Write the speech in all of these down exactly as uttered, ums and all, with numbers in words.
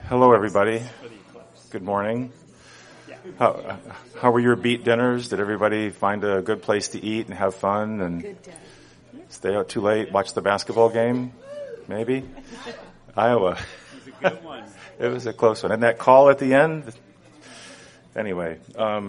Hello, everybody. Good morning. How, how were your beat dinners? Did everybody find a good place to eat and have fun and stay out too late, watch the basketball game? Maybe? Iowa. It was a good one. It was a close one. And that call at the end? Anyway. Um,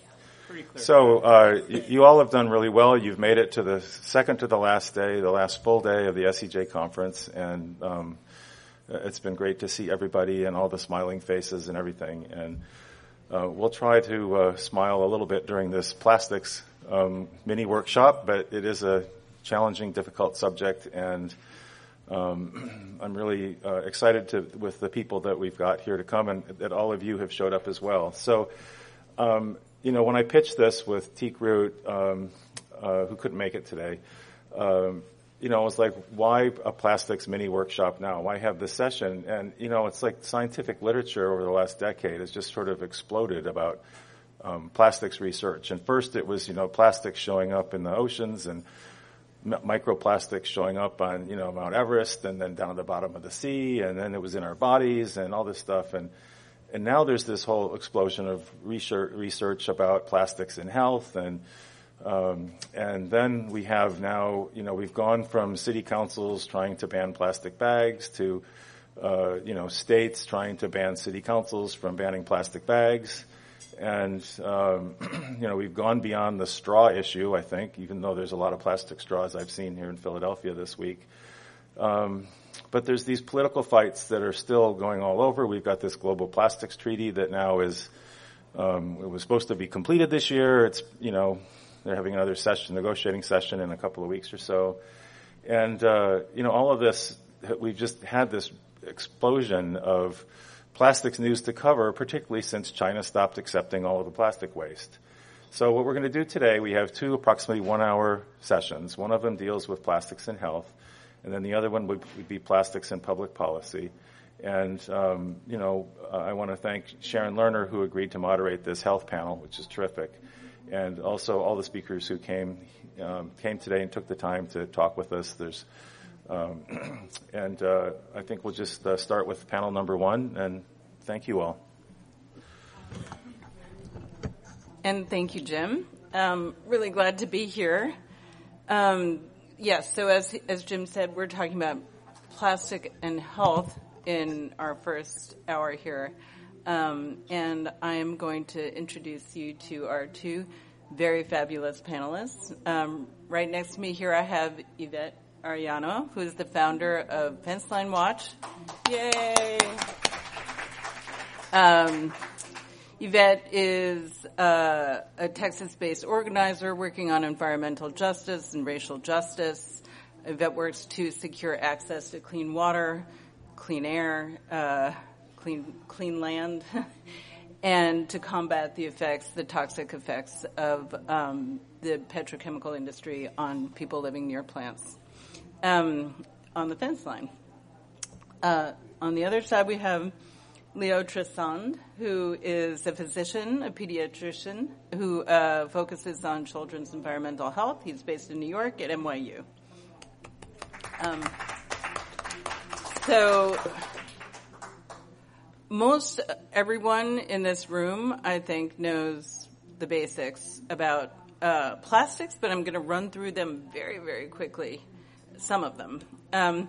so uh, you, you all have done really well. You've made it to the second to the last day, the last full day of the S E J conference. And um, it's been great to see everybody and all the smiling faces and everything. And uh, we'll try to uh, smile a little bit during this plastics um, mini workshop, but it is a challenging, difficult subject. And um, I'm really uh, excited to, with the people that we've got here to come, and that all of you have showed up as well. So, um, you know, when I pitched this with Teak Root, um, uh, who couldn't make it today, um, you know, I was like, why a plastics mini workshop now? Why have this session? And, you know, it's like scientific literature over the last decade has just sort of exploded about um, plastics research. And first it was, you know, plastics showing up in the oceans and m- microplastics showing up on, you know, Mount Everest and then down at the bottom of the sea. And then it was in our bodies and all this stuff. And and now there's this whole explosion of research, research about plastics in health. And Um, and then we have now, you know, we've gone from city councils trying to ban plastic bags to, uh, you know, states trying to ban city councils from banning plastic bags. And, um, you know, we've gone beyond the straw issue, I think, even though there's a lot of plastic straws I've seen here in Philadelphia this week. Um, but there's these political fights that are still going all over. We've got this global plastics treaty that now is, um, it was supposed to be completed this year. It's, you know, they're having another session, negotiating session in a couple of weeks or so. And, uh, you know, all of this, we've just had this explosion of plastics news to cover, particularly since China stopped accepting all of the plastic waste. So what we're going to do today, we have two approximately one-hour sessions. One of them deals with plastics and health, and then the other one would, would be plastics and public policy. And, um, you know, uh, I want to thank Sharon Lerner, who agreed to moderate this health panel, which is terrific. And also all the speakers who came um, came today and took the time to talk with us. There's, um, and uh, I think we'll just uh, start with panel number one. And thank you all. And thank you, Jim. Um, really glad to be here. Um, yes, so as as Jim said, we're talking about plastic and health in our first hour here. Um, and I'm going to introduce you to our two very fabulous panelists. Um, right next to me here I have Yvette Arellano, who is the founder of Fenceline Watch. Yay! Um, Yvette is uh, a Texas-based organizer working on environmental justice and racial justice. Yvette works to secure access to clean water, clean air, uh, clean clean land, and to combat the effects, the toxic effects of um, the petrochemical industry on people living near plants um, on the fence line. Uh, on the other side, we have Leo Tresand, who is a physician, a pediatrician, who uh, focuses on children's environmental health. He's based in New York at N Y U. Um, so... Most everyone in this room, I think, knows the basics about uh, plastics, but I'm going to run through them very, very quickly, some of them. Um,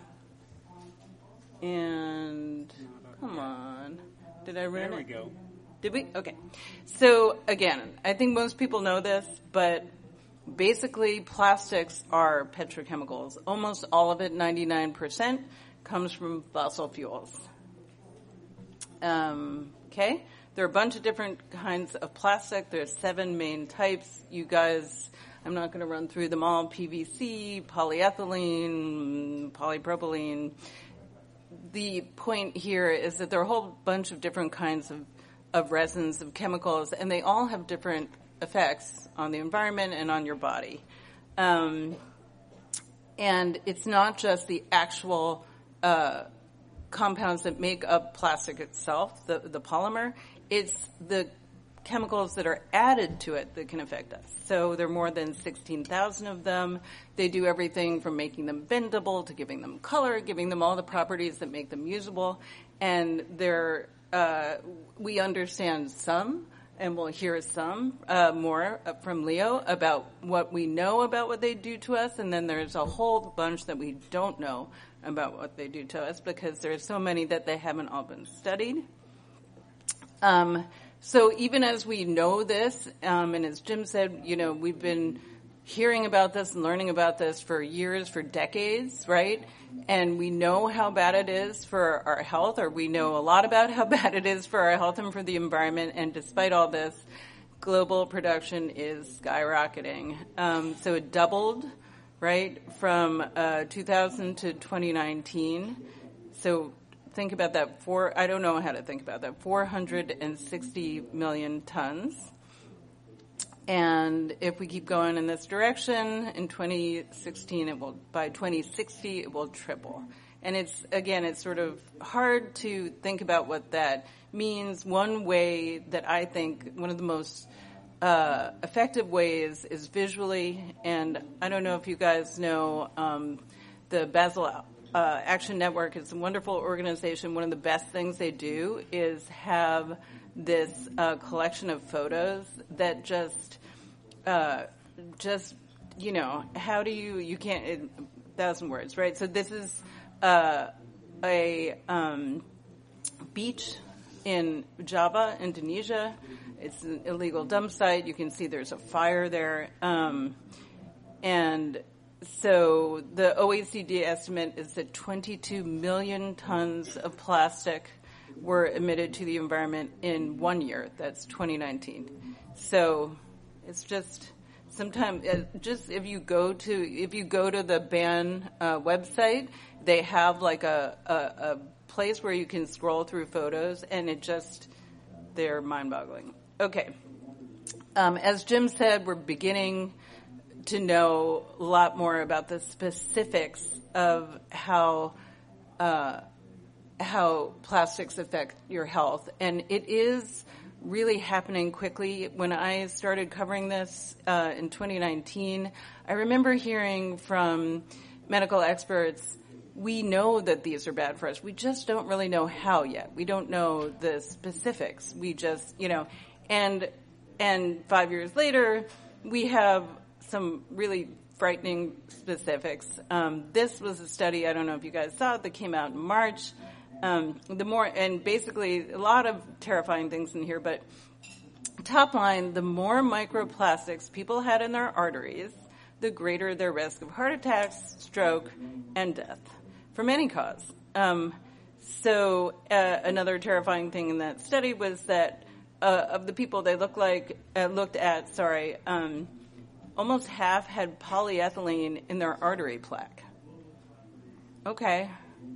and come on. Did I run it? There we go. Did we? Okay. So, again, I think most people know this, but basically plastics are petrochemicals. Almost all of it, ninety-nine percent, comes from fossil fuels. Um, okay, there are a bunch of different kinds of plastic. There's seven main types. You guys, I'm not going to run through them all. P V C, polyethylene, polypropylene. The point here is that there are a whole bunch of different kinds of, of resins, of chemicals, and they all have different effects on the environment and on your body. Um, and it's not just the actual uh compounds that make up plastic itself, the, the polymer. It's the chemicals that are added to it that can affect us. So there are more than sixteen thousand of them. They do everything from making them bendable to giving them color, giving them all the properties that make them usable. and there uh, we understand some, and we'll hear some uh, more from Leo about what we know about what they do to us, and then there's a whole bunch that we don't know about what they do to us because there's so many that they haven't all been studied. Um, so even as we know this, um, and as Jim said, you know, we've been hearing about this and learning about this for years, for decades, right? And we know how bad it is for our health, or we know a lot about how bad it is for our health and for the environment. And despite all this, global production is skyrocketing. Um, so it doubled, right, from uh, two thousand to twenty nineteen. So think about that. Four, I don't know how to think about that. four hundred sixty million tons. And if we keep going in this direction, in twenty sixteen, it will, by twenty sixty, it will triple. And it's, again, it's sort of hard to think about what that means. One way that I think, one of the most uh, effective ways is visually. And I don't know if you guys know, um, the Basel uh, Action Network is a wonderful organization. One of the best things they do is have this uh, collection of photos that just, uh, just, you know, how do you, you can't, it, thousand words, right? So this is uh, a um, beach in Java, Indonesia. It's an illegal dump site. You can see there's a fire there. Um, and so the O E C D estimate is that twenty-two million tons of plastic were emitted to the environment in one year. That's twenty nineteen. So it's just sometimes uh, just if you go to if you go to the ban uh, website, they have like a, a a place where you can scroll through photos, and it just they're mind-boggling. Okay, um, as Jim said, we're beginning to know a lot more about the specifics of how. Uh, how plastics affect your health. And it is really happening quickly. When I started covering this uh, in twenty nineteen, I remember hearing from medical experts, we know that these are bad for us. We just don't really know how yet. We don't know the specifics. We just, you know, and and five years later, we have some really frightening specifics. Um, this was a study, I don't know if you guys saw it, that came out in March. Um, the more, and basically a lot of terrifying things in here, but top line, the more microplastics people had in their arteries, the greater their risk of heart attacks, stroke, and death from any cause. Um, so uh, another terrifying thing in that study was that uh, of the people they looked like uh, looked at, sorry, um, almost half had polyethylene in their artery plaque. Okay.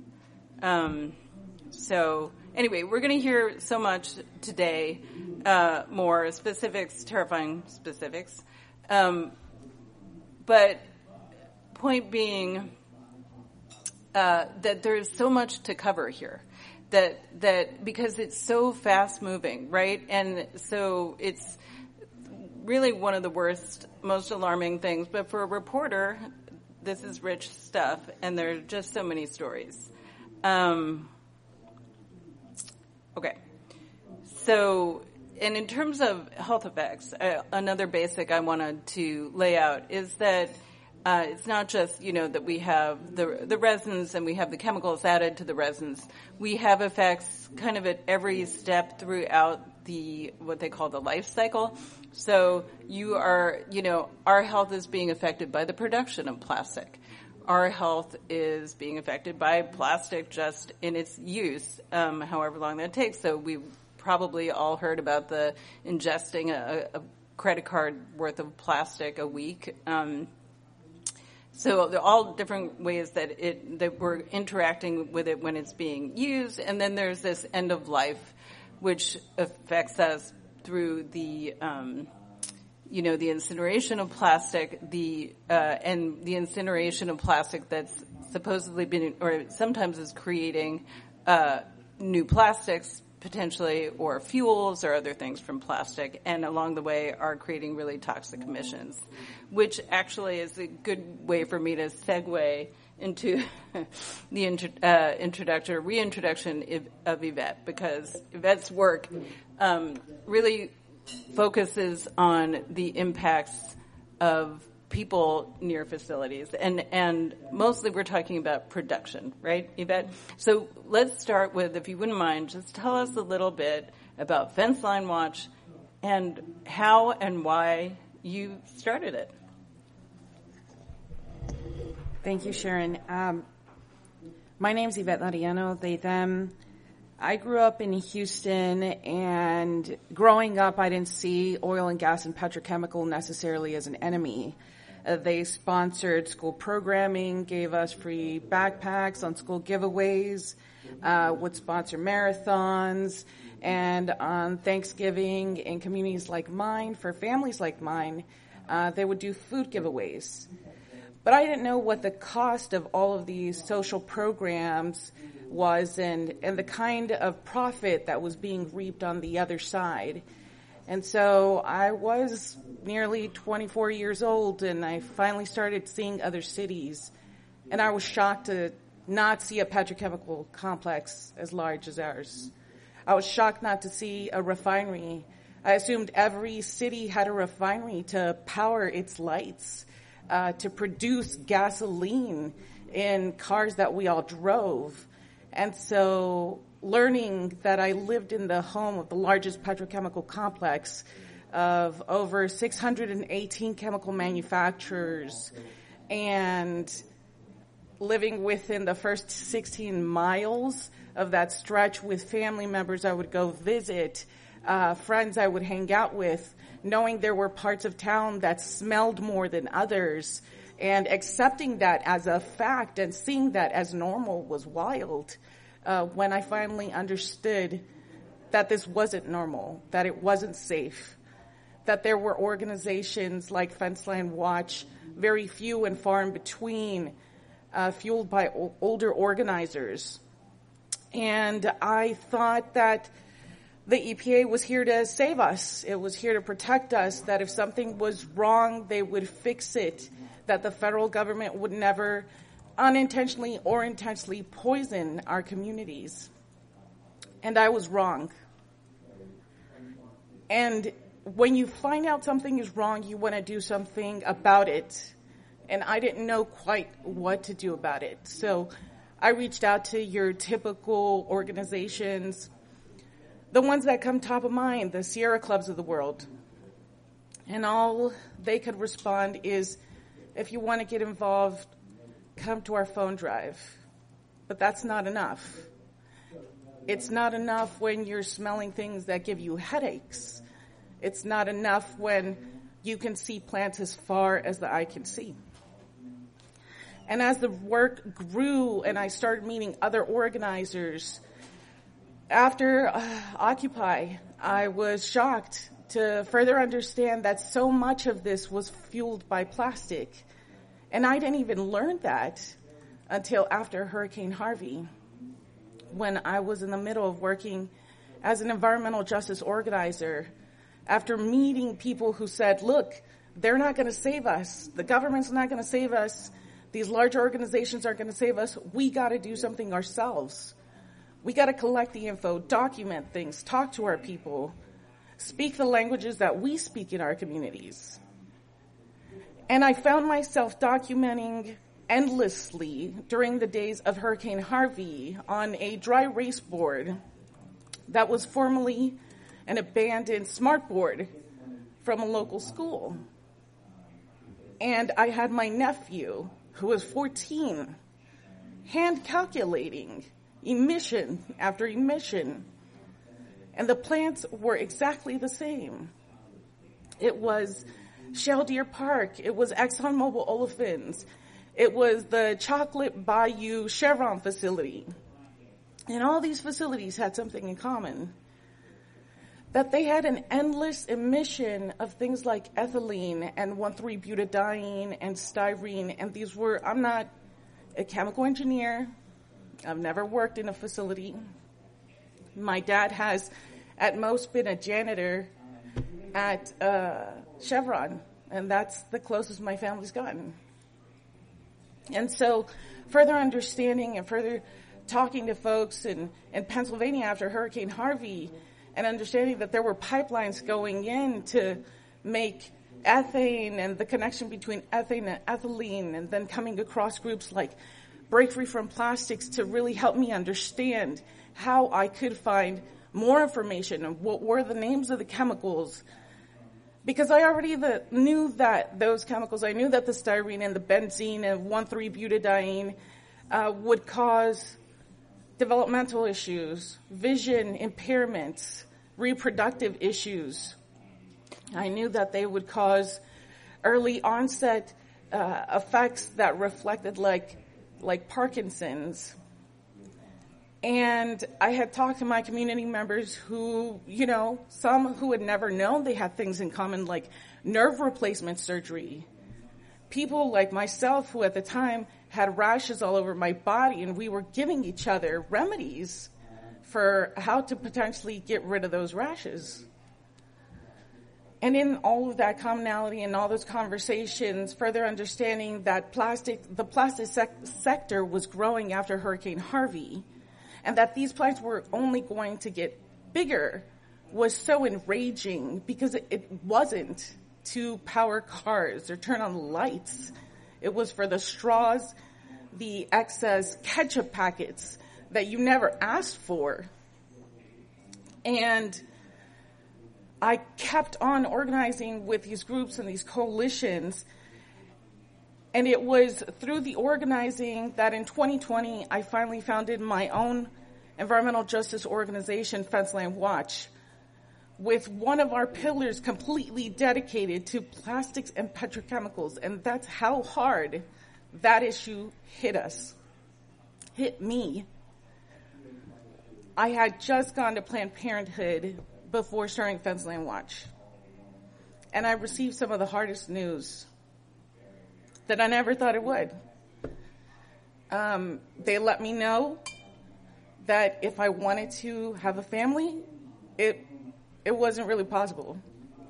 Um, So anyway, we're going to hear so much today, uh, more specifics, terrifying specifics. Um, but point being uh, that there's so much to cover here, that that because it's so fast moving, right? And so it's really one of the worst, most alarming things. But for a reporter, this is rich stuff, and there are just so many stories. Um, Okay, so, and in terms of health effects, uh, another basic I wanted to lay out is that uh, it's not just, you know, that we have the the resins and we have the chemicals added to the resins. We have effects kind of at every step throughout the, what they call the life cycle. So you are, you know, our health is being affected by the production of plastic. Our health is being affected by plastic just in its use, um, however long that takes. So we've probably all heard about the ingesting a, a credit card worth of plastic a week. Um, so there are all different ways that it that we're interacting with it when it's being used. And then there's this end of life, which affects us through the um, you know, the incineration of plastic, the uh, and the incineration of plastic that's supposedly been, or sometimes is creating uh, new plastics potentially, or fuels or other things from plastic, and along the way are creating really toxic emissions, which actually is a good way for me to segue into the intro, uh, introduction, reintroduction of Yvette, because Yvette's work um, really focuses on the impacts of people near facilities, and and mostly we're talking about production, right, Yvette? So let's start with, if you wouldn't mind, just tell us a little bit about Fence Line Watch and how and why you started it. Thank you, Sharon. Um, my name's Yvette Lariano, they, them. I grew up in Houston, and growing up, I didn't see oil and gas and petrochemical necessarily as an enemy. Uh, they sponsored school programming, gave us free backpacks on school giveaways, uh, would sponsor marathons, and on Thanksgiving in communities like mine, for families like mine, uh, they would do food giveaways. But I didn't know what the cost of all of these social programs was, and, and the kind of profit that was being reaped on the other side. And so I was nearly twenty-four years old, and I finally started seeing other cities. And I was shocked to not see a petrochemical complex as large as ours. I was shocked not to see a refinery. I assumed every city had a refinery to power its lights, uh, to produce gasoline in cars that we all drove. And so learning that I lived in the home of the largest petrochemical complex of over six hundred eighteen chemical manufacturers, and living within the first sixteen miles of that stretch with family members I would go visit, uh, friends I would hang out with, knowing there were parts of town that smelled more than others, and accepting that as a fact and seeing that as normal was wild. Uh, when I finally understood that this wasn't normal, that it wasn't safe, that there were organizations like Fence Line Watch, very few and far in between, uh, fueled by o- older organizers. And I thought that the E P A was here to save us. It was here to protect us, that if something was wrong, they would fix it, that the federal government would never unintentionally or intentionally poison our communities. And I was wrong. And when you find out something is wrong, you want to do something about it. And I didn't know quite what to do about it. So I reached out to your typical organizations, the ones that come top of mind, the Sierra Clubs of the world. And all they could respond is, if you want to get involved, come to our phone drive. But that's not enough. It's not enough when you're smelling things that give you headaches. It's not enough when you can see plants as far as the eye can see. And as the work grew and I started meeting other organizers, after uh, Occupy, I was shocked to further understand that so much of this was fueled by plastic. And I didn't even learn that until after Hurricane Harvey, when I was in the middle of working as an environmental justice organizer, after meeting people who said, look, they're not going to save us. The government's not going to save us. These large organizations aren't going to save us. We got to do something ourselves. We got to collect the info, document things, talk to our people, speak the languages that we speak in our communities. And I found myself documenting endlessly during the days of Hurricane Harvey on a dry erase board that was formerly an abandoned smartboard from a local school. And I had my nephew, who was fourteen, hand calculating emission after emission. And the plants were exactly the same. It was Shell Deer Park. It was ExxonMobil Olefins. It was the Chocolate Bayou Chevron facility. And all these facilities had something in common, that they had an endless emission of things like ethylene and one three butadiene and styrene. And these were, I'm not a chemical engineer. I've never worked in a facility. My dad has at most been a janitor at uh, Chevron, and that's the closest my family's gotten. And so further understanding and further talking to folks in, in Pennsylvania after Hurricane Harvey and understanding that there were pipelines going in to make ethane and the connection between ethane and ethylene, and then coming across groups like Break Free from Plastics to really help me understand how I could find more information and what were the names of the chemicals. Because I already the, knew that those chemicals, I knew that the styrene and the benzene and one three butadiene uh, would cause developmental issues, vision impairments, reproductive issues. I knew that they would cause early onset uh, effects that reflected like like Parkinson's. And I had talked to my community members who, you know, some who had never known they had things in common, like nerve replacement surgery. People like myself who at the time had rashes all over my body, and we were giving each other remedies for how to potentially get rid of those rashes. And in all of that commonality and all those conversations, further understanding that plastic, the plastic sec- sector was growing after Hurricane Harvey, and that these plants were only going to get bigger, was so enraging because it, it wasn't to power cars or turn on lights. It was for the straws, the excess ketchup packets that you never asked for. And I kept on organizing with these groups and these coalitions. And it was through the organizing that in twenty twenty, I finally founded my own environmental justice organization, Fenceland Watch, with one of our pillars completely dedicated to plastics and petrochemicals. And that's how hard that issue hit us, hit me. I had just gone to Planned Parenthood before starting Fenceland Watch. And I received some of the hardest news that I never thought it would. Um, they let me know that if I wanted to have a family, it it wasn't really possible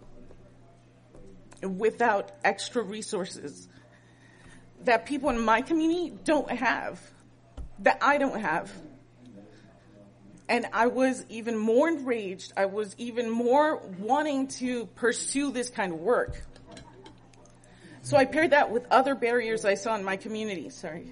without extra resources that people in my community don't have, that I don't have. And I was even more enraged. I was even more wanting to pursue this kind of work. So I paired that with other barriers I saw in my community. Sorry.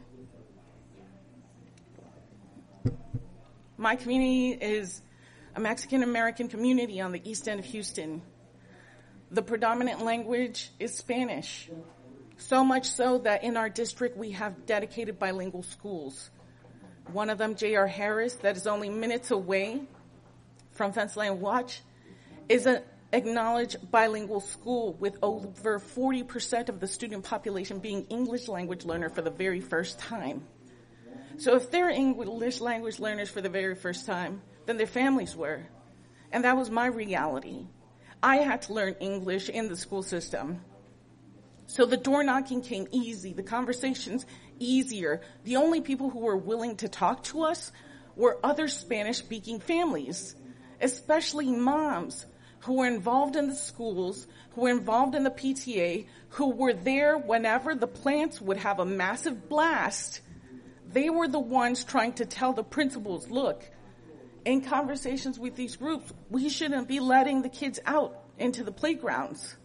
My community is a Mexican-American community on the east end of Houston. The predominant language is Spanish. So much so that in our district we have dedicated bilingual schools. One of them, J R Harris, that is only minutes away from Fenceland Watch, is an acknowledged bilingual school with over forty percent of the student population being English language learner for the very first time. So if they're English language learners for the very first time, then their families were. And that was my reality. I had to learn English in the school system. So the door knocking came easy, the conversations easier. The only people who were willing to talk to us were other Spanish-speaking families, especially moms who were involved in the schools, who were involved in the P T A, who were there whenever the plants would have a massive blast. They were the ones trying to tell the principals, look, in conversations with these groups, we shouldn't be letting the kids out into the playgrounds.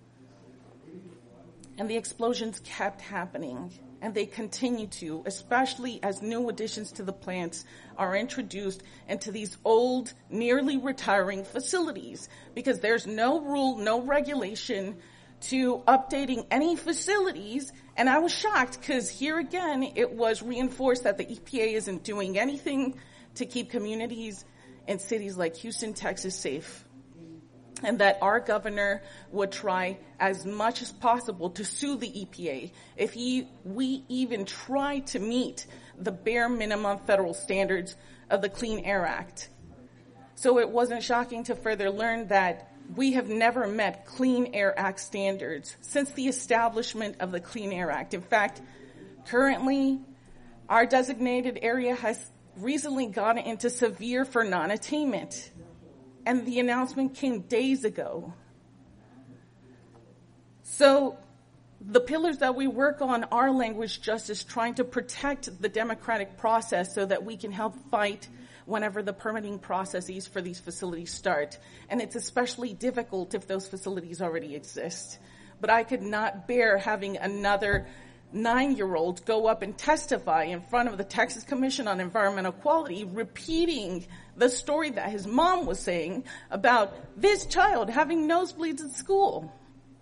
And the explosions kept happening, and they continue to, especially as new additions to the plants are introduced into these old, nearly retiring facilities, because there's no rule, no regulation to updating any facilities. And I was shocked because here again, it was reinforced that the E P A isn't doing anything to keep communities in cities like Houston, Texas safe. And that our governor would try as much as possible to sue the E P A if he, we even try to meet the bare minimum federal standards of the Clean Air Act. So it wasn't shocking to further learn that we have never met Clean Air Act standards since the establishment of the Clean Air Act. In fact, currently, our designated area has recently gone into severe for non-attainment. And the announcement came days ago. So the pillars that we work on are language justice, trying to protect the democratic process so that we can help fight whenever the permitting processes for these facilities start. And it's especially difficult if those facilities already exist. But I could not bear having another nine-year-old go up and testify in front of the Texas Commission on Environmental Quality, repeating the story that his mom was saying about this child having nosebleeds at school.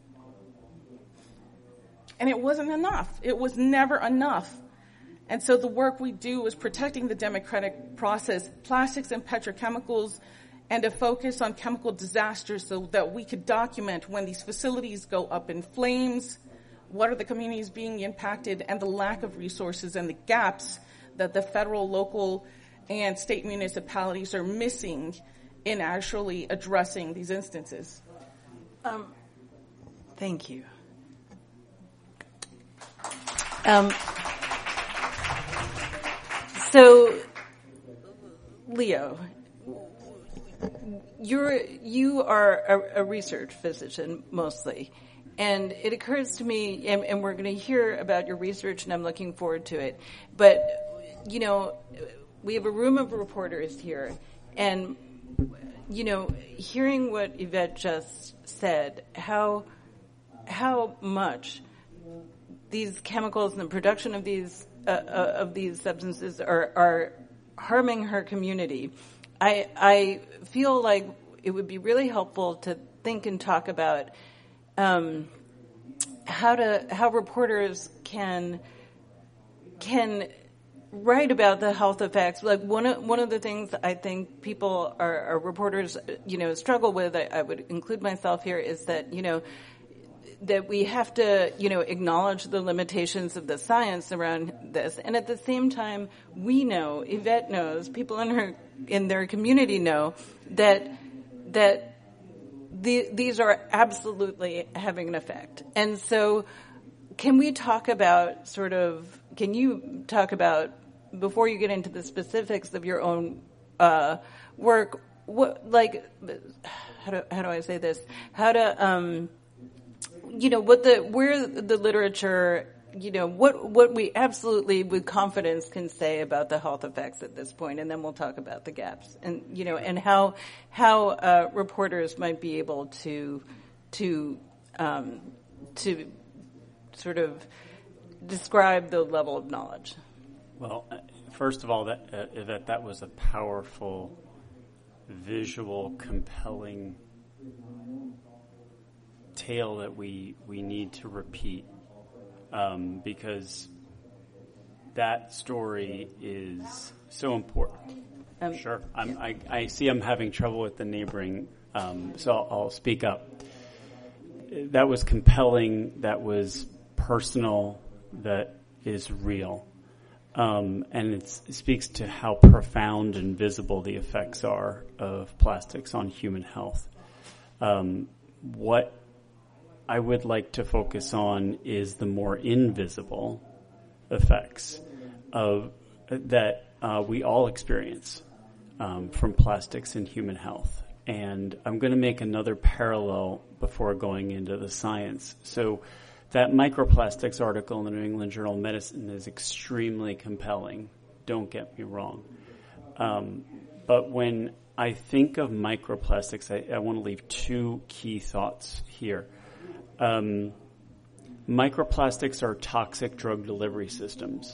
And it wasn't enough. It was never enough. And so the work we do is protecting the democratic process, plastics and petrochemicals, and a focus on chemical disasters so that we could document when these facilities go up in flames, what are the communities being impacted, and the lack of resources and the gaps that the federal, local, and state municipalities are missing in actually addressing these instances. Um, thank you. Um, so, Leo, you're, you are a, a research physician mostly, and it occurs to me, and, and we're going to hear about your research, and I'm looking forward to it, but, you know, we have a room of reporters here, and, you know, hearing what Yvette just said, how how much these chemicals and the production of these uh, uh, of these substances are, are harming her community. I I feel like it would be really helpful to think and talk about um, how to how reporters can can write about the health effects. Like one of one of the things I think people are, are reporters you know struggle with. I, I would include myself here is that you know. that we have to, you know, acknowledge the limitations of the science around this. And at the same time, we know, Yvette knows, people in her, in their community know that, that the, these are absolutely having an effect. And so can we talk about sort of, can you talk about, before you get into the specifics of your own, uh, work, what, like, how do, how do I say this? How to, um, you know, what the, where the literature, you know, what, what we absolutely with confidence can say about the health effects at this point, and then we'll talk about the gaps and, you know, and how, how, uh, reporters might be able to, to, um, to sort of describe the level of knowledge. Well, first of all, that, uh, that, that was a powerful, visual, compelling tale that we, we need to repeat um, because that story is so important. Um, sure. I'm, I, I see I'm having trouble with the neighboring, um, so I'll, I'll speak up. That was compelling, that was personal, that is real. Um, and it's, it speaks to how profound and visible the effects are of plastics on human health. Um, what I would like to focus on is the more invisible effects of that uh, we all experience um, from plastics in human health. And I'm going to make another parallel before going into the science. So that microplastics article in the New England Journal of Medicine is extremely compelling. Don't get me wrong. Um, but when I think of microplastics, I, I want to leave two key thoughts here. Um, microplastics are toxic drug delivery systems.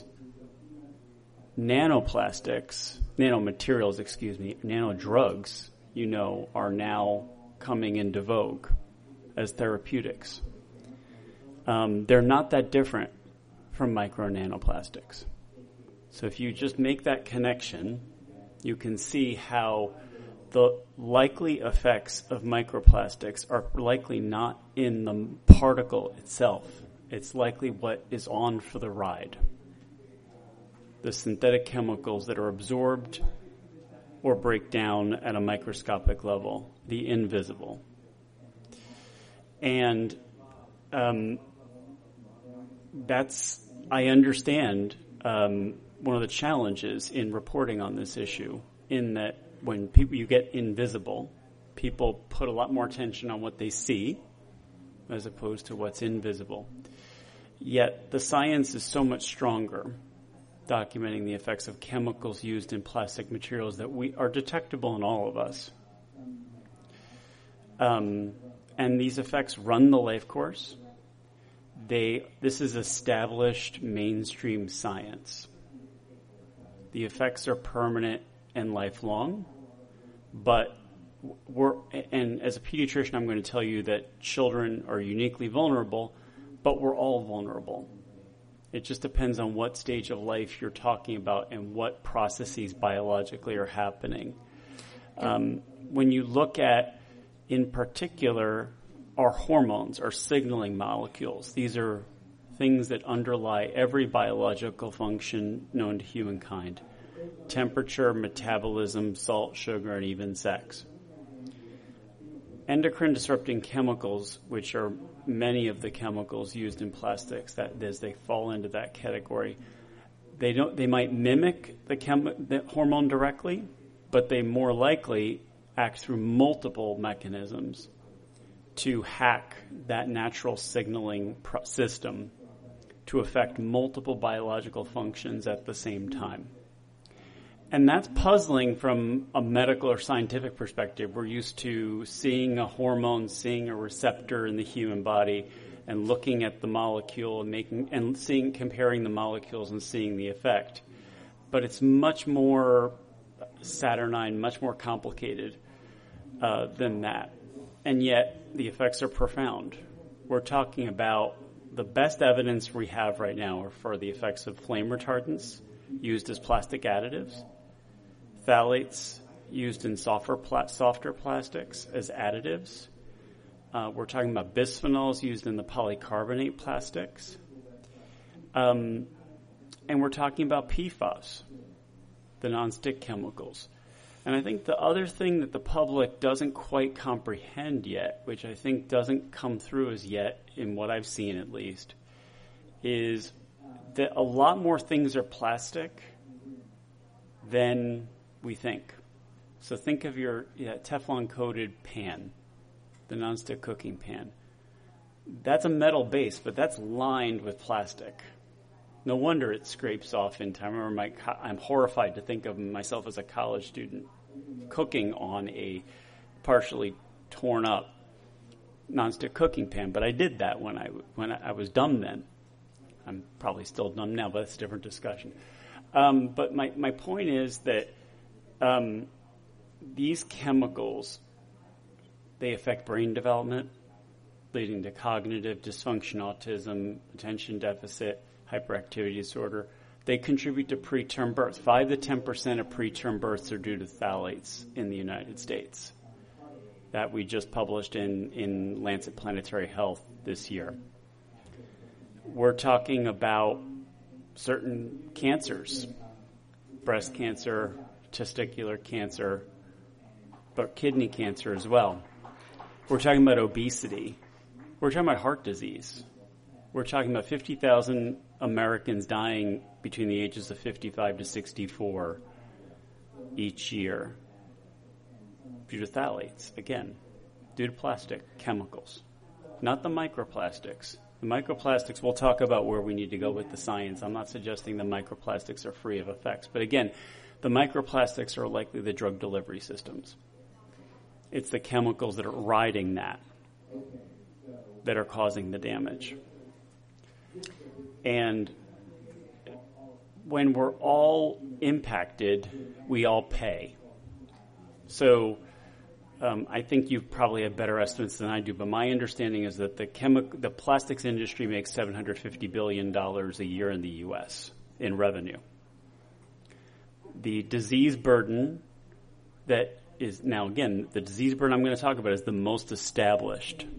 Nanoplastics, nanomaterials, excuse me, nanodrugs, you know, are now coming into vogue as therapeutics. Um, they're not that different from micro nanoplastics. So if you just make that connection, you can see how the likely effects of microplastics are likely not in the particle itself. It's likely what is on for the ride. The synthetic chemicals that are absorbed or break down at a microscopic level, the invisible. And um, that's, I understand, um, one of the challenges in reporting on this issue, in that when people you get invisible, people put a lot more attention on what they see as opposed to what's invisible. Yet the science is so much stronger, documenting the effects of chemicals used in plastic materials that we are detectable in all of us. Um, and these effects run the life course. They, this is established mainstream science. The effects are permanent and lifelong, but we're, and as a pediatrician, I'm going to tell you that children are uniquely vulnerable, but we're all vulnerable. It just depends on what stage of life you're talking about and what processes biologically are happening. Um, when you look at, in particular, our hormones, our signaling molecules, these are things that underlie every biological function known to humankind: temperature, metabolism, salt, sugar, and even sex. Endocrine disrupting chemicals, which are many of the chemicals used in plastics, that as they fall into that category, they don't. They might mimic the, chem, the hormone directly, but they more likely act through multiple mechanisms to hack that natural signaling pro- system to affect multiple biological functions at the same time. And that's puzzling from a medical or scientific perspective. We're used to seeing a hormone, seeing a receptor in the human body, and looking at the molecule and making and seeing, comparing the molecules and seeing the effect. But it's much more saturnine, much more complicated uh, than that. And yet the effects are profound. We're talking about the best evidence we have right now are for the effects of flame retardants used as plastic additives, phthalates used in softer, pla- softer plastics as additives. Uh, we're talking about bisphenols used in the polycarbonate plastics. Um, and we're talking about P FAS, the nonstick chemicals. And I think the other thing that the public doesn't quite comprehend yet, which I think doesn't come through as yet in what I've seen at least, is that a lot more things are plastic than we think. So think of your yeah, Teflon-coated pan, the nonstick cooking pan. That's a metal base, but that's lined with plastic. No wonder it scrapes off in time. I remember my co- I'm horrified to think of myself as a college student cooking on a partially torn up nonstick cooking pan, but I did that when I when I was dumb then. I'm probably still dumb now, but that's a different discussion. Um, but my, my point is that um, these chemicals, they affect brain development, leading to cognitive dysfunction, autism, attention deficit, hyperactivity disorder. They contribute to preterm births. Five to ten percent of preterm births are due to phthalates in the United States. That we just published in, in Lancet Planetary Health this year. We're talking about certain cancers, breast cancer, testicular cancer, but kidney cancer as well. We're talking about obesity. We're talking about heart disease. We're talking about fifty thousand Americans dying between the ages of fifty-five to sixty-four each year due to phthalates, again, due to plastic chemicals, not the microplastics. The microplastics, we'll talk about where we need to go with the science. I'm not suggesting the microplastics are free of effects. But again, the microplastics are likely the drug delivery systems. It's the chemicals that are riding that that are causing the damage. And when we're all impacted, we all pay. So Um, I think you probably have better estimates than I do, but my understanding is that the chemi- the plastics industry makes seven hundred fifty billion dollars a year in the U S in revenue. The disease burden that is now, again, the disease burden I'm going to talk about is the most established,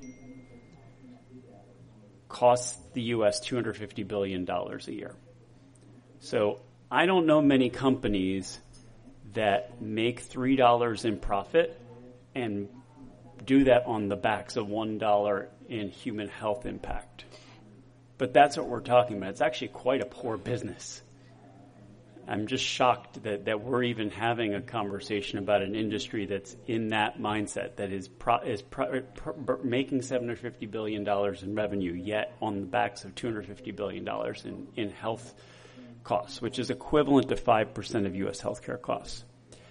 costs the U S two hundred fifty billion dollars a year. So I don't know many companies that make three dollars in profit and do that on the backs of one dollar in human health impact. But that's what we're talking about. It's actually quite a poor business. I'm just shocked that, that we're even having a conversation about an industry that's in that mindset, that is pro, is pro, pro, making seven hundred fifty billion dollars in revenue, yet on the backs of two hundred fifty billion dollars in, in health costs, which is equivalent to five percent of U S healthcare costs.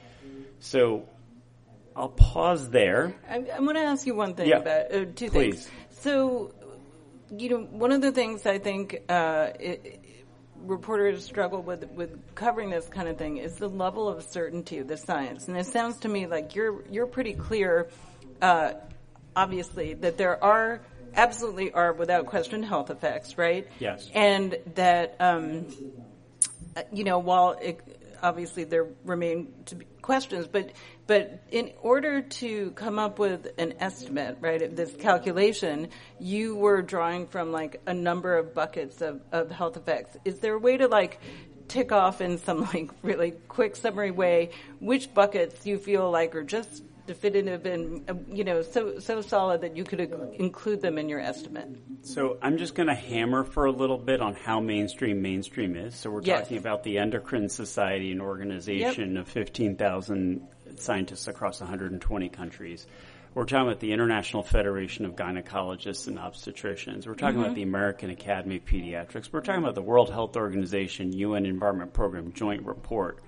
So I'll pause there. I'm, I'm going to ask you one thing yeah. about uh, two Please. things. So, you know, one of the things I think uh, it, reporters struggle with with covering this kind of thing is the level of certainty of the science. And it sounds to me like you're you're pretty clear, uh, obviously, that there are absolutely are without question health effects, right? Yes. And that um, you know, while it, obviously there remain to be questions, but but in order to come up with an estimate, right, this calculation, you were drawing from like a number of buckets of, of health effects. Is there a way to like tick off in some like really quick summary way which buckets you feel like are just definitive and, you know, so so solid that you could include them in your estimate? So I'm just going to hammer for a little bit on how mainstream mainstream is. So we're yes. talking about the Endocrine Society, an organization yep. of fifteen thousand scientists across one hundred twenty countries. We're talking about the International Federation of Gynecologists and Obstetricians. We're talking mm-hmm. about the American Academy of Pediatrics. We're talking about the World Health Organization U N Environment Program Joint Report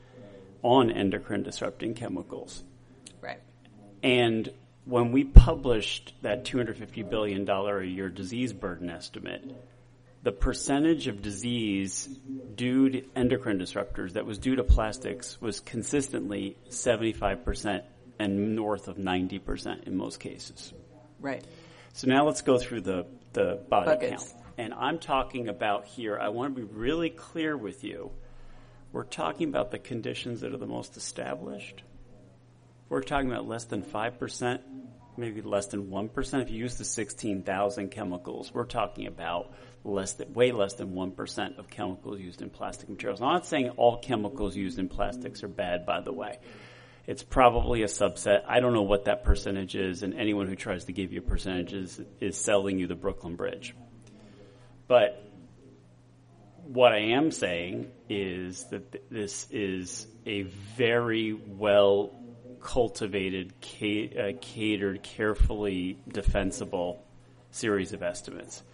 on endocrine disrupting chemicals. Right. And when we published that two hundred fifty billion dollars a year disease burden estimate, the percentage of disease due to endocrine disruptors that was due to plastics was consistently seventy-five percent and north of ninety percent in most cases. Right. So now let's go through the, the body Buckets. count. And I'm talking about here, I want to be really clear with you, we're talking about the conditions that are the most established. We're talking about less than five percent, maybe less than one percent. If you use the sixteen thousand chemicals, we're talking about less than, way less than one percent of chemicals used in plastic materials. I'm not saying all chemicals used in plastics are bad, by the way. It's probably a subset. I don't know what that percentage is, and anyone who tries to give you percentages is selling you the Brooklyn Bridge. But what I am saying is that th- this is a very well cultivated, ca- uh, catered, carefully defensible series of estimates.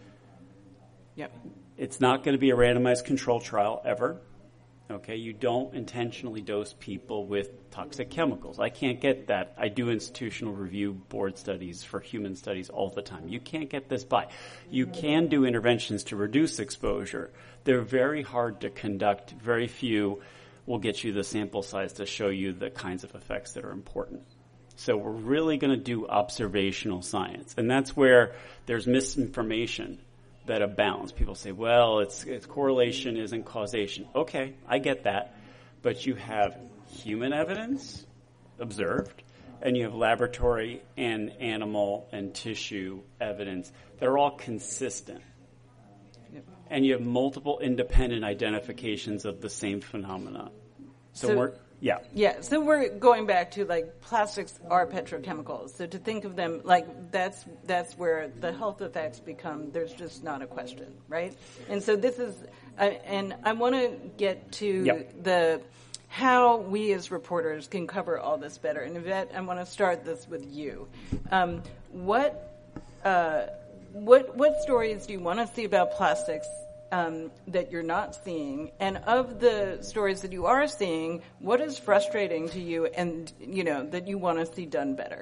Yep. It's not going to be a randomized control trial ever. Okay, you don't intentionally dose people with toxic chemicals. I can't get that. I do institutional review board studies for human studies all the time. You can't get this by. You can do interventions to reduce exposure. They're very hard to conduct. Very few will get you the sample size to show you the kinds of effects that are important. So we're really going to do observational science. And that's where there's misinformation that abounds. People say, well, it's, it's correlation isn't causation. Okay, I get that. But you have human evidence observed, and you have laboratory and animal and tissue evidence that are all consistent. Yep. And you have multiple independent identifications of the same phenomena. So, so we're, yeah. Yeah, so we're going back to, like, plastics are petrochemicals. So to think of them, like, that's that's where the health effects become, there's just not a question, right? And so this is, uh, and I want to get to yep. the, how we as reporters can cover all this better. And Yvette, I want to start this with you. Um, what, uh, what, what stories do you want to see about plastics Um, that you're not seeing, and of the stories that you are seeing, what is frustrating to you, and you know that you want to see done better?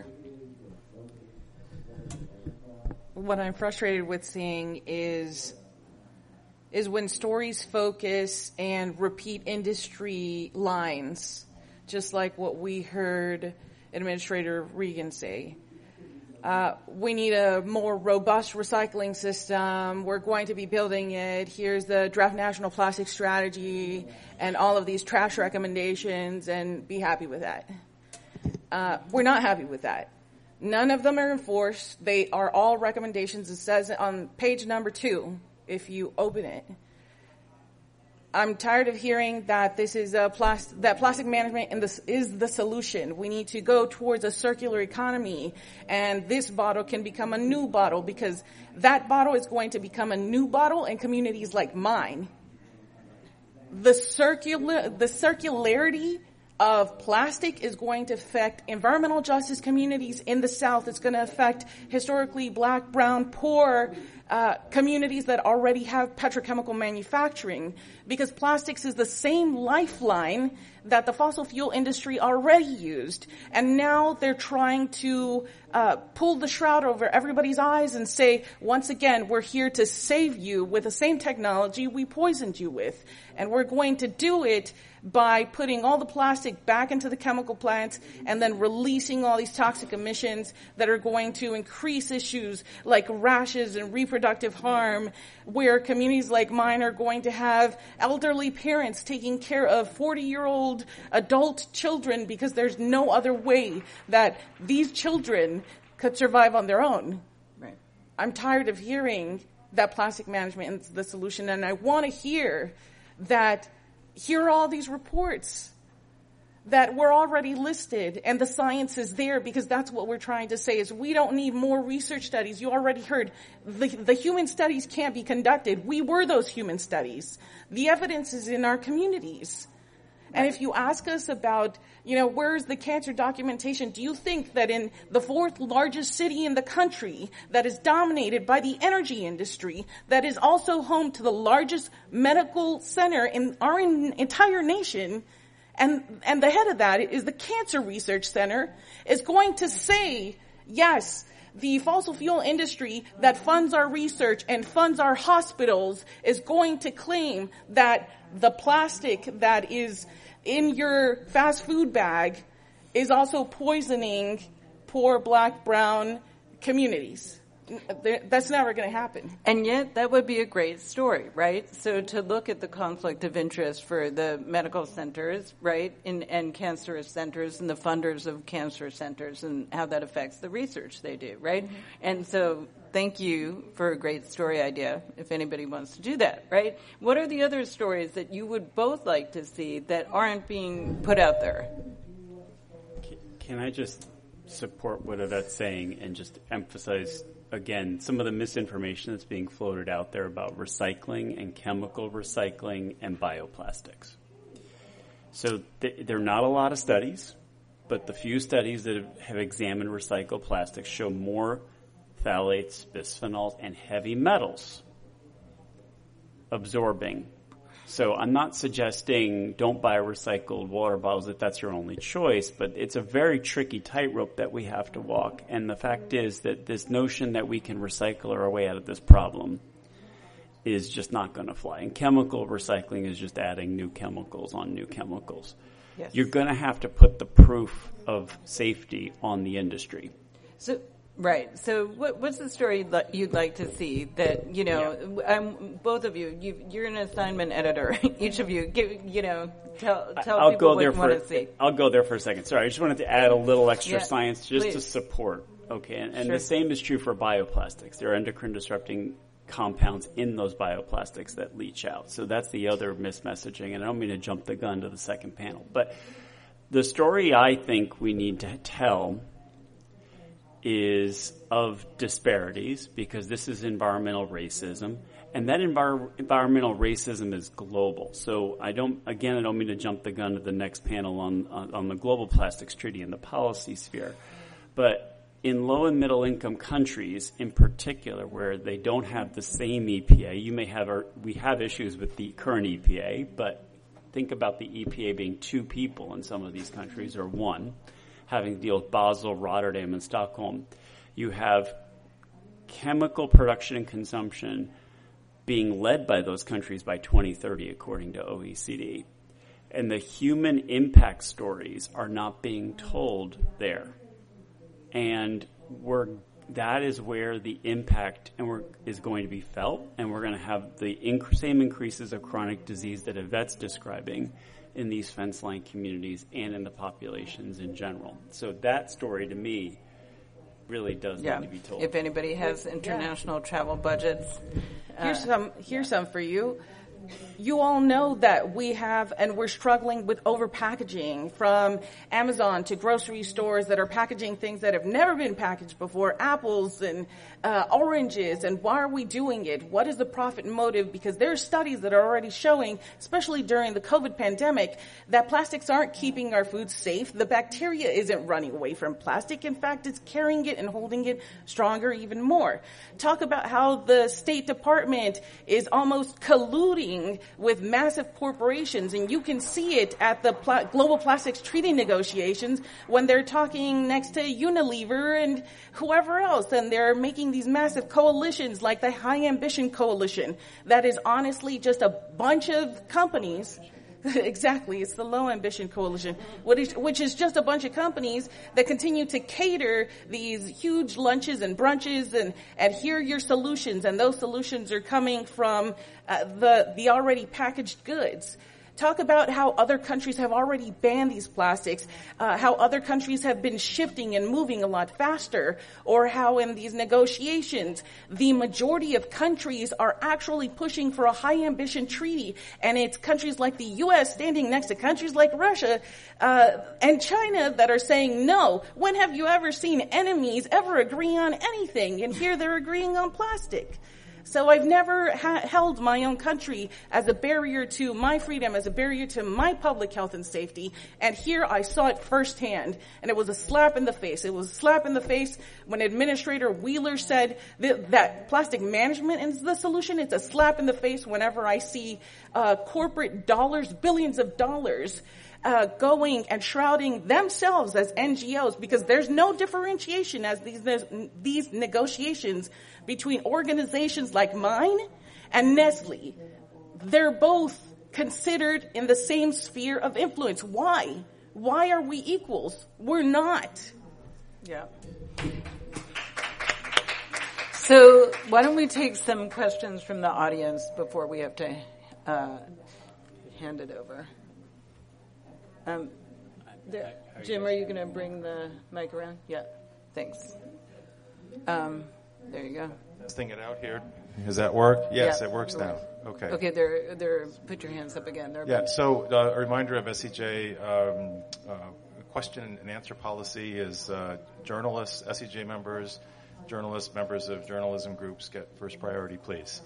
What I'm frustrated with seeing is is when stories focus and repeat industry lines, just like what we heard Administrator Regan say. Uh, we need a more robust recycling system. We're going to be building it. Here's the draft national plastic strategy and all of these trash recommendations, and be happy with that. Uh, we're not happy with that. None of them are enforced. They are all recommendations. It says on page number two, if you open it. I'm tired of hearing that this is a plastic, that plastic management in this is the solution. We need to go towards a circular economy, and this bottle can become a new bottle because that bottle is going to become a new bottle in communities like mine. the circular, the circularity of plastic is going to affect environmental justice communities in the South. It's going to affect historically black, brown, poor uh, communities that already have petrochemical manufacturing, because plastics is the same lifeline that the fossil fuel industry already used. And now they're trying to uh, pull the shroud over everybody's eyes and say, once again, we're here to save you with the same technology we poisoned you with. And we're going to do it by putting all the plastic back into the chemical plants and then releasing all these toxic emissions that are going to increase issues like rashes and reproductive harm, where communities like mine are going to have elderly parents taking care of forty-year-old adult children because there's no other way that these children could survive on their own. Right. I'm tired of hearing that plastic management is the solution, and I want to hear that here are all these reports that were already listed, and the science is there, because that's what we're trying to say is we don't need more research studies. You already heard the, the human studies can't be conducted. We were those human studies. The evidence is in our communities. And if you ask us about, you know, where's the cancer documentation, do you think that in the fourth largest city in the country that is dominated by the energy industry, that is also home to the largest medical center in our entire nation, and, and the head of that is the Cancer Research Center, is going to say, yes, the fossil fuel industry that funds our research and funds our hospitals is going to claim that the plastic that is in your fast food bag is also poisoning poor black, brown communities. That's never going to happen. And yet that would be a great story, right? So to look at the conflict of interest for the medical centers, right, in, and cancer centers and the funders of cancer centers and how that affects the research they do, right? Mm-hmm. And so thank you for a great story idea, if anybody wants to do that, right? What are the other stories that you would both like to see that aren't being put out there? Can I just support what Yvette's saying and just emphasize again, some of the misinformation that's being floated out there about recycling and chemical recycling and bioplastics. So th- there are not a lot of studies, but the few studies that have, have examined recycled plastics show more phthalates, bisphenols, and heavy metals absorbing. So I'm not suggesting don't buy recycled water bottles if that's your only choice, but it's a very tricky tightrope that we have to walk. And the fact is that this notion that we can recycle our way out of this problem is just not going to fly. And chemical recycling is just adding new chemicals on new chemicals. Yes. You're going to have to put the proof of safety on the industry. So. Right. So what, what's the story that you'd like to see that, you know, yeah. um, both of you, you, you're an assignment editor. Each of you, give, you know, tell, tell I'll people go what there you for, want to see. I'll go there for a second. Sorry, I just wanted to add a little extra yeah, science just please. to support. Okay. And, and sure. the same is true for bioplastics. There are endocrine disrupting compounds in those bioplastics that leach out. So that's the other mismessaging. And I don't mean to jump the gun to the second panel. But the story I think we need to tell is of disparities, because this is environmental racism, and that envir- environmental racism is global. So I don't, again, I don't mean to jump the gun to the next panel on, on, on the Global Plastics Treaty and the policy sphere, but in low and middle income countries in particular, where they don't have the same E P A, you may have, our, we have issues with the current E P A, but think about the E P A being two people in some of these countries, or one, having to deal with Basel, Rotterdam, and Stockholm. You have chemical production and consumption being led by those countries by twenty thirty, according to O E C D. And the human impact stories are not being told there. And we're, that is where the impact and we're, is going to be felt, and we're going to have the inc- same increases of chronic disease that Yvette's describing in these fence line communities and in the populations in general. So that story to me really does yeah. need to be told. If anybody has international yeah. travel budgets. Here's uh, some here's yeah. some for you. You all know that we have, and we're struggling with overpackaging from Amazon to grocery stores that are packaging things that have never been packaged before, apples and uh, oranges, and why are we doing it? What is the profit motive? Because there are studies that are already showing, especially during the COVID pandemic, that plastics aren't keeping our food safe. The bacteria isn't running away from plastic. In fact, it's carrying it and holding it stronger even more. Talk about how the State Department is almost colluding with massive corporations, and you can see it at the Pla- Global Plastics Treaty negotiations when they're talking next to Unilever and whoever else, and they're making these massive coalitions like the High Ambition Coalition that is honestly just a bunch of companies. Exactly, it's the Low Ambition Coalition, which is, which is just a bunch of companies that continue to cater these huge lunches and brunches and, and here are your solutions, and those solutions are coming from uh, the the already packaged goods. Talk about how other countries have already banned these plastics, uh, how other countries have been shifting and moving a lot faster, or how in these negotiations, the majority of countries are actually pushing for a high ambition treaty, and it's countries like the U S standing next to countries like Russia uh, and China that are saying no. When have you ever seen enemies ever agree on anything? And here they're agreeing on plastic. So I've never ha- held my own country as a barrier to my freedom, as a barrier to my public health and safety. And here I saw it firsthand. And it was a slap in the face. It was a slap in the face when Administrator Wheeler said that, that plastic management is the solution. It's a slap in the face whenever I see uh, corporate dollars, billions of dollars, Uh, going and shrouding themselves as N G Os, because there's no differentiation as these these negotiations between organizations like mine and Nestle. They're both considered in the same sphere of influence. Why? Why are we equals? We're not. Yeah. So why don't we take some questions from the audience before we have to uh, hand it over? Um, there, Jim, are you going to bring the mic around? Yeah, thanks. Um, there you go. Testing it out here. Does that work? Yes, yeah. it works now. Okay. Okay, there, there. Put your hands up again. They're yeah. So uh, a reminder of S C J um, uh, question and answer policy is uh, journalists, S C J members, journalists, members of journalism groups get first priority, please.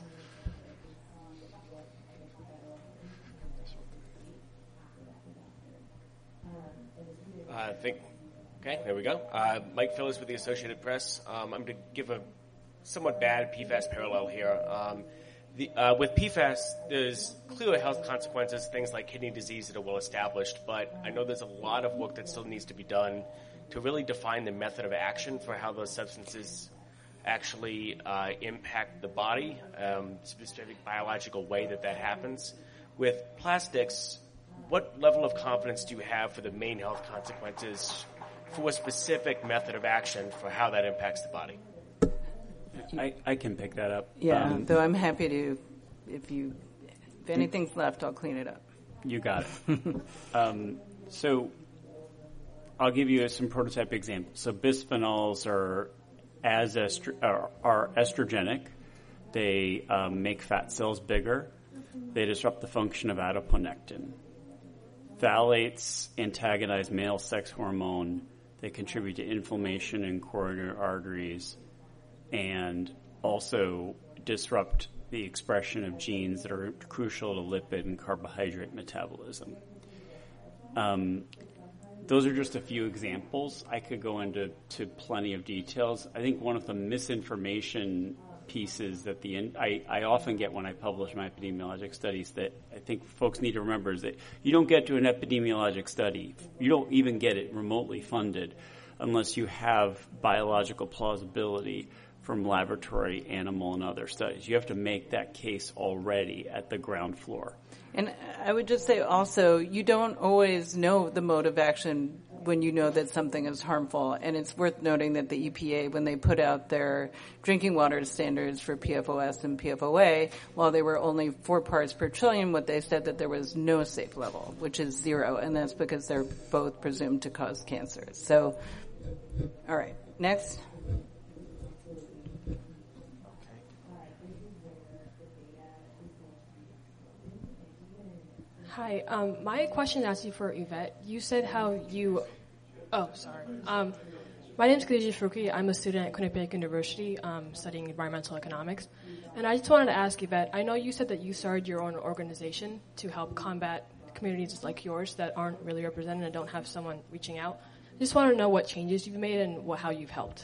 I think, okay, there we go. Uh, Mike Phillips with the Associated Press. Um, I'm going to give a somewhat bad P FAS parallel here. Um, the, uh, with P FAS, there's clear health consequences, things like kidney disease that are well established, but I know there's a lot of work that still needs to be done to really define the method of action for how those substances actually uh, impact the body, um, specific biological way that that happens. With plastics, what level of confidence do you have for the main health consequences for a specific method of action for how that impacts the body? I, I can pick that up. Yeah, um, though I'm happy to, if you, if anything's left, I'll clean it up. You got it. um, so I'll give you some prototype examples. So bisphenols are as estro- are, are estrogenic. They um, make fat cells bigger. They disrupt the function of adiponectin. Phthalates antagonize male sex hormone. They contribute to inflammation in coronary arteries and also disrupt the expression of genes that are crucial to lipid and carbohydrate metabolism. Um, those are just a few examples. I could go into to plenty of details. I think one of the misinformation pieces that the I, I often get when I publish my epidemiologic studies that I think folks need to remember is that you don't get to an epidemiologic study, you don't even get it remotely funded unless you have biological plausibility from laboratory, animal, and other studies. You have to make that case already at the ground floor. And I would just say also, you don't always know the mode of action when you know that something is harmful. And it's worth noting that the E P A, when they put out their drinking water standards for P F O S and P F O A, while they were only four parts per trillion, what they said that there was no safe level, which is zero. And that's because they're both presumed to cause cancer. So, all right, next. Hi. Um, my question is actually for Yvette. You said how you... Oh, sorry. Um, my name is Khadija Faruqi. I'm a student at Quinnipiac University um, studying environmental economics. And I just wanted to ask Yvette, I know you said that you started your own organization to help combat communities like yours that aren't really represented and don't have someone reaching out. I just want to know what changes you've made and what, how you've helped.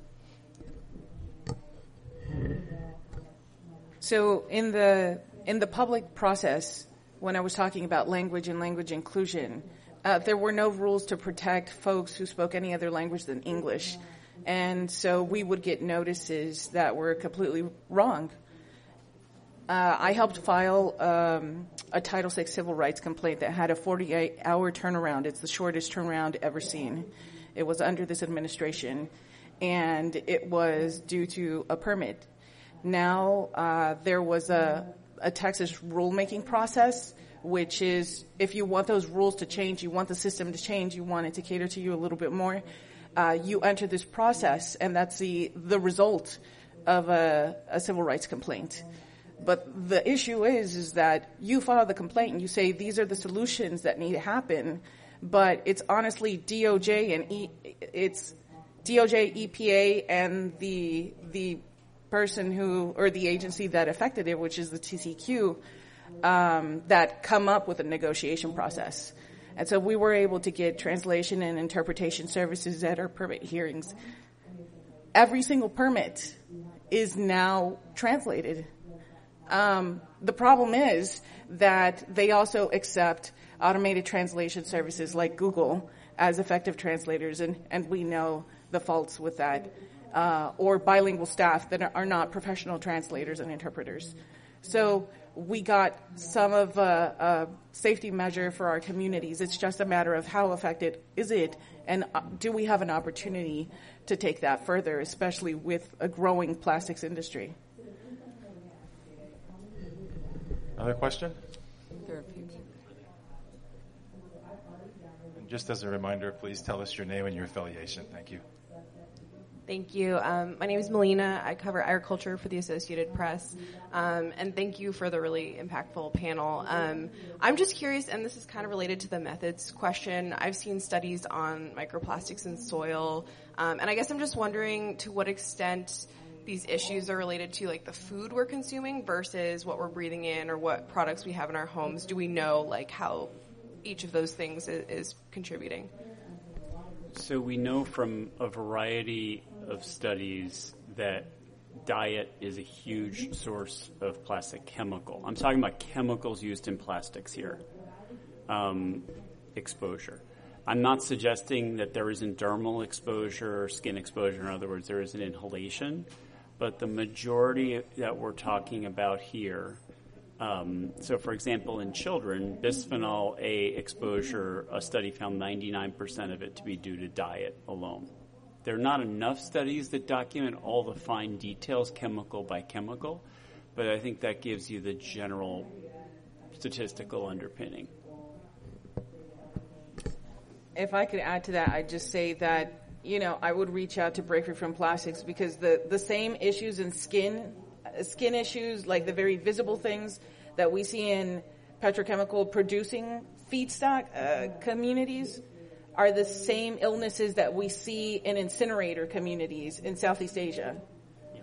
So in the in the public process, when I was talking about language and language inclusion, uh, there were no rules to protect folks who spoke any other language than English. And so we would get notices that were completely wrong. Uh, I helped file um, a Title six civil rights complaint that had a forty-eight hour turnaround. It's the shortest turnaround ever seen. It was under this administration, and it was due to a permit. Now uh, there was a, a Texas rulemaking process, which is if you want those rules to change, you want the system to change, you want it to cater to you a little bit more, uh, you enter this process, and that's the, the result of a, a civil rights complaint. But the issue is, is that you file the complaint and you say these are the solutions that need to happen, but it's honestly D O J and e, it's D O J, E P A, and the the person who or the agency that affected it, which is the T C Q, um, that come up with a negotiation process. And so we were able to get translation and interpretation services at our permit hearings. Every single permit is now translated. Um, the problem is that they also accept automated translation services like Google as effective translators, and, and we know the faults with that, uh, or bilingual staff that are not professional translators and interpreters. So we got some of a, a safety measure for our communities. It's just a matter of how effective is it, and do we have an opportunity to take that further, especially with a growing plastics industry. Another question? There are a few. And just as a reminder, please tell us your name and your affiliation. Thank you. Thank you. Um, my name is Melina. I cover agriculture for the Associated Press. Um, and thank you for the really impactful panel. Um, I'm just curious, and this is kind of related to the methods question. I've seen studies on microplastics in soil. Um, and I guess I'm just wondering to what extent these issues are related to like the food we're consuming versus what we're breathing in or what products we have in our homes. Do we know like how each of those things is, is contributing? So we know from a variety of studies that diet is a huge source of plastic chemical. I'm talking about chemicals used in plastics here. Um, exposure. I'm not suggesting that there isn't dermal exposure or skin exposure. In other words, there isn't inhalation. But the majority that we're talking about here, um, so for example, in children, bisphenol A exposure, a study found ninety-nine percent of it to be due to diet alone. There are not enough studies that document all the fine details chemical by chemical, but I think that gives you the general statistical underpinning. If I could add to that, I'd just say that, you know, I would reach out to Break Free from Plastics because the, the same issues in skin, uh, skin issues, like the very visible things that we see in petrochemical producing feedstock uh, communities, are the same illnesses that we see in incinerator communities in Southeast Asia. Yeah.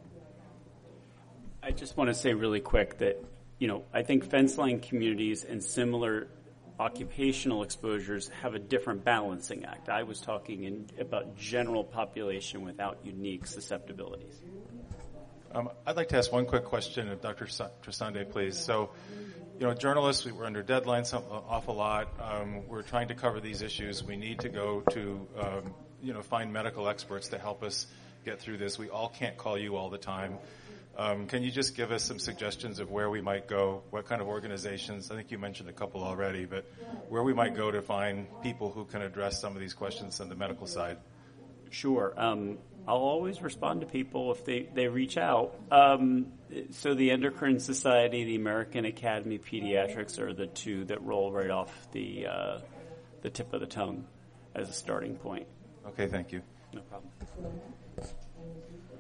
I just want to say really quick that, you know, I think fence line communities and similar occupational exposures have a different balancing act. I was talking in, about general population without unique susceptibilities. Um, I'd like to ask one quick question of Doctor Trasande, please. So, you know, journalists, we were under deadline some, an awful lot. Um, we're trying to cover these issues. We need to go to, um, you know, find medical experts to help us get through this. We all can't call you all the time. Um, can you just give us some suggestions of where we might go, what kind of organizations? I think you mentioned a couple already, but where we might go to find people who can address some of these questions on the medical side? Sure. Um, I'll always respond to people if they, they reach out. Um, so the Endocrine Society, the American Academy of Pediatrics are the two that roll right off the uh, the tip of the tongue as a starting point. Okay, thank you. No problem.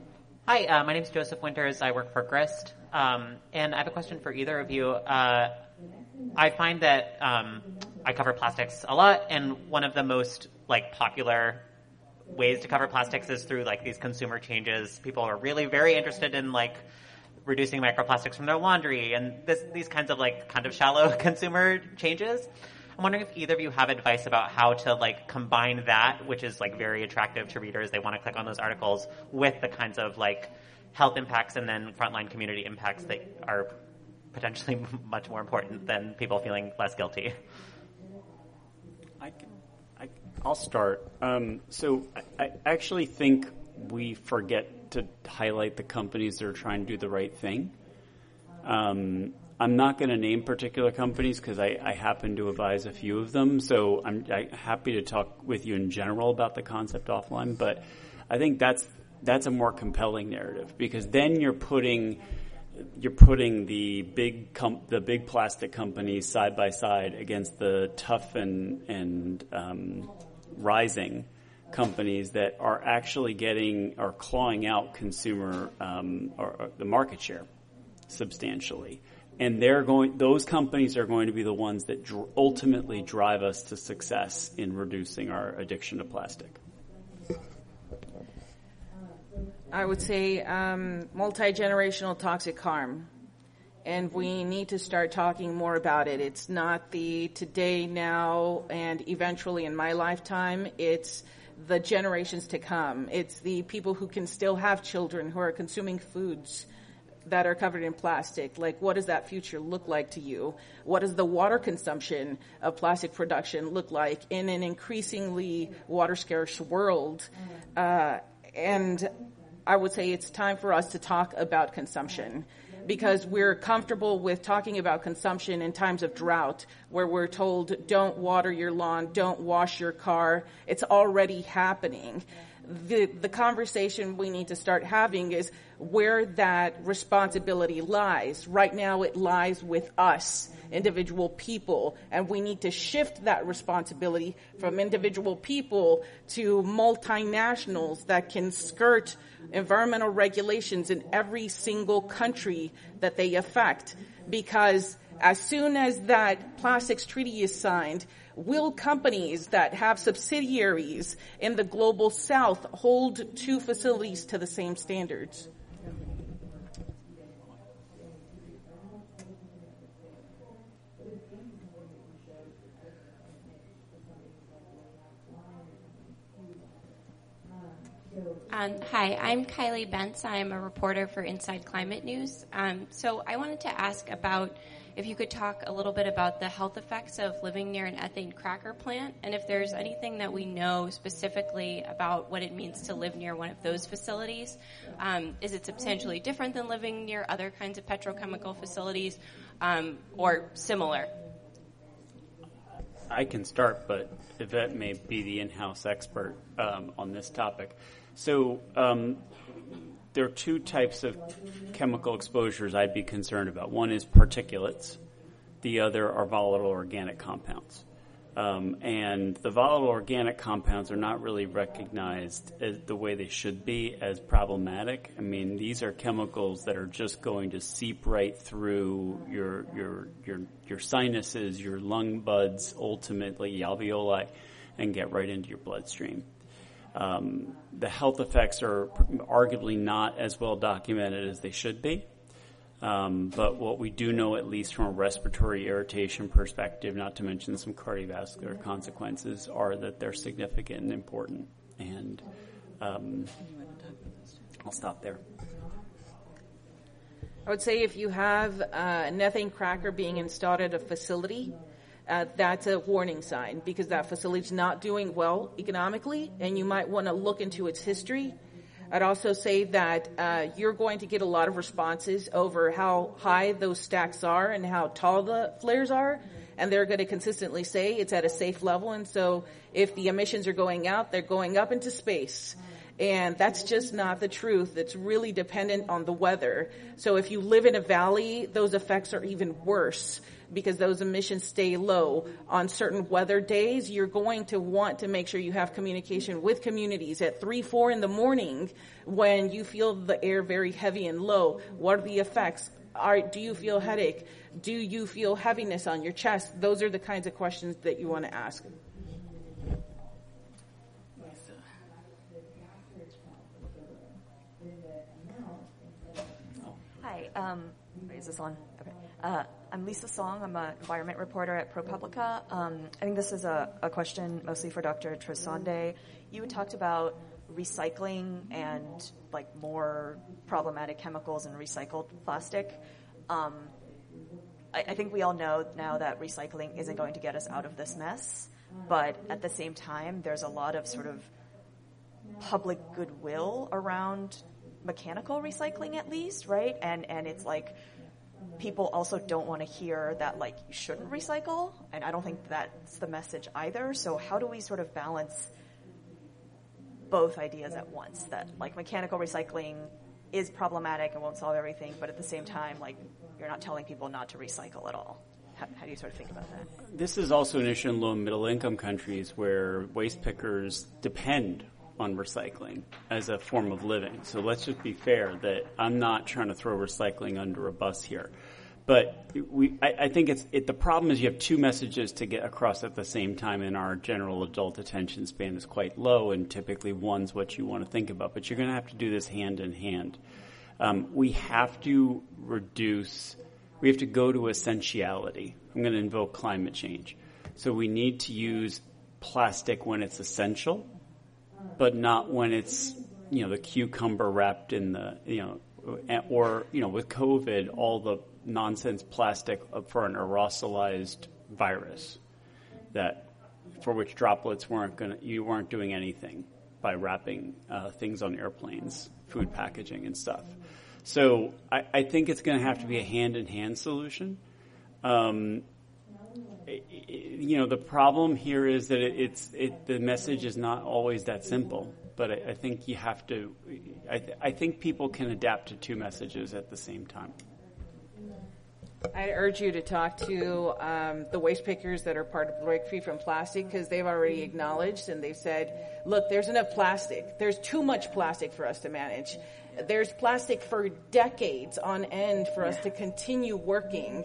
Hi, uh, my name is Joseph Winters. I work for GRIST. Um, and I have a question for either of you. Uh, I find that um, I cover plastics a lot, and one of the most like popular ways to cover plastics is through like these consumer changes. People are really very interested in like reducing microplastics from their laundry and this, these kinds of like kind of shallow consumer changes. I'm wondering if either of you have advice about how to like combine that, which is like very attractive to readers. They want to click on those articles with the kinds of like health impacts and then frontline community impacts that are potentially much more important than people feeling less guilty. I can, I, I'll start. Um, so I, I actually think we forget to highlight the companies that are trying to do the right thing. Um, I'm not going to name particular companies because I, I happen to advise a few of them. So I'm I, happy to talk with you in general about the concept offline. But I think that's that's a more compelling narrative because then you're putting you're putting the big com- the big plastic companies side by side against the tough and and um, rising companies that are actually getting or clawing out consumer um, or, or the market share substantially. And they're going; those companies are going to be the ones that dr- ultimately drive us to success in reducing our addiction to plastic. I would say um, multi-generational toxic harm, and we need to start talking more about it. It's not the today, now, and eventually in my lifetime. It's the generations to come. It's the people who can still have children who are consuming foods that are covered in plastic. Like, what does that future look like to you? What does the water consumption of plastic production look like in an increasingly water scarce world? Uh, and I would say it's time for us to talk about consumption because we're comfortable with talking about consumption in times of drought where we're told don't water your lawn, don't wash your car. It's already happening. The, the conversation we need to start having is where that responsibility lies. Right now it lies with us, individual people, and we need to shift that responsibility from individual people to multinationals that can skirt environmental regulations in every single country that they affect. Because as soon as that plastics treaty is signed, will companies that have subsidiaries in the global south hold two facilities to the same standards? Um, hi, I'm Kylie Bentz. I'm a reporter for Inside Climate News. Um, so I wanted to ask about if you could talk a little bit about the health effects of living near an ethane cracker plant, and if there's anything that we know specifically about what it means to live near one of those facilities. Um, is it substantially different than living near other kinds of petrochemical facilities, um, or similar? I can start, but Yvette may be the in-house expert um, on this topic. So um, there are two types of chemical exposures I'd be concerned about. One is particulates. The other are volatile organic compounds. Um, and the volatile organic compounds are not really recognized as the way they should be as problematic. I mean, these are chemicals that are just going to seep right through your your your your sinuses, your lung buds, ultimately alveoli, and get right into your bloodstream. Um, the health effects are arguably not as well documented as they should be. Um, but what we do know, at least from a respiratory irritation perspective, not to mention some cardiovascular consequences, are that they're significant and important. And um, I'll stop there. I would say if you have a ethane cracker being installed at a facility, Uh, that's a warning sign because that facility is not doing well economically, and you might want to look into its history. I'd also say that uh, you're going to get a lot of responses over how high those stacks are and how tall the flares are, and they're going to consistently say it's at a safe level. And so if the emissions are going out, they're going up into space. And that's just not the truth. It's really dependent on the weather. So if you live in a valley, those effects are even worse because those emissions stay low. On certain weather days, you're going to want to make sure you have communication with communities at three, four in the morning when you feel the air very heavy and low. What are the effects? Are, do you feel headache? Do you feel heaviness on your chest? Those are the kinds of questions that you want to ask. Hi, um, is this on? Okay. Uh, I'm Lisa Song. I'm an environment reporter at ProPublica. Um, I think this is a, a question mostly for Doctor Tresande. You had talked about recycling and like more problematic chemicals in recycled plastic. Um, I, I think we all know now that recycling isn't going to get us out of this mess, but at the same time, there's a lot of sort of public goodwill around mechanical recycling, at least, right? And and it's like people also don't want to hear that like you shouldn't recycle, and I don't think that's the message either. So how do we sort of balance both ideas at once, that like mechanical recycling is problematic and won't solve everything, but at the same time, like you're not telling people not to recycle at all? How, how do you sort of think about that? This is also an issue in low and middle income countries where waste pickers depend on recycling as a form of living. So let's just be fair that I'm not trying to throw recycling under a bus here. But we, I, I think it's it, the problem is you have two messages to get across at the same time, and our general adult attention span is quite low, and typically one's what you want to think about. But you're going to have to do this hand in hand. Um, we have to reduce, we have to go to essentiality. I'm going to invoke climate change. So we need to use plastic when it's essential, but not when it's, you know, the cucumber wrapped in the, you know, or, you know, with COVID, all the nonsense plastic for an aerosolized virus that, for which droplets weren't going to, you weren't doing anything by wrapping uh, things on airplanes, food packaging and stuff. So I, I think it's going to have to be a hand-in-hand solution. Um, You know, the problem here is that it, it's it, the message is not always that simple. But I, I think you have to. I, th- I think people can adapt to two messages at the same time. I urge you to talk to um, the waste pickers that are part of Break Free from Plastic, because they've already acknowledged and they've said, look, there's enough plastic. There's too much plastic for us to manage. There's plastic for decades on end for us to continue working.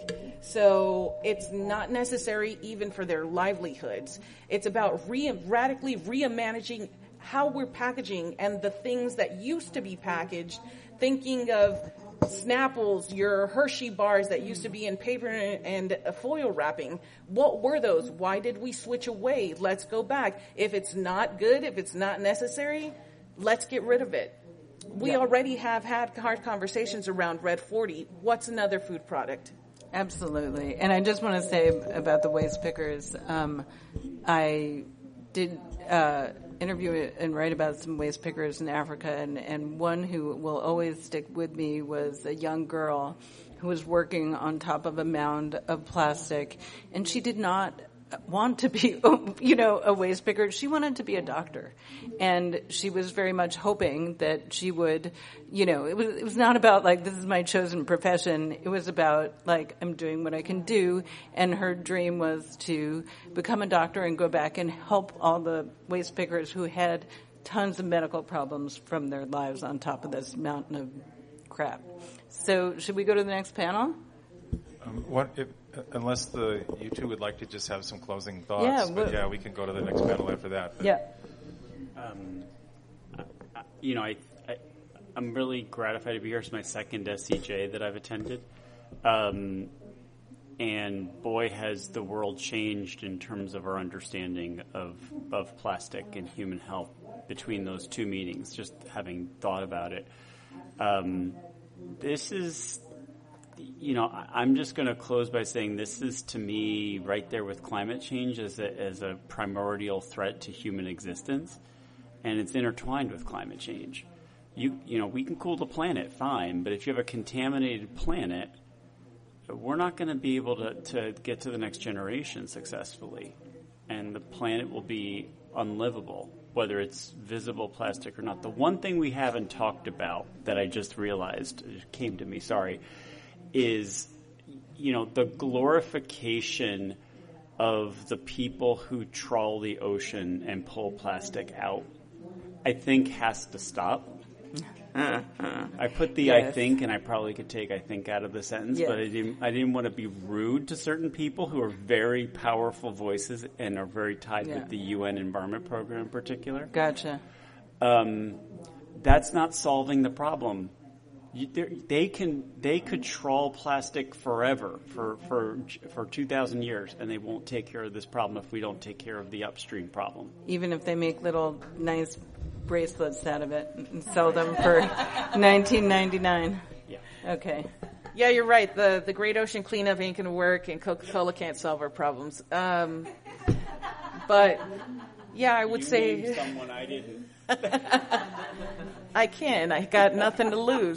So it's not necessary even for their livelihoods. It's about re- radically reimagining how we're packaging and the things that used to be packaged, thinking of Snapples, your Hershey bars that used to be in paper and foil wrapping. What were those? Why did we switch away? Let's go back. If it's not good, if it's not necessary, let's get rid of it. We yeah. already have had hard conversations around Red forty. What's another food product? Absolutely. And I just want to say about the waste pickers, um, I did uh, interview and write about some waste pickers in Africa, and, and one who will always stick with me was a young girl who was working on top of a mound of plastic, and she did not want to be, you know, a waste picker. She wanted to be a doctor, and she was very much hoping that she would, you know, it was it was not about like this is my chosen profession. It was about like I'm doing what I can do, and her dream was to become a doctor and go back and help all the waste pickers who had tons of medical problems from their lives on top of this mountain of crap. So, should we go to the next panel? Um, what if? Unless the you two would like to just have some closing thoughts, yeah, but yeah, we can go to the next panel after that. But. Yeah. Um, I, you know, I, I, I'm really gratified to be here. It's my second S C J that I've attended. Um, and boy, has the world changed in terms of our understanding of, of plastic and human health between those two meetings, just having thought about it. Um, this is... You know, I'm just going to close by saying this is, to me, right there with climate change as a, as a primordial threat to human existence, and it's intertwined with climate change. You, you know, we can cool the planet, fine, but if you have a contaminated planet, we're not going to be able to, to get to the next generation successfully, and the planet will be unlivable, whether it's visible plastic or not. The one thing we haven't talked about that I just realized, it came to me, sorry, is, you know, the glorification of the people who trawl the ocean and pull plastic out, I think has to stop. I put the yes. I think, and I probably could take I think out of the sentence, yes. but I didn't, I didn't want to be rude to certain people who are very powerful voices and are very tied yeah. with the U N Environment Program in particular. Gotcha. Um, that's not solving the problem. You, they can they could trawl plastic forever for for for two thousand years, and they won't take care of this problem if we don't take care of the upstream problem. Even if they make little nice bracelets out of it and sell them for nineteen ninety-nine. Yeah. Okay. Yeah, you're right. The the Great Ocean Cleanup ain't going to work, and Coca-Cola can't solve our problems. Um, but yeah, I would you say named someone I didn't. I can. I got nothing to lose.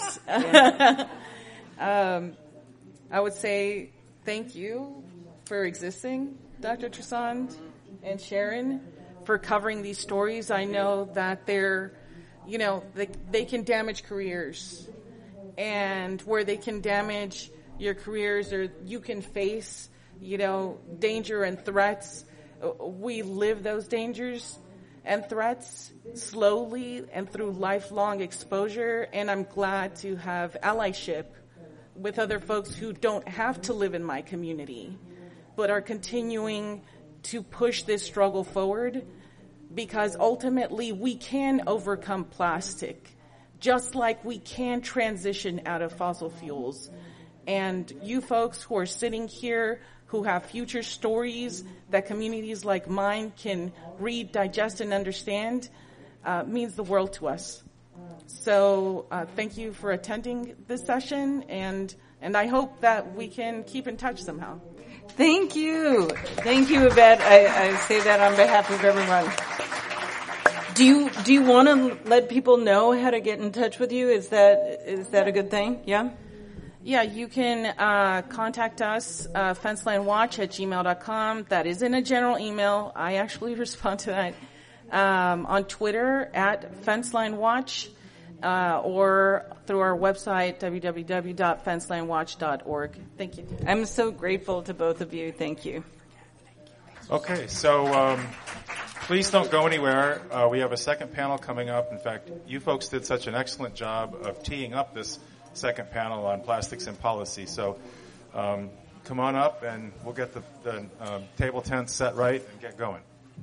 um, I would say thank you for existing, Doctor Tresand and Sharon, for covering these stories. I know that they're, you know, they, they can damage careers, and where they can damage your careers or you can face, you know, danger and threats. We live those dangers and threats slowly and through lifelong exposure, and I'm glad to have allyship with other folks who don't have to live in my community, but are continuing to push this struggle forward, because ultimately we can overcome plastic, just like we can transition out of fossil fuels. And you folks who are sitting here who have future stories that communities like mine can read, digest, and understand, uh, means the world to us. So uh, thank you for attending this session, and and I hope that we can keep in touch somehow. Thank you. Thank you, Yvette. I, I say that on behalf of everyone. Do you do you want to let people know how to get in touch with you? Is that is that a good thing? Yeah? Yeah, you can uh, contact us, uh, fencelandwatch at gmail dot com. That is in a general email. I actually respond to that. Um, on Twitter, at FenceLineWatch, uh, or through our website, w w w dot fencelandwatch dot org. Thank you. I'm so grateful to both of you. Thank you. Okay, so um, please don't go anywhere. Uh, we have a second panel coming up. In fact, you folks did such an excellent job of teeing up this second panel on plastics and policy. So um, come on up, and we'll get the, the um, table tents set right and get going.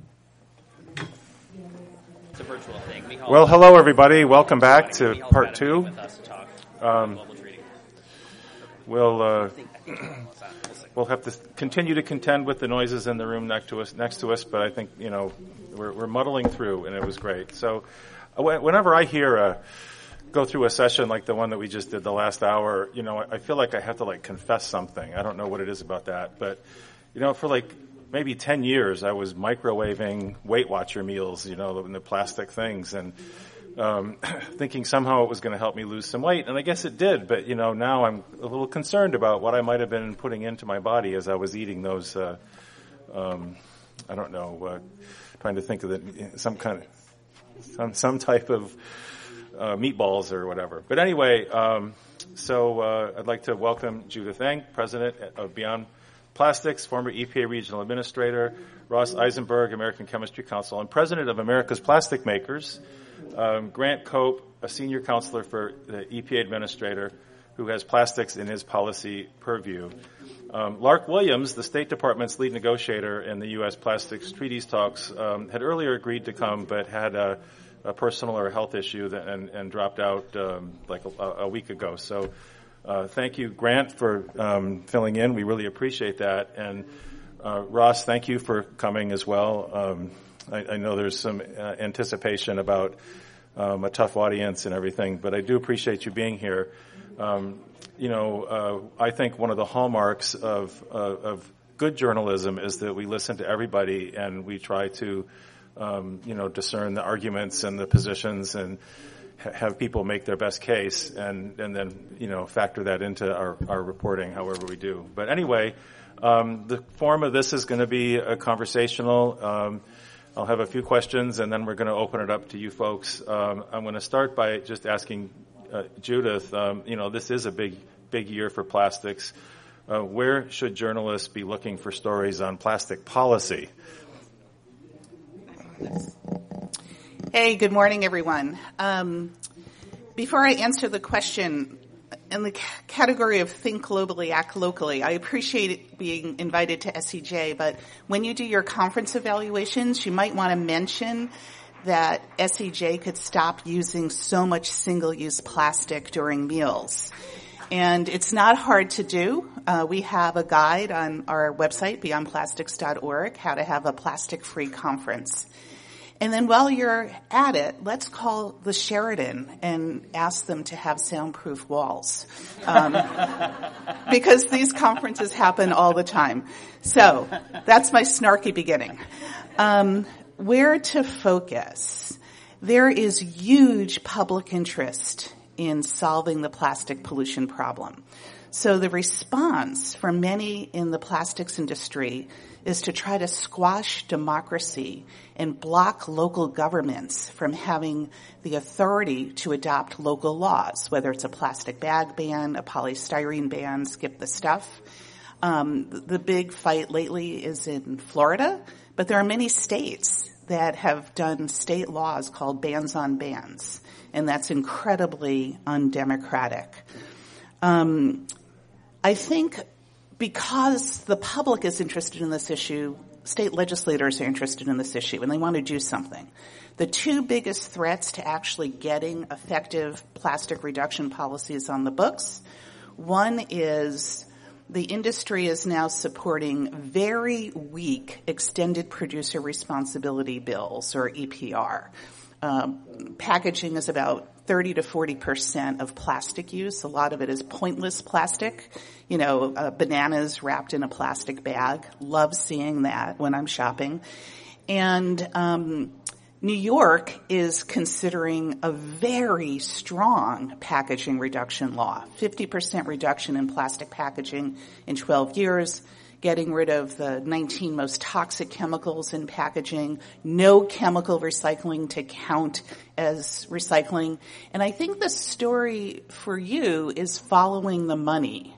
It's a virtual thing. Michal, well, hello, everybody. Welcome back to Michal part two. Um, we'll uh, we'll have to continue to contend with the noises in the room next to us. Next to us, but I think you know we're, we're muddling through, and it was great. So uh, whenever I hear a go through a session like the one that we just did the last hour, you know, I feel like I have to like confess something. I don't know what it is about that, but you know, for like maybe ten years, I was microwaving Weight Watcher meals, you know, in the plastic things, and um, thinking somehow it was going to help me lose some weight, and I guess it did. But you know, now I'm a little concerned about what I might have been putting into my body as I was eating those. Uh, um, I don't know, uh, trying to think of the, some kind of some some type of Uh, meatballs or whatever. But anyway, um, so uh, I'd like to welcome Judith Eng, President of Beyond Plastics, former E P A Regional Administrator, Ross Eisenberg, American Chemistry Council, and President of America's Plastic Makers, um, Grant Cope, a Senior Counselor for the E P A Administrator, who has plastics in his policy purview. Um, Lark Williams, the State Department's lead negotiator in the U S Plastics Treaties talks, um, had earlier agreed to come, but had a a personal or a health issue that, and, and dropped out um, like a, a week ago. So uh, thank you, Grant, for um, filling in. We really appreciate that. And uh, Ross, thank you for coming as well. Um, I, I know there's some uh, anticipation about um, a tough audience and everything, but I do appreciate you being here. Um, you know, uh, I think one of the hallmarks of, uh, of good journalism is that we listen to everybody and we try to Um, you know, discern the arguments and the positions and ha- have people make their best case and, and then, you know, factor that into our, our reporting however we do. But anyway, um, the form of this is going to be a conversational. Um, I'll have a few questions and then we're going to open it up to you folks. Um, I'm going to start by just asking uh, Judith, um, you know, this is a big, big year for plastics. Uh, where should journalists be looking for stories on plastic policy? Hey, good morning, everyone. Um, before I answer the question, in the c- category of think globally, act locally, I appreciate being invited to S C J, but when you do your conference evaluations, you might want to mention that S C J could stop using so much single-use plastic during meals. And it's not hard to do. Uh, we have a guide on our website, beyond plastics dot org, how to have a plastic-free conference. And then while you're at it, let's call the Sheraton and ask them to have soundproof walls. Um, because these conferences happen all the time. So that's my snarky beginning. Um, where to focus? There is huge public interest in solving the plastic pollution problem. So the response from many in the plastics industry is to try to squash democracy and block local governments from having the authority to adopt local laws, whether it's a plastic bag ban, a polystyrene ban, skip the stuff. Um, the big fight lately is in Florida, but there are many states that have done state laws called bans on bans, and that's incredibly undemocratic. Um, I think because the public is interested in this issue, state legislators are interested in this issue, and they want to do something. The two biggest threats to actually getting effective plastic reduction policies on the books, one is the industry is now supporting very weak extended producer responsibility bills, or E P R. Um, packaging is about thirty to forty percent of plastic use. A lot of it is pointless plastic. You know, uh, bananas wrapped in a plastic bag. Love seeing that when I'm shopping. And um, New York is considering a very strong packaging reduction law. fifty percent reduction in plastic packaging in twelve years. Getting rid of the nineteen most toxic chemicals in packaging, no chemical recycling to count as recycling. And I think the story for you is following the money.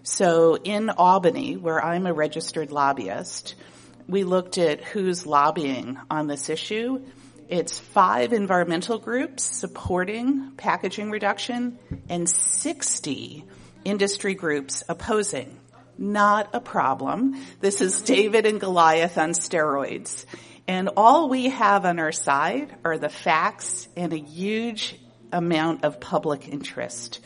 So in Albany, where I'm a registered lobbyist, we looked at who's lobbying on this issue. It's five environmental groups supporting packaging reduction and sixty industry groups opposing. Not a problem. This is David and Goliath on steroids. And all we have on our side are the facts and a huge amount of public interest.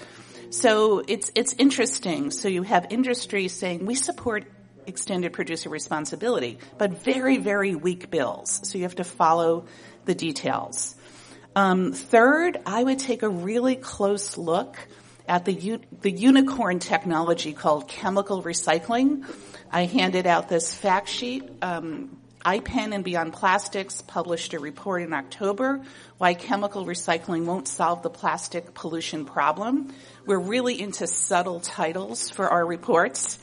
So it's, it's interesting. So you have industry saying we support extended producer responsibility, but very, very weak bills. So you have to follow the details. Um, third, I would take a really close look at the the unicorn technology called chemical recycling. I handed out this fact sheet. Um, I P E N and Beyond Plastics published a report in October why chemical recycling won't solve the plastic pollution problem. We're really into subtle titles for our reports.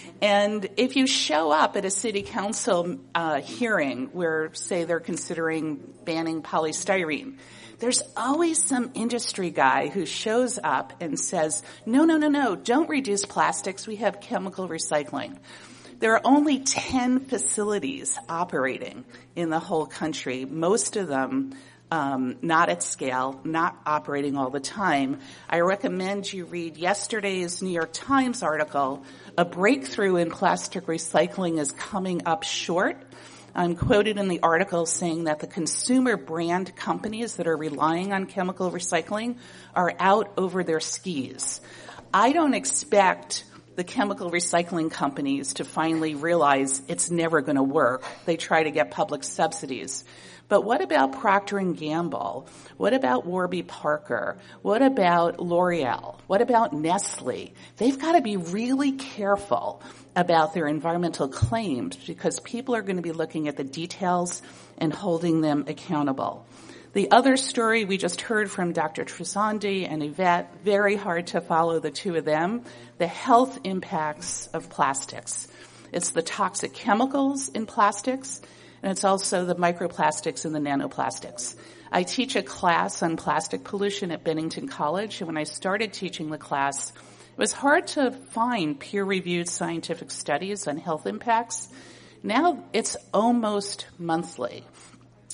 And if you show up at a city council uh, hearing where, say, they're considering banning polystyrene, there's always some industry guy who shows up and says, no, no, no, no, don't reduce plastics. We have chemical recycling. There are only ten facilities operating in the whole country, most of them um, not at scale, not operating all the time. I recommend you read yesterday's New York Times article, A Breakthrough in Plastic Recycling is Coming Up Short. I'm quoted in the article saying that the consumer brand companies that are relying on chemical recycling are out over their skis. I don't expect the chemical recycling companies to finally realize it's never going to work. They try to get public subsidies. But what about Procter and Gamble? What about Warby Parker? What about L'Oreal? What about Nestle? They've got to be really careful about their environmental claims because people are going to be looking at the details and holding them accountable. The other story we just heard from Doctor Trezondi and Yvette, very hard to follow the two of them, the health impacts of plastics. It's the toxic chemicals in plastics, and it's also the microplastics and the nanoplastics. I teach a class on plastic pollution at Bennington College, and when I started teaching the class, it was hard to find peer-reviewed scientific studies on health impacts. Now it's almost monthly.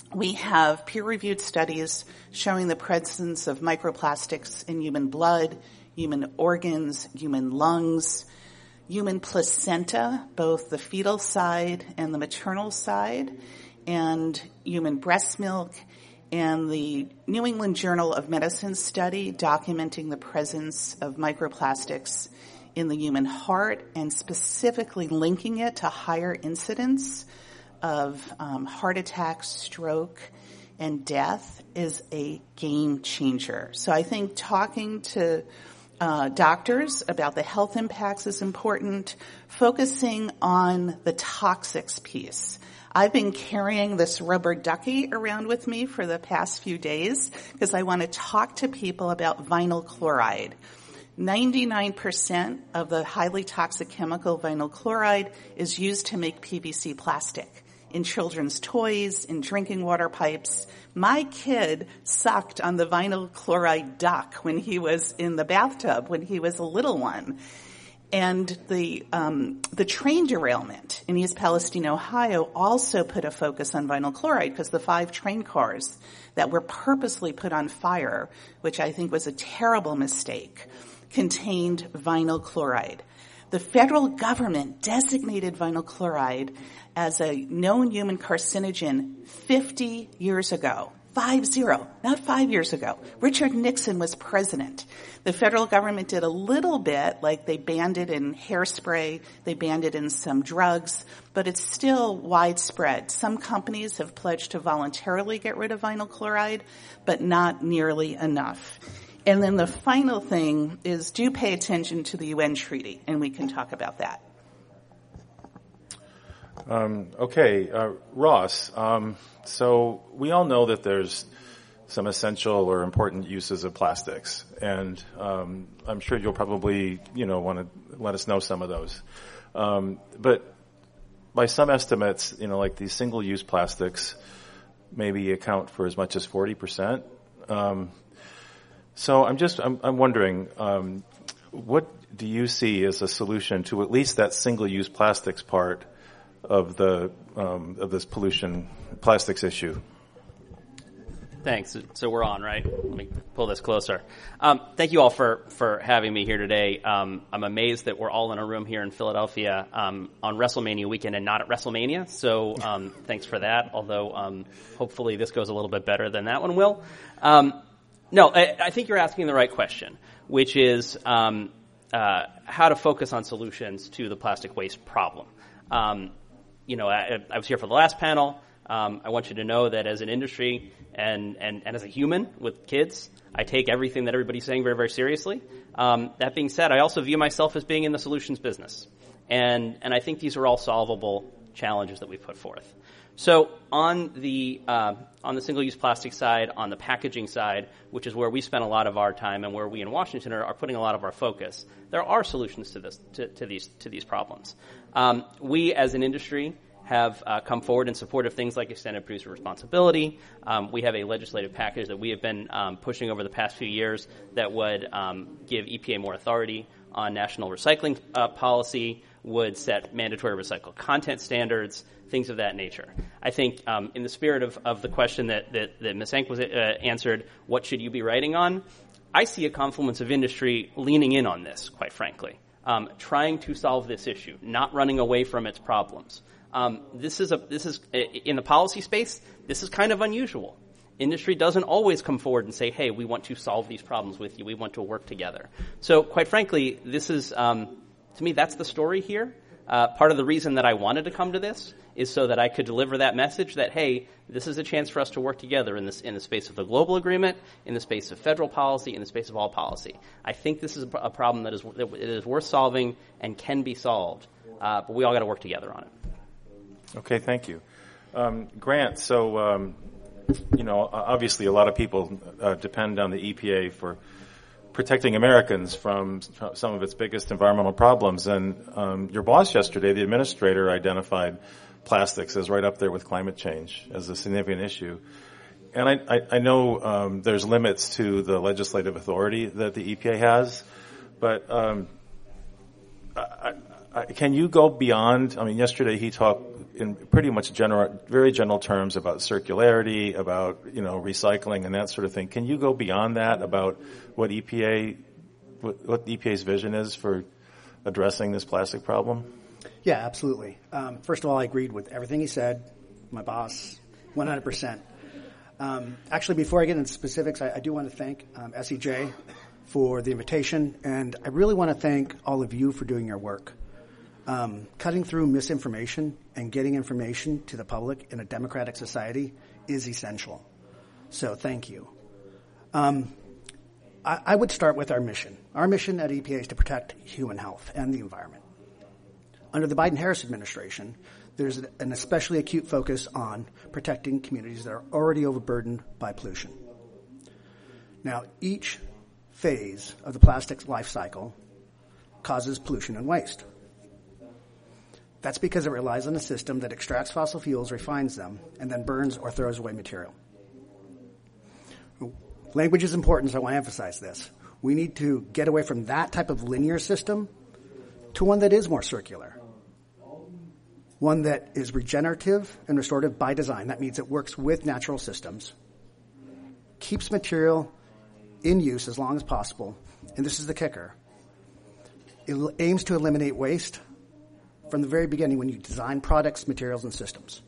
we have peer-reviewed studies showing the presence of microplastics in human blood, human organs, human lungs, human placenta, both the fetal side and the maternal side, and human breast milk, and the New England Journal of Medicine study documenting the presence of microplastics in the human heart and specifically linking it to higher incidence of um, heart attack, stroke, and death is a game changer. So I think talking to uh, doctors about the health impacts is important, focusing on the toxics piece. I've been carrying this rubber ducky around with me for the past few days because I want to talk to people about vinyl chloride. ninety-nine percent of the highly toxic chemical vinyl chloride is used to make P V C plastic in children's toys, in drinking water pipes. My kid sucked on the vinyl chloride duck when he was in the bathtub, when he was a little one. And the um, the train derailment in East Palestine, Ohio, also put a focus on vinyl chloride because the five train cars that were purposely put on fire, which I think was a terrible mistake, contained vinyl chloride. The federal government designated vinyl chloride as a known human carcinogen fifty years ago. Five zero, not five years ago. Richard Nixon was president. The federal government did a little bit, like they banned it in hairspray, they banned it in some drugs, but it's still widespread. Some companies have pledged to voluntarily get rid of vinyl chloride, but not nearly enough. And then the final thing is do pay attention to the U N treaty, and we can talk about that. Um, okay, uh, Ross, um, so we all know that there's some essential or important uses of plastics, and um, I'm sure you'll probably, you know, want to let us know some of those. Um, but by some estimates, you know, like these single-use plastics maybe account for as much as forty percent. Um, so I'm just, I'm, I'm wondering, um, what do you see as a solution to at least that single-use plastics part of the um, of this pollution plastics issue? Thanks. So we're on, right? Let me pull this closer. Um, thank you all for, for having me here today. Um, I'm amazed that we're all in a room here in Philadelphia um, on WrestleMania weekend and not at WrestleMania. So um, thanks for that. Although um, hopefully this goes a little bit better than that one will. Um, no, I, I think you're asking the right question, which is um, uh, how to focus on solutions to the plastic waste problem. Um, you know, I, I was here for the last panel. Um, I want you to know that as an industry and, and, and as a human with kids, I take everything that everybody's saying very, very seriously. Um, that being said, I also view myself as being in the solutions business. And, and I think these are all solvable challenges that we've put forth. So on the, uh, on the single-use plastic side, on the packaging side, which is where we spend a lot of our time and where we in Washington are, are putting a lot of our focus, there are solutions to this, to, to these, to these problems. Um, we as an industry have uh, come forward in support of things like extended producer responsibility. Um, we have a legislative package that we have been um, pushing over the past few years that would um, give E P A more authority on national recycling uh, policy, would set mandatory recycled content standards, things of that nature. I think um, in the spirit of, of the question that, that, that Miz Enck was uh, answered, what should you be writing on? I see a confluence of industry leaning in on this, quite frankly, um, trying to solve this issue, not running away from its problems. Um, this is a, this is, in the policy space, this is kind of unusual. Industry doesn't always come forward and say, hey, we want to solve these problems with you. We want to work together. So quite frankly, this is, um, to me, that's the story here. Uh, part of the reason that I wanted to come to this is so that I could deliver that message that, hey, this is a chance for us to work together in this, in the space of the global agreement, in the space of federal policy, in the space of all policy. I think this is a problem that is, that it is worth solving and can be solved, uh, but we all got to work together on it. Okay, thank you. Um, Grant, so, um, you know, obviously a lot of people uh, depend on the E P A for protecting Americans from some of its biggest environmental problems. And um, your boss yesterday, the administrator, identified plastics as right up there with climate change as a significant issue. And I, I, I know um, there's limits to the legislative authority that the E P A has, but um, I, I, can you go beyond? I mean, yesterday he talked in pretty much general, very general terms about circularity, about, you know, recycling and that sort of thing. Can you go beyond that about what E P A, what, what E P A's vision is for addressing this plastic problem? Yeah, absolutely. Um, first of all, I agreed with everything he said. My boss, one hundred percent. Um, actually, before I get into specifics, I, I do want to thank um, S E J for the invitation, and I really want to thank all of you for doing your work. Um, cutting through misinformation and getting information to the public in a democratic society is essential. So thank you. Um, I, I would start with our mission. Our mission at E P A is to protect human health and the environment. Under the Biden-Harris administration, there's an especially acute focus on protecting communities that are already overburdened by pollution. Now, each phase of the plastics life cycle causes pollution and waste. That's because it relies on a system that extracts fossil fuels, refines them, and then burns or throws away material. Language is important, so I want to emphasize this. We need to get away from that type of linear system to one that is more circular. One that is regenerative and restorative by design. That means it works with natural systems, keeps material in use as long as possible, and this is the kicker. It aims to eliminate waste from the very beginning when you design products, materials, and systems.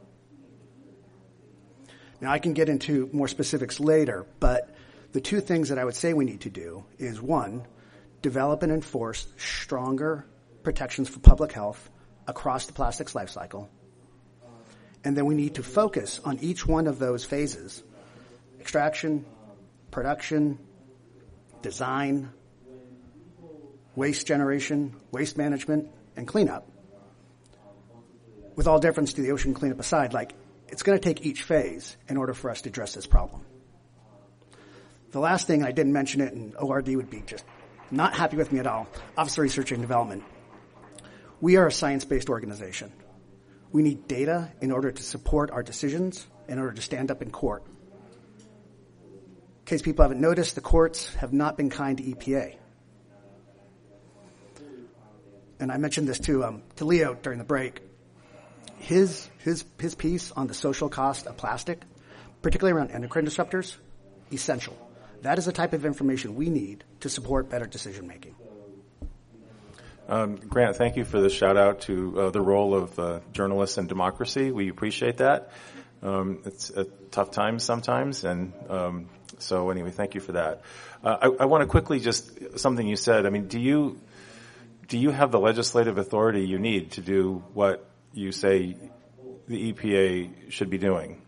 Now, I can get into more specifics later, but the two things that I would say we need to do is, one, develop and enforce stronger protections for public health across the plastics life cycle. And then we need to focus on each one of those phases: extraction, production, design, waste generation, waste management, and cleanup. With all deference to the ocean cleanup aside, like, it's going to take each phase in order for us to address this problem. The last thing, I didn't mention it, and O R D would be just not happy with me at all, Office of Research and Development. We are a science-based organization. We need data in order to support our decisions, in order to stand up in court. In case people haven't noticed, the courts have not been kind to E P A. And I mentioned this to, um, to Leo during the break. His, his, his piece on the social cost of plastic, particularly around endocrine disruptors, essential. That is the type of information we need to support better decision-making. Um, Grant, thank you for the shout-out to uh, the role of uh, journalists in democracy. We appreciate that. Um, it's a tough time sometimes, and um, so anyway, thank you for that. Uh, I, I want to quickly just, something you said, I mean, do you do you have the legislative authority you need to do what you say the E P A should be doing?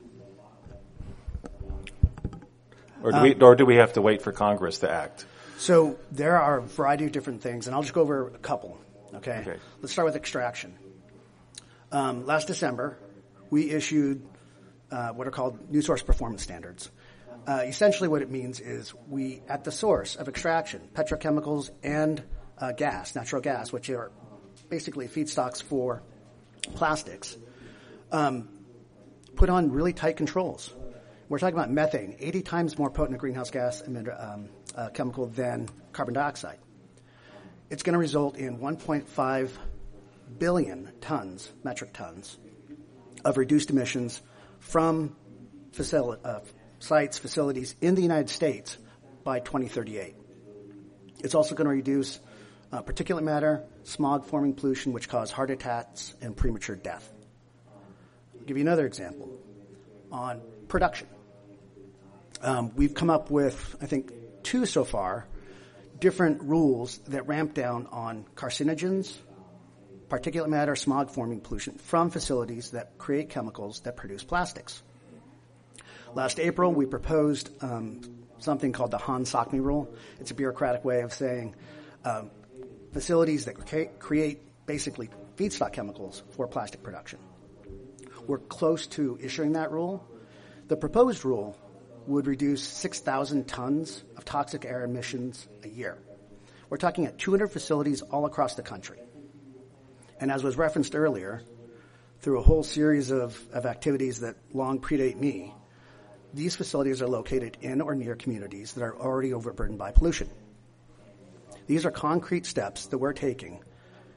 Or do, um, we, or do we have to wait for Congress to act? So there are a variety of different things, and I'll just go over a couple, okay? okay. Let's start with extraction. Um, last December, we issued uh, what are called New Source Performance Standards. Uh, essentially what it means is we, at the source of extraction, petrochemicals and uh, gas, natural gas, which are basically feedstocks for plastics, um, put on really tight controls. We're talking about methane, eighty times more potent a greenhouse gas emitter, um, uh, chemical than carbon dioxide. It's going to result in one point five billion tons, metric tons, of reduced emissions from facil- uh, sites, facilities in the United States by twenty thirty-eight. It's also going to reduce uh, particulate matter, smog-forming pollution, which cause heart attacks and premature death. I'll give you another example on production. Um, we've come up with, I think, two so far, different rules that ramp down on carcinogens, particulate matter, smog-forming pollution from facilities that create chemicals that produce plastics. Last April, we proposed um, something called the Hahn-Sachmi rule. It's a bureaucratic way of saying um, facilities that cre- create basically feedstock chemicals for plastic production. We're close to issuing that rule. The proposed rule would reduce six thousand tons of toxic air emissions a year. We're talking at two hundred facilities all across the country. And as was referenced earlier, through a whole series of, of activities that long predate me, these facilities are located in or near communities that are already overburdened by pollution. These are concrete steps that we're taking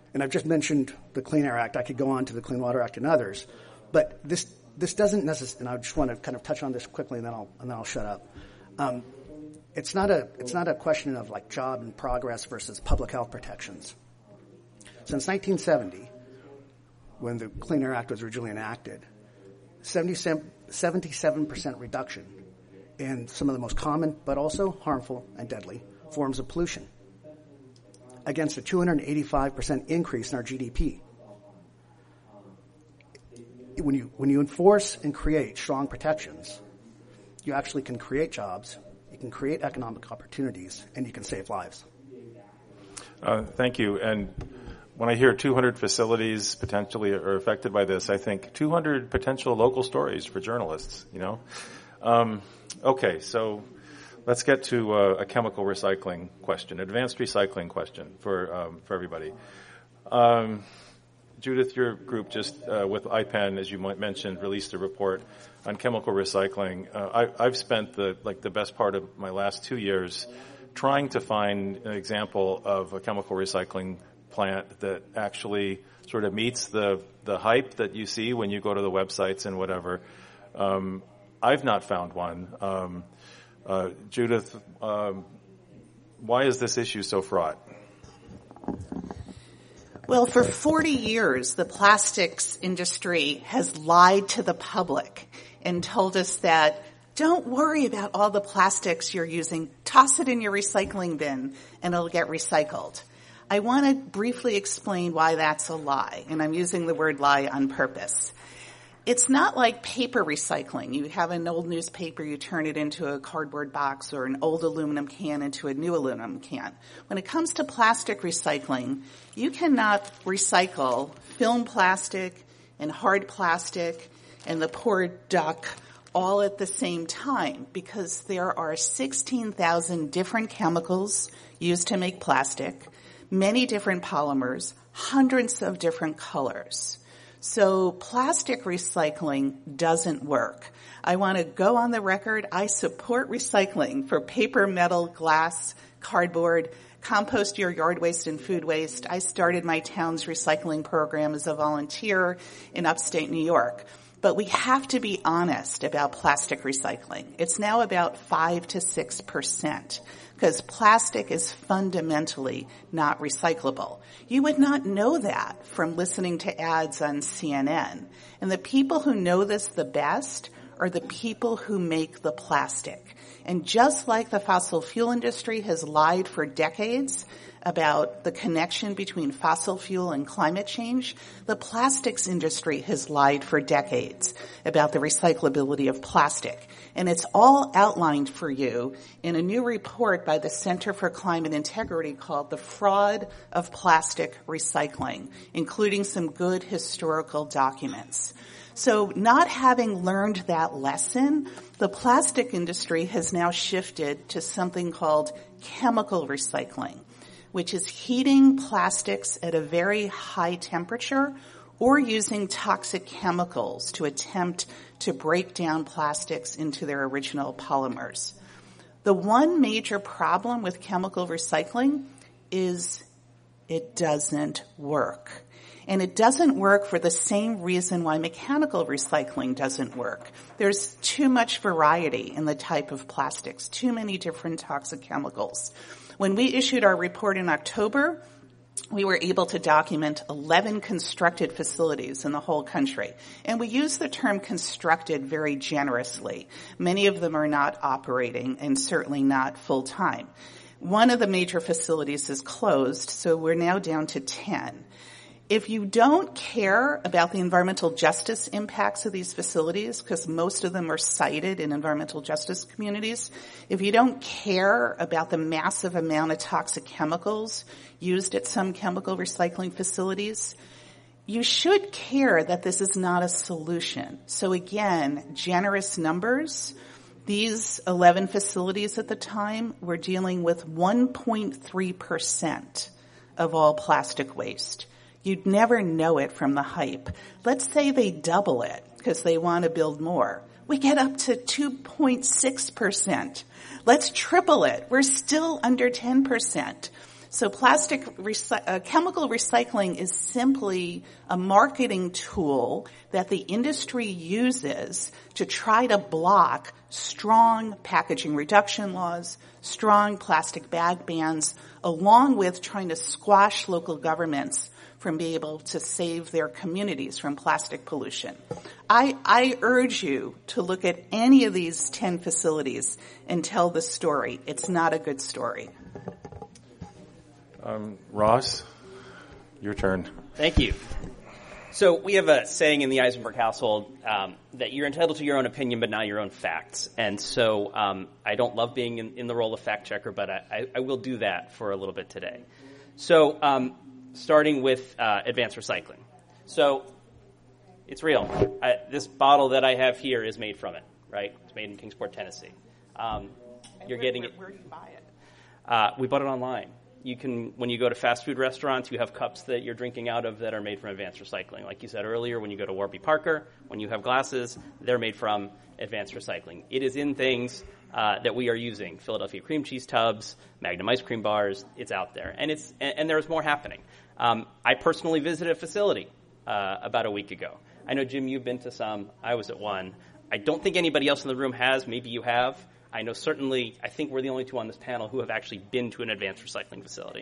And I've just mentioned the Clean Air Act. I could go on to the Clean Water Act and others. But this this doesn't necessarily, and I just want to kind of touch on this quickly, and then I'll and then I'll shut up. Um, it's not a it's not a question of like job and progress versus public health protections. Since nineteen seventy, when the Clean Air Act was originally enacted, seventy-seven percent reduction in some of the most common but also harmful and deadly forms of pollution, against a two hundred eighty-five percent increase in our G D P. When you, when you enforce and create strong protections, you actually can create jobs, you can create economic opportunities, and you can save lives. Uh, thank you. And when I hear two hundred facilities potentially are affected by this, I think two hundred potential local stories for journalists, you know? Um, okay, so let's get to uh, a chemical recycling question, advanced recycling question for um, for everybody. Um, Judith, your group just uh, with I P E N, as you mentioned, released a report on chemical recycling. Uh, I, I've spent the like the best part of my last two years trying to find an example of a chemical recycling plant that actually sort of meets the the hype that you see when you go to the websites and whatever. Um, I've not found one. Um, Uh, Judith, um, why is this issue so fraught? Well, for forty years, the plastics industry has lied to the public and told us that don't worry about all the plastics you're using. Toss it in your recycling bin and it'll get recycled. I want to briefly explain why that's a lie, and I'm using the word lie on purpose. It's not like paper recycling. You have an old newspaper, you turn it into a cardboard box, or an old aluminum can into a new aluminum can. When it comes to plastic recycling, you cannot recycle film plastic and hard plastic and the poor duck all at the same time, because there are sixteen thousand different chemicals used to make plastic, many different polymers, hundreds of different colors. So plastic recycling doesn't work. I want to go on the record. I support recycling for paper, metal, glass, cardboard. Compost your yard waste and food waste. I started my town's recycling program as a volunteer in upstate New York. But we have to be honest about plastic recycling. It's now about five to six percent. Because plastic is fundamentally not recyclable. You would not know that from listening to ads on C N N. And the people who know this the best are the people who make the plastic. And just like the fossil fuel industry has lied for decades about the connection between fossil fuel and climate change, the plastics industry has lied for decades about the recyclability of plastic. And it's all outlined for you in a new report by the Center for Climate Integrity called The Fraud of Plastic Recycling, including some good historical documents. So not having learned that lesson, the plastic industry has now shifted to something called chemical recycling, which is heating plastics at a very high temperature or using toxic chemicals to attempt to break down plastics into their original polymers. The one major problem with chemical recycling is it doesn't work. And it doesn't work for the same reason why mechanical recycling doesn't work. There's too much variety in the type of plastics, too many different toxic chemicals. When we issued our report in October, we were able to document eleven constructed facilities in the whole country. And we use the term constructed very generously. Many of them are not operating and certainly not full-time. One of the major facilities is closed, so we're now down to ten. If you don't care about the environmental justice impacts of these facilities, because most of them are cited in environmental justice communities, if you don't care about the massive amount of toxic chemicals used at some chemical recycling facilities, you should care that this is not a solution. So again, generous numbers. These eleven facilities at the time were dealing with one point three percent of all plastic waste. You'd never know it from the hype. Let's say they double it because they want to build more. We get up to two point six percent. Let's triple it. We're still under ten percent. So plastic, recy- uh, chemical recycling is simply a marketing tool that the industry uses to try to block strong packaging reduction laws, strong plastic bag bans, along with trying to squash local governments from being able to save their communities from plastic pollution. I, I urge you to look at any of these ten facilities and tell the story. It's not a good story. Um, Ross, your turn. Thank you. So we have a saying in the Eisenberg household um, that you're entitled to your own opinion, but not your own facts. And so um, I don't love being in, in the role of fact checker, but I, I, I will do that for a little bit today. So um, starting with uh, advanced recycling. So it's real. I, this bottle that I have here is made from it, right? It's made in Kingsport, Tennessee. Um, you're where, getting where, it. Where do you buy it? Uh, we bought it online. You can, when you go to fast food restaurants, you have cups that you're drinking out of that are made from advanced recycling. Like you said earlier, when you go to Warby Parker, when you have glasses, they're made from advanced recycling. It is in things uh, that we are using. Philadelphia cream cheese tubs, Magnum ice cream bars, it's out there. And it's and, and there's more happening. Um, I personally visited a facility uh, about a week ago. I know, Jim, you've been to some. I was at one. I don't think anybody else in the room has. Maybe you have. I know certainly, I think we're the only two on this panel who have actually been to an advanced recycling facility.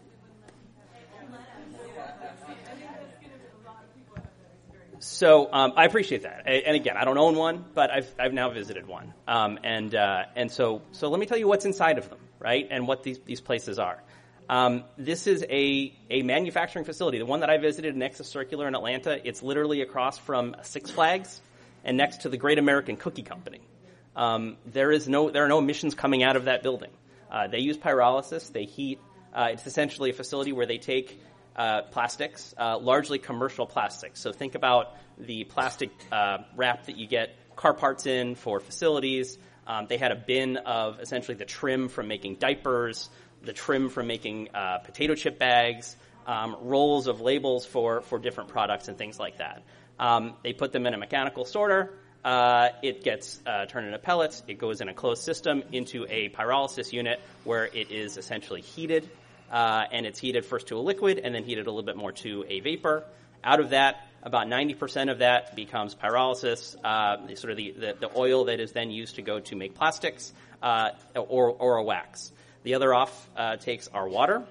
So um, I appreciate that. And again, I don't own one, but I've I've now visited one. Um, and uh, and so so let me tell you what's inside of them, right, and what these, these places are. Um, this is a, a manufacturing facility. The one that I visited, Nexus Circular in Atlanta, it's literally across from Six Flags and next to the Great American Cookie Company. Um, there is no, there are no emissions coming out of that building. Uh, they use pyrolysis. They heat. Uh, it's essentially a facility where they take uh, plastics, uh, largely commercial plastics. So think about the plastic uh, wrap that you get car parts in for facilities. Um, they had a bin of essentially the trim from making diapers, the trim from making uh, potato chip bags, um, rolls of labels for for different products and things like that. Um, they put them in a mechanical sorter. Uh, it gets uh, turned into pellets. It goes in a closed system into a pyrolysis unit where it is essentially heated, uh, and it's heated first to a liquid and then heated a little bit more to a vapor. Out of that, about ninety percent of that becomes pyrolysis, uh, sort of the, the, the oil that is then used to go to make plastics uh, or, or a wax. The other off uh, takes our water,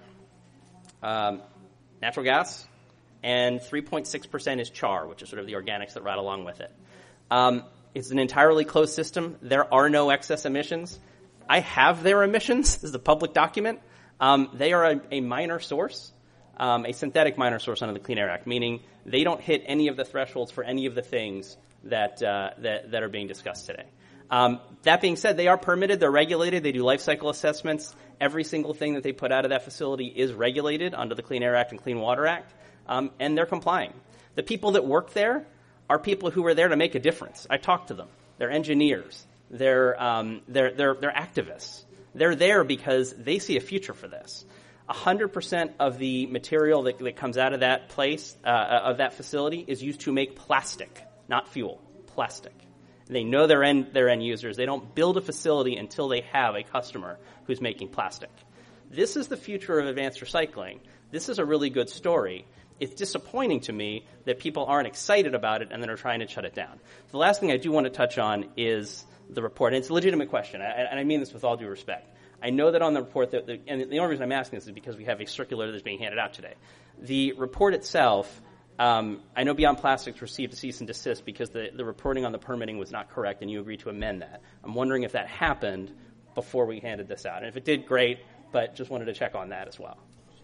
um, natural gas, and three point six percent is char, which is sort of the organics that ride along with it. Um, it's an entirely closed system. There are no excess emissions. I have their emissions. This is a public document. Um, they are a, a minor source, um, a synthetic minor source under the Clean Air Act, meaning they don't hit any of the thresholds for any of the things that uh, that, that are being discussed today. Um, that being said, they are permitted. They're regulated. They do life cycle assessments. Every single thing that they put out of that facility is regulated under the Clean Air Act and Clean Water Act, um, and they're complying. The people that work there are people who are there to make a difference. I talk to them. They're engineers. They're um, they're they're they're activists. They're there because they see a future for this. A hundred percent of the material that, that comes out of that place uh, of that facility is used to make plastic, not fuel. Plastic. They know their end their end users. They don't build a facility until they have a customer who's making plastic. This is the future of advanced recycling. This is a really good story. It's disappointing to me that people aren't excited about it and then are trying to shut it down. The last thing I do want to touch on is the report. And it's a legitimate question, and I mean this with all due respect. I know that on the report, that the, and the only reason I'm asking this is because we have a circular that's being handed out today. The report itself, um, I know Beyond Plastics received a cease and desist because the, the reporting on the permitting was not correct, and you agreed to amend that. I'm wondering if that happened before we handed this out. And if it did, great, but just wanted to check on that as well.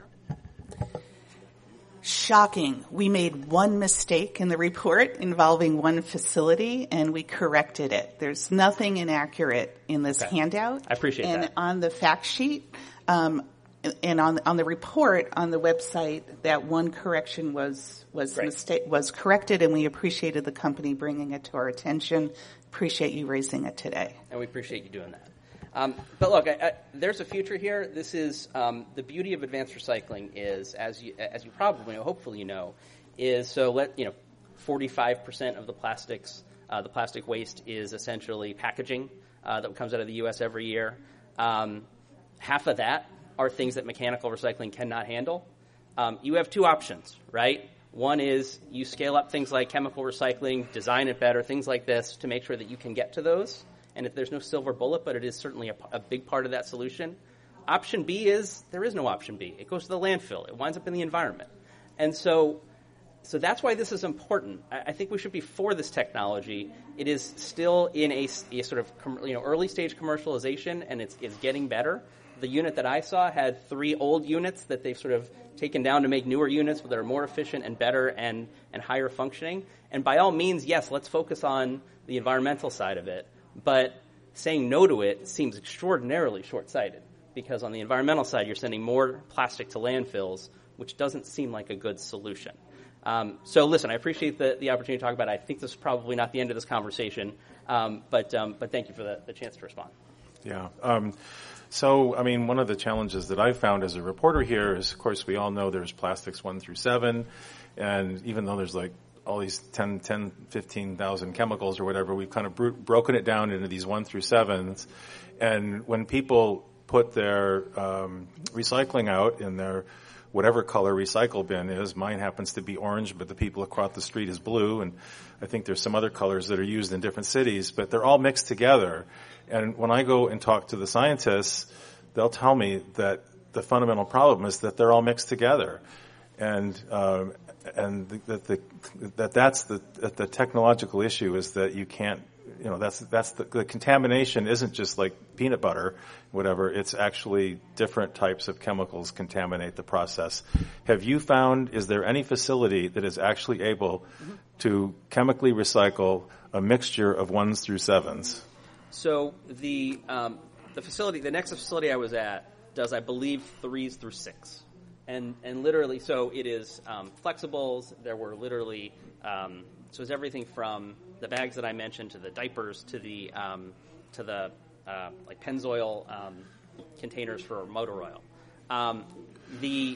Shocking. We made one mistake in the report involving one facility, and we corrected it. There's nothing inaccurate in this okay. handout. I appreciate and that. And on the fact sheet, um, and on on the report on the website, that one correction was was mistake was corrected, and we appreciated the company bringing it to our attention. Appreciate you raising it today. And we appreciate you doing that. Um, but look, I, I, there's a future here. This is um, the beauty of advanced recycling is, as you as you probably know, hopefully you know, is so let you know, forty-five percent of the plastics, uh, the plastic waste is essentially packaging uh, that comes out of the U S every year. Um, half of that are things that mechanical recycling cannot handle. Um, you have two options, right? One is you scale up things like chemical recycling, design it better, things like this to make sure that you can get to those. And if there's no silver bullet, but it is certainly a, a big part of that solution. Option B is there is no option B. It goes to the landfill. It winds up in the environment. And so so that's why this is important. I, I think we should be for this technology. It is still in a, a sort of com, you know early stage commercialization, and it's, it's getting better. The unit that I saw had three old units that they've sort of taken down to make newer units that are more efficient and better and, and higher functioning. And by all means, yes, let's focus on the environmental side of it. But saying no to it seems extraordinarily short-sighted because on the environmental side, you're sending more plastic to landfills, which doesn't seem like a good solution. Um, so listen, I appreciate the, the opportunity to talk about it. I think this is probably not the end of this conversation, um, but, um, but thank you for the, the chance to respond. Yeah. Um, so, I mean, one of the challenges that I found as a reporter here is, of course, we all know there's plastics one through seven, and even though there's like all these ten, ten, fifteen thousand chemicals or whatever, we've kind of bro- broken it down into these one through sevens. And when people put their um, recycling out in their whatever color recycle bin is, mine happens to be orange, but the people across the street is blue, and I think there's some other colors that are used in different cities, but they're all mixed together. And when I go and talk to the scientists, they'll tell me that the fundamental problem is that they're all mixed together. And um, and that the, the, that that's the that the technological issue is that you can't, you know, that's that's the, the contamination isn't just like peanut butter, whatever. It's actually different types of chemicals contaminate the process. Have you found, is there any facility that is actually able mm-hmm. to chemically recycle a mixture of ones through sevens? So the um, the facility, the Nexus facility I was at, does I believe threes through six. And and literally, so it is um, flexibles. There were literally, um, so it's everything from the bags that I mentioned to the diapers to the um, to the uh, like Pennzoil um, containers for motor oil. Um, the,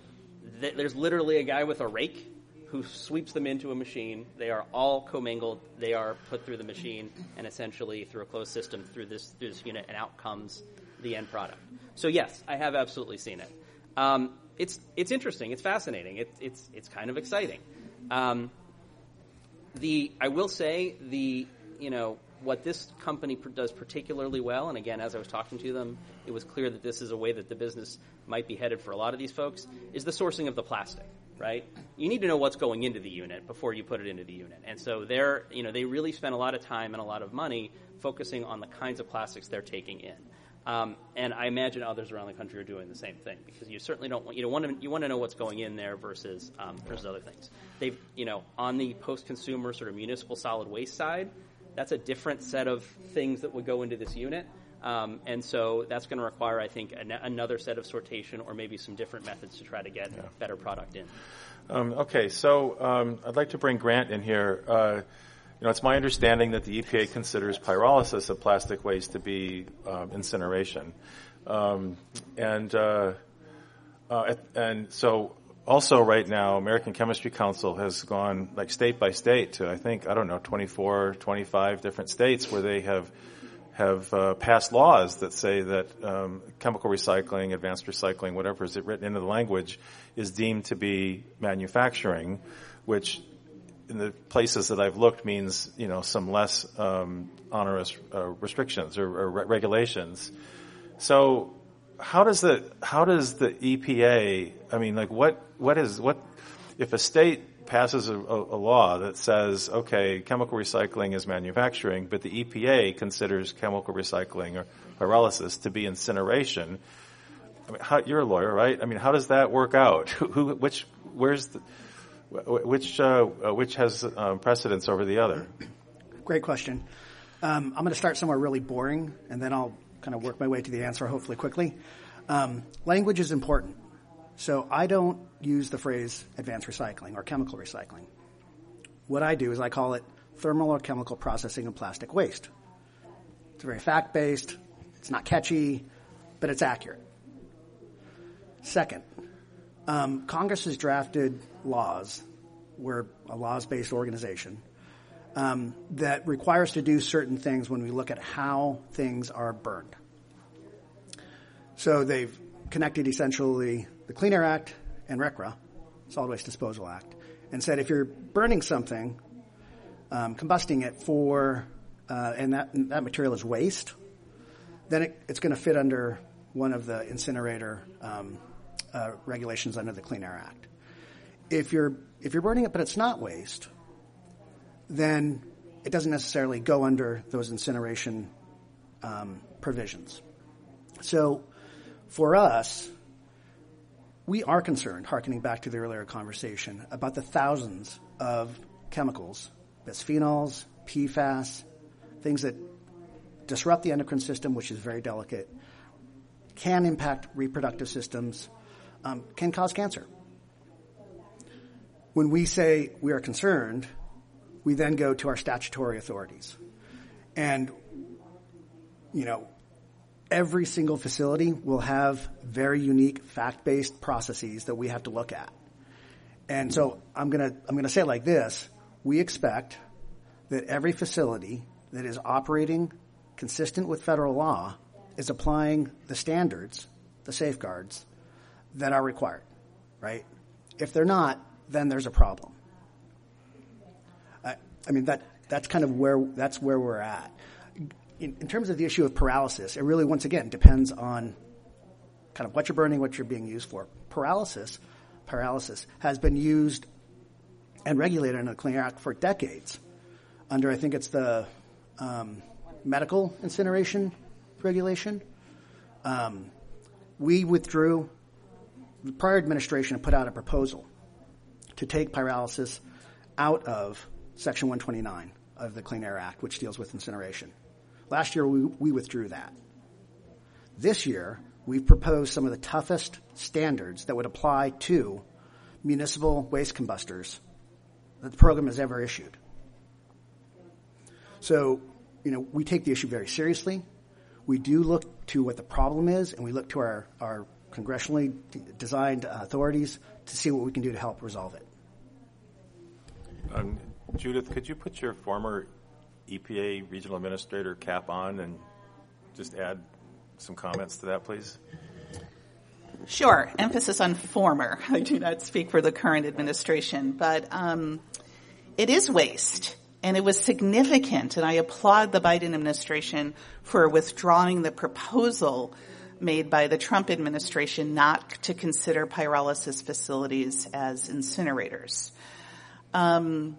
the there's literally a guy with a rake who sweeps them into a machine. They are all commingled. They are put through the machine and essentially through a closed system through this through this unit, and out comes the end product. So yes, I have absolutely seen it. Um, It's it's interesting. It's fascinating. It, it's it's kind of exciting. Um, the I will say the you know what this company pr- does particularly well, and again, as I was talking to them, it was clear that this is a way that the business might be headed for a lot of these folks, is the sourcing of the plastic. Right? You need to know what's going into the unit before you put it into the unit, and so they're you know they really spend a lot of time and a lot of money focusing on the kinds of plastics they're taking in. Um, and I imagine others around the country are doing the same thing, because you certainly don't want you don't want to you want to know what's going in there versus um, versus other things. They've you know on the post-consumer sort of municipal solid waste side, that's a different set of things that would go into this unit, um, and so that's going to require, I think, an- another set of sortation or maybe some different methods to try to get yeah. better product in. Um, okay, so um, I'd like to bring Grant in here. Uh, You know, it's my understanding that the E P A considers pyrolysis of plastic waste to be um, incineration, um, and uh, uh, and so also right now, American Chemistry Council has gone like state by state to I think I don't know twenty-four, twenty-five different states where they have have uh, passed laws that say that um, chemical recycling, advanced recycling, whatever is it written into the language, is deemed to be manufacturing, which in the places that I've looked means, you know, some less um, onerous uh, restrictions or, or re- regulations. So how does the how does the E P A? I mean, like what what is what if a state passes a, a, a law that says, okay, chemical recycling is manufacturing, but the E P A considers chemical recycling or pyrolysis to be incineration? I mean, how, you're a lawyer, right? I mean, how does that work out? Who, which, where's the Which uh, which has um, precedence over the other? Great question. Um, I'm going to start somewhere really boring, and then I'll kind of work my way to the answer, hopefully quickly. Um, language is important. So I don't use the phrase advanced recycling or chemical recycling. What I do is I call it thermal or chemical processing of plastic waste. It's very fact-based. It's not catchy, but it's accurate. Second, Um, Congress has drafted laws, we're a laws-based organization, um, that require us to do certain things when we look at how things are burned. So they've connected essentially the Clean Air Act and R C R A, Solid Waste Disposal Act, and said if you're burning something, um, combusting it for, uh, and that and that material is waste, then it, it's going to fit under one of the incinerator um, uh, regulations under the Clean Air Act. If you're if you're burning it but it's not waste, then it doesn't necessarily go under those incineration um, provisions. So for us, we are concerned, hearkening back to the earlier conversation, about the thousands of chemicals, bisphenols, P FAS, things that disrupt the endocrine system, which is very delicate, can impact reproductive systems, um, can cause cancer. When we say we are concerned, we then go to our statutory authorities. And, you know, every single facility will have very unique fact-based processes that we have to look at. And so I'm going to I'm going to say it like this. We expect that every facility that is operating consistent with federal law is applying the standards, the safeguards that are required, right? If they're not, then there's a problem. I, I mean, that that's kind of where that's where we're at. In, in terms of the issue of pyrolysis, it really, once again, depends on kind of what you're burning, what you're being used for. Pyrolysis, pyrolysis has been used and regulated under the Clean Air Act for decades under, I think it's the um, medical incineration regulation. Um, we withdrew, the prior administration had put out a proposal to take pyrolysis out of Section one twenty-nine of the Clean Air Act, which deals with incineration. Last year, we, we withdrew that. This year, we've proposed some of the toughest standards that would apply to municipal waste combustors that the program has ever issued. So, you know, we take the issue very seriously. We do look to what the problem is, and we look to our, our congressionally designed uh, authorities to see what we can do to help resolve it. Um, Judith, could you put your former E P A regional administrator cap on and just add some comments to that, please? Sure. Emphasis on former. I do not speak for the current administration, but um, it is waste, and it was significant, and I applaud the Biden administration for withdrawing the proposal made by the Trump administration not to consider pyrolysis facilities as incinerators. Um,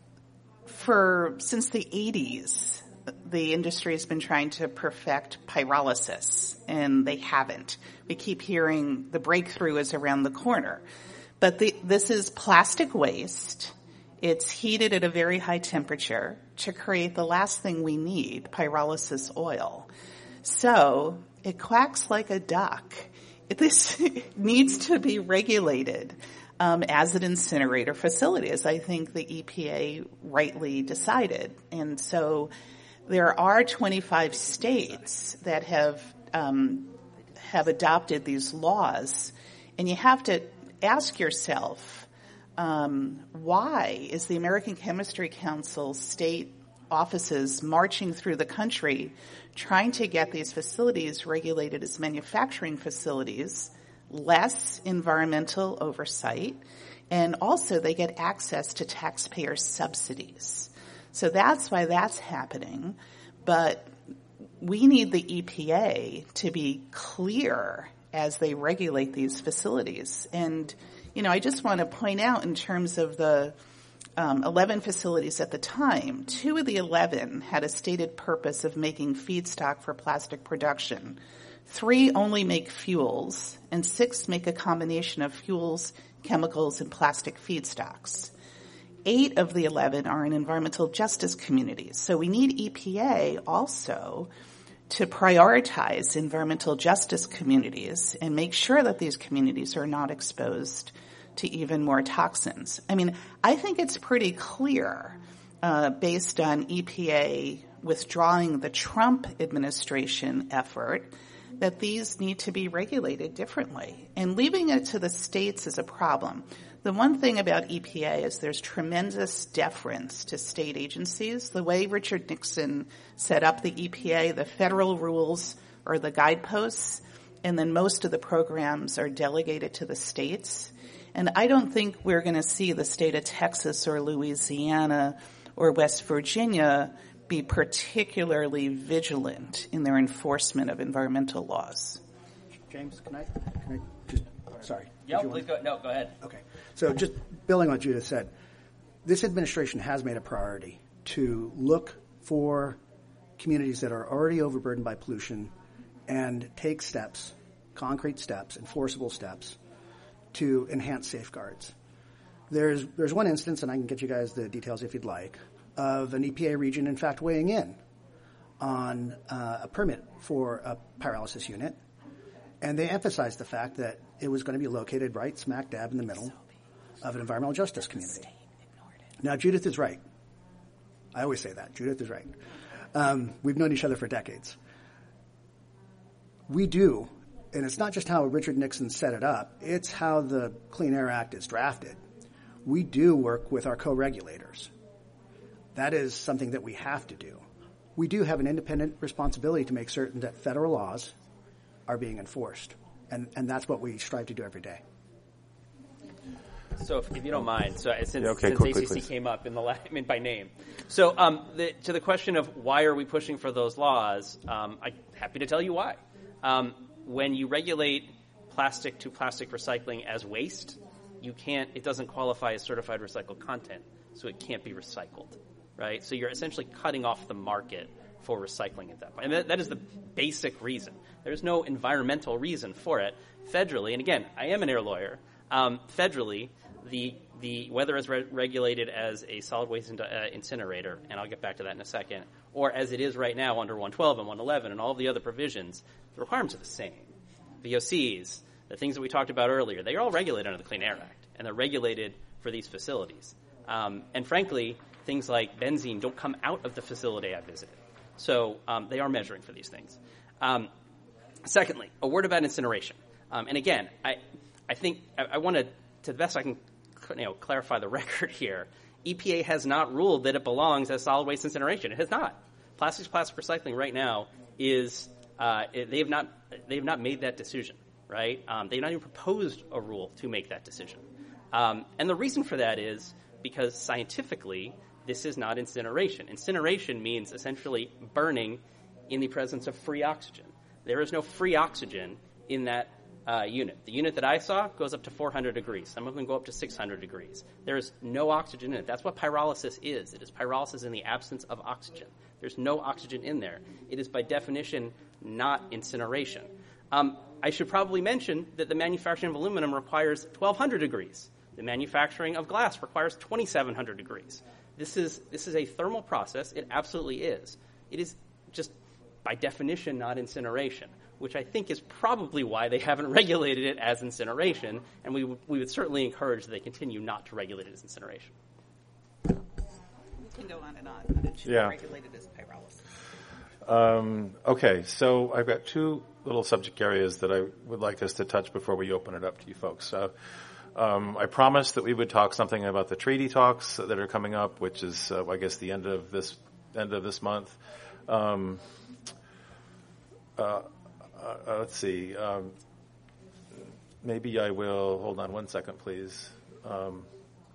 for since the eighties, the industry has been trying to perfect pyrolysis, and they haven't. We keep hearing the breakthrough is around the corner. But the, this is plastic waste. It's heated at a very high temperature to create the last thing we need, pyrolysis oil. So it quacks like a duck. This needs to be regulated um, as an incinerator facility, as I think the E P A rightly decided. And so there are twenty-five states that have um, have adopted these laws, and you have to ask yourself, um, why is the American Chemistry Council state offices marching through the country trying to get these facilities regulated as manufacturing facilities, less environmental oversight, and also they get access to taxpayer subsidies. So that's why that's happening. But we need the E P A to be clear as they regulate these facilities. And, you know, I just want to point out in terms of the um, eleven facilities at the time, two of the eleven had a stated purpose of making feedstock for plastic production. Three only make fuels, and six make a combination of fuels, chemicals, and plastic feedstocks. Eight of the eleven are in environmental justice communities. So we need E P A also to prioritize environmental justice communities and make sure that these communities are not exposed to even more toxins. I mean, I think it's pretty clear, uh, based on E P A withdrawing the Trump administration effort, that these need to be regulated differently. And leaving it to the states is a problem. The one thing about E P A is there's tremendous deference to state agencies. The way Richard Nixon set up the E P A, the federal rules or the guideposts, and then most of the programs are delegated to the states. And I don't think we're going to see the state of Texas or Louisiana or West Virginia be particularly vigilant in their enforcement of environmental laws. James, can I, can I just, sorry. Yeah, please go, no, go ahead. Okay. So just building on what Judith said, this administration has made a priority to look for communities that are already overburdened by pollution and take steps, concrete steps, enforceable steps, to enhance safeguards. There's there's one instance, and I can get you guys the details if you'd like, of an E P A region, in fact, weighing in on uh, a permit for a pyrolysis unit, and they emphasized the fact that it was going to be located right smack dab in the middle of an environmental justice community. Now, Judith is right. I always say that. Judith is right. Um, we've known each other for decades. We do, and it's not just how Richard Nixon set it up, it's how the Clean Air Act is drafted. We do work with our co-regulators. That is something that we have to do. We do have an independent responsibility to make certain that federal laws are being enforced, and, and that's what we strive to do every day. So, if, if you don't mind, so since, yeah, okay, since quickly, A C C please. came up in the la- I mean by name, so um, the, to the question of why are we pushing for those laws, um, I'm happy to tell you why. Um, when you regulate plastic to plastic recycling as waste, you can't. It doesn't qualify as certified recycled content, so it can't be recycled, right? So you're essentially cutting off the market for recycling at that point, and that, that is the basic reason. There's no environmental reason for it federally, and again, I am an air lawyer. Um, federally, the the whether it's re- regulated as a solid waste in, uh, incinerator, and I'll get back to that in a second, or as it is right now under one twelve and one eleven and all of the other provisions, the requirements are the same. V O Cs, the things that we talked about earlier, they are all regulated under the Clean Air Act, and they're regulated for these facilities. Um, and frankly, things like benzene don't come out of the facility I visited. So um, they are measuring for these things. Um, secondly, a word about incineration. Um, and again, I... I think I, I want to, to the best I can, you know, clarify the record here. E P A has not ruled that it belongs as solid waste incineration. It has not. Plastics plastic recycling right now is uh, it, they have not they have not made that decision. Right? Um, they have not even proposed a rule to make that decision. Um, and the reason for that is because scientifically this is not incineration. Incineration means essentially burning in the presence of free oxygen. There is no free oxygen in that Uh, unit. The unit that I saw goes up to four hundred degrees. Some of them go up to six hundred degrees. There is no oxygen in it. That's what pyrolysis is. It is pyrolysis in the absence of oxygen. There's no oxygen in there. It is by definition not incineration. Um, I should probably mention that the manufacturing of aluminum requires twelve hundred degrees. The manufacturing of glass requires twenty-seven hundred degrees. This is this is a thermal process. It absolutely is. It is just by definition not incineration, which I think is probably why they haven't regulated it as incineration, and we, w- we would certainly encourage that they continue not to regulate it as incineration. We can go on and on, but it should Yeah. be regulated as pyrolysis. Um, okay, so I've got two little subject areas that I would like us to touch before we open it up to you folks. So, um, I promised that we would talk something about the treaty talks that are coming up, which is, uh, I guess, the end of this end of this month. Um, uh, Uh, let's see. Um, maybe I will. Hold on one second, please. Um,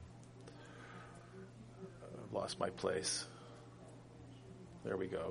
I've lost my place. There we go.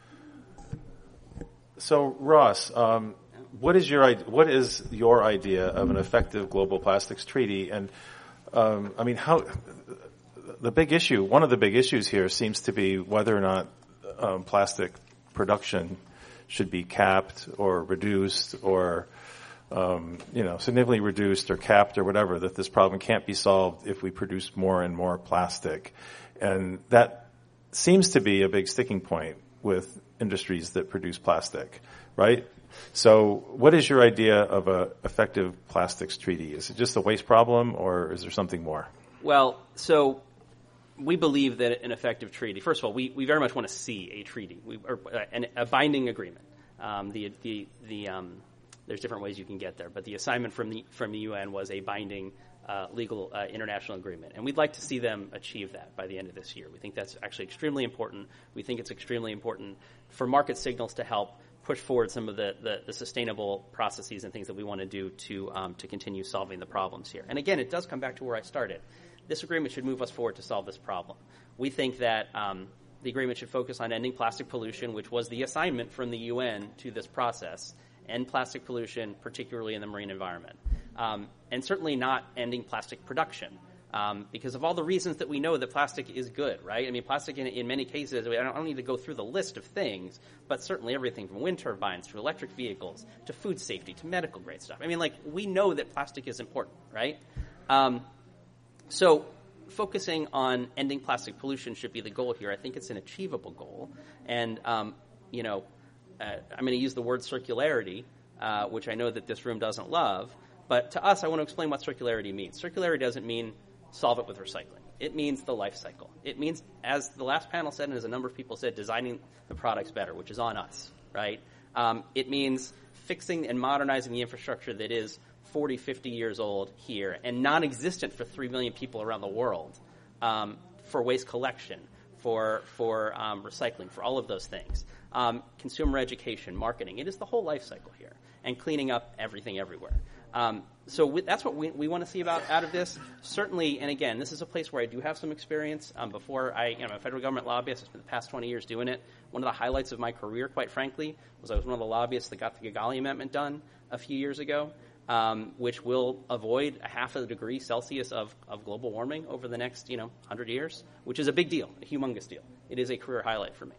So, Ross, um, what is your what is your idea of an effective global plastics treaty? And um, I mean, how the big issue, one of the big issues here, seems to be whether or not um, plastic production should be capped or reduced or, um, you know, significantly reduced or capped or whatever, that this problem can't be solved if we produce more and more plastic. And that seems to be a big sticking point with industries that produce plastic, right? So what is your idea of an effective plastics treaty? Is it just a waste problem, or is there something more? Well, so we believe that an effective treaty, first of all, we, we very much want to see a treaty, we, or uh, an, a binding agreement. Um, the, the, the, um, there's different ways you can get there, but the assignment from the, from the U N was a binding uh, legal uh, international agreement. And we'd like to see them achieve that by the end of this year. We think that's actually extremely important. We think it's extremely important for market signals to help push forward some of the, the, the sustainable processes and things that we want to do to um, to continue solving the problems here. And again, it does come back to where I started. This agreement should move us forward to solve this problem. We think that um, the agreement should focus on ending plastic pollution, which was the assignment from the U N to this process, end plastic pollution, particularly in the marine environment, um, and certainly not ending plastic production. Um, because of all the reasons that we know that plastic is good, right? I mean, plastic in, in many cases, I don't, I don't need to go through the list of things, but certainly everything from wind turbines to electric vehicles to food safety to medical grade stuff. I mean, like, we know that plastic is important, right? Um, so focusing on ending plastic pollution should be the goal here. I think it's an achievable goal. And, um, you know, uh, I'm going to use the word circularity, uh, which I know that this room doesn't love. But to us, I want to explain what circularity means. Circularity doesn't mean solve it with recycling. It means the life cycle. It means, as the last panel said and as a number of people said, designing the products better, which is on us, right? Um, it means fixing and modernizing the infrastructure that is forty, fifty years old here and non-existent for three million people around the world um, for waste collection, for, for um, recycling, for all of those things. Um, consumer education, marketing. It is the whole life cycle here, and cleaning up everything everywhere. Um, so we, that's what we, we want to see about out of this. Certainly, and again, this is a place where I do have some experience. Um, before I, you know, I'm a federal government lobbyist. I spent the past twenty years doing it. One of the highlights of my career, quite frankly, was I was one of the lobbyists that got the Kigali Amendment done a few years ago, um, which will avoid a half a degree Celsius of, of global warming over the next, you know, one hundred years, which is a big deal, a humongous deal. It is a career highlight for me.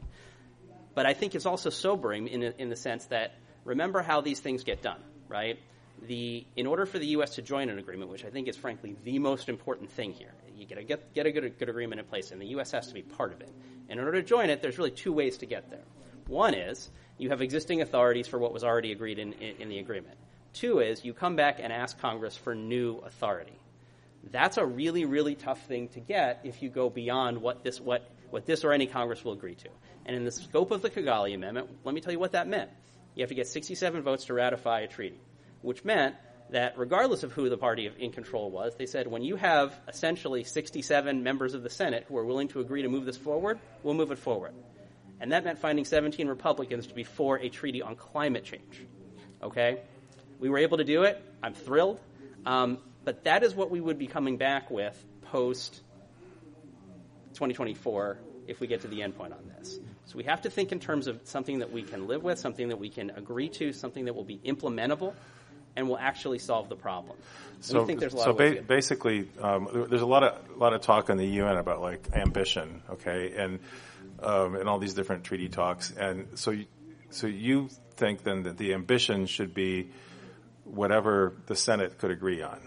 But I think it's also sobering in, in the sense that remember how these things get done, right? The, in order for the U S to join an agreement, which I think is frankly the most important thing here, you gotta get, get a good, good agreement in place, and the U S has to be part of it. And in order to join it, there's really two ways to get there. One is you have existing authorities for what was already agreed in, in, in the agreement. Two is you come back and ask Congress for new authority. That's a really, really tough thing to get if you go beyond what this, what, what this or any Congress will agree to. And in the scope of the Kigali Amendment, let me tell you what that meant. You have to get sixty-seven votes to ratify a treaty, which meant that regardless of who the party in control was, they said when you have essentially sixty-seven members of the Senate who are willing to agree to move this forward, we'll move it forward. And that meant finding seventeen Republicans to be for a treaty on climate change. Okay? We were able to do it. I'm thrilled. Um, but that is what we would be coming back with post twenty twenty-four if we get to the end point on this. So we have to think in terms of something that we can live with, something that we can agree to, something that will be implementable and will actually solve the problem. So, we think there's a lot so of ways ba- to get basically, um, there's a lot of a lot of talk in the U N about like ambition, okay, and um, and all these different treaty talks. And so, you, so you think then that the ambition should be whatever the Senate could agree on?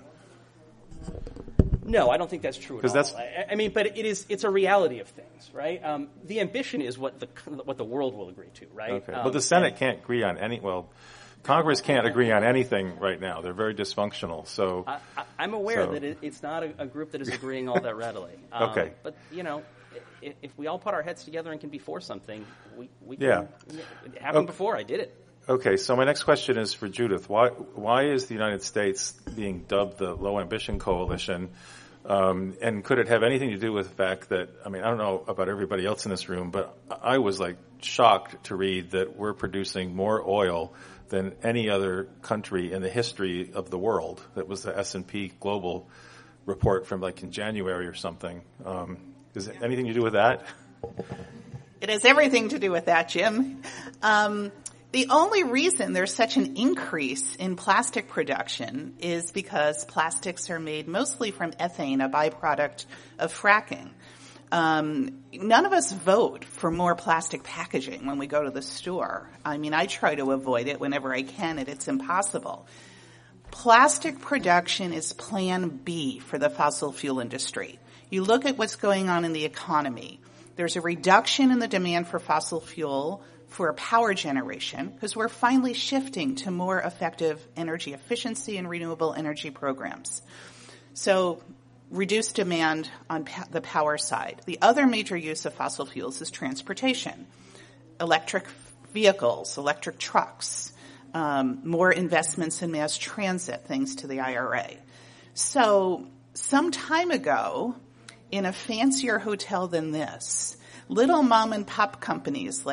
No, I don't think that's true at all. That's, I, I mean, but it is, it's a reality of things, right? Um, the ambition is what the what the world will agree to, right? Okay. Um, but the Senate can't agree on any, well, Congress can't agree on anything right now. They're very dysfunctional. So I, I, I'm aware so. that it, it's not a, a group that is agreeing all that readily. Um, okay. But, you know, if, if we all put our heads together and can be for something, we, we yeah. can. It happened okay. before. I did it. Okay, so my next question is for Judith. Why why is the United States being dubbed the Low Ambition Coalition? Um, and could it have anything to do with the fact that, I mean, I don't know about everybody else in this room, but I was like shocked to read that we're producing more oil than any other country in the history of the world. That was the S and P Global report from like in January or something. Um, is it anything to do with that? It has everything to do with that, Jim. Um, the only reason there's such an increase in plastic production is because plastics are made mostly from ethane, a byproduct of fracking. Um, none of us vote for more plastic packaging when we go to the store. I mean, I try to avoid it whenever I can, and it's impossible. Plastic production is plan B for the fossil fuel industry. You look at what's going on in the economy. There's a reduction in the demand for fossil fuel for power generation because we're finally shifting to more effective energy efficiency and renewable energy programs. So reduced demand on pa- the power side. The other major use of fossil fuels is transportation. Electric vehicles, electric trucks, um, more investments in mass transit thanks to the I R A. So some time ago, in a fancier hotel than this, little mom and pop companies like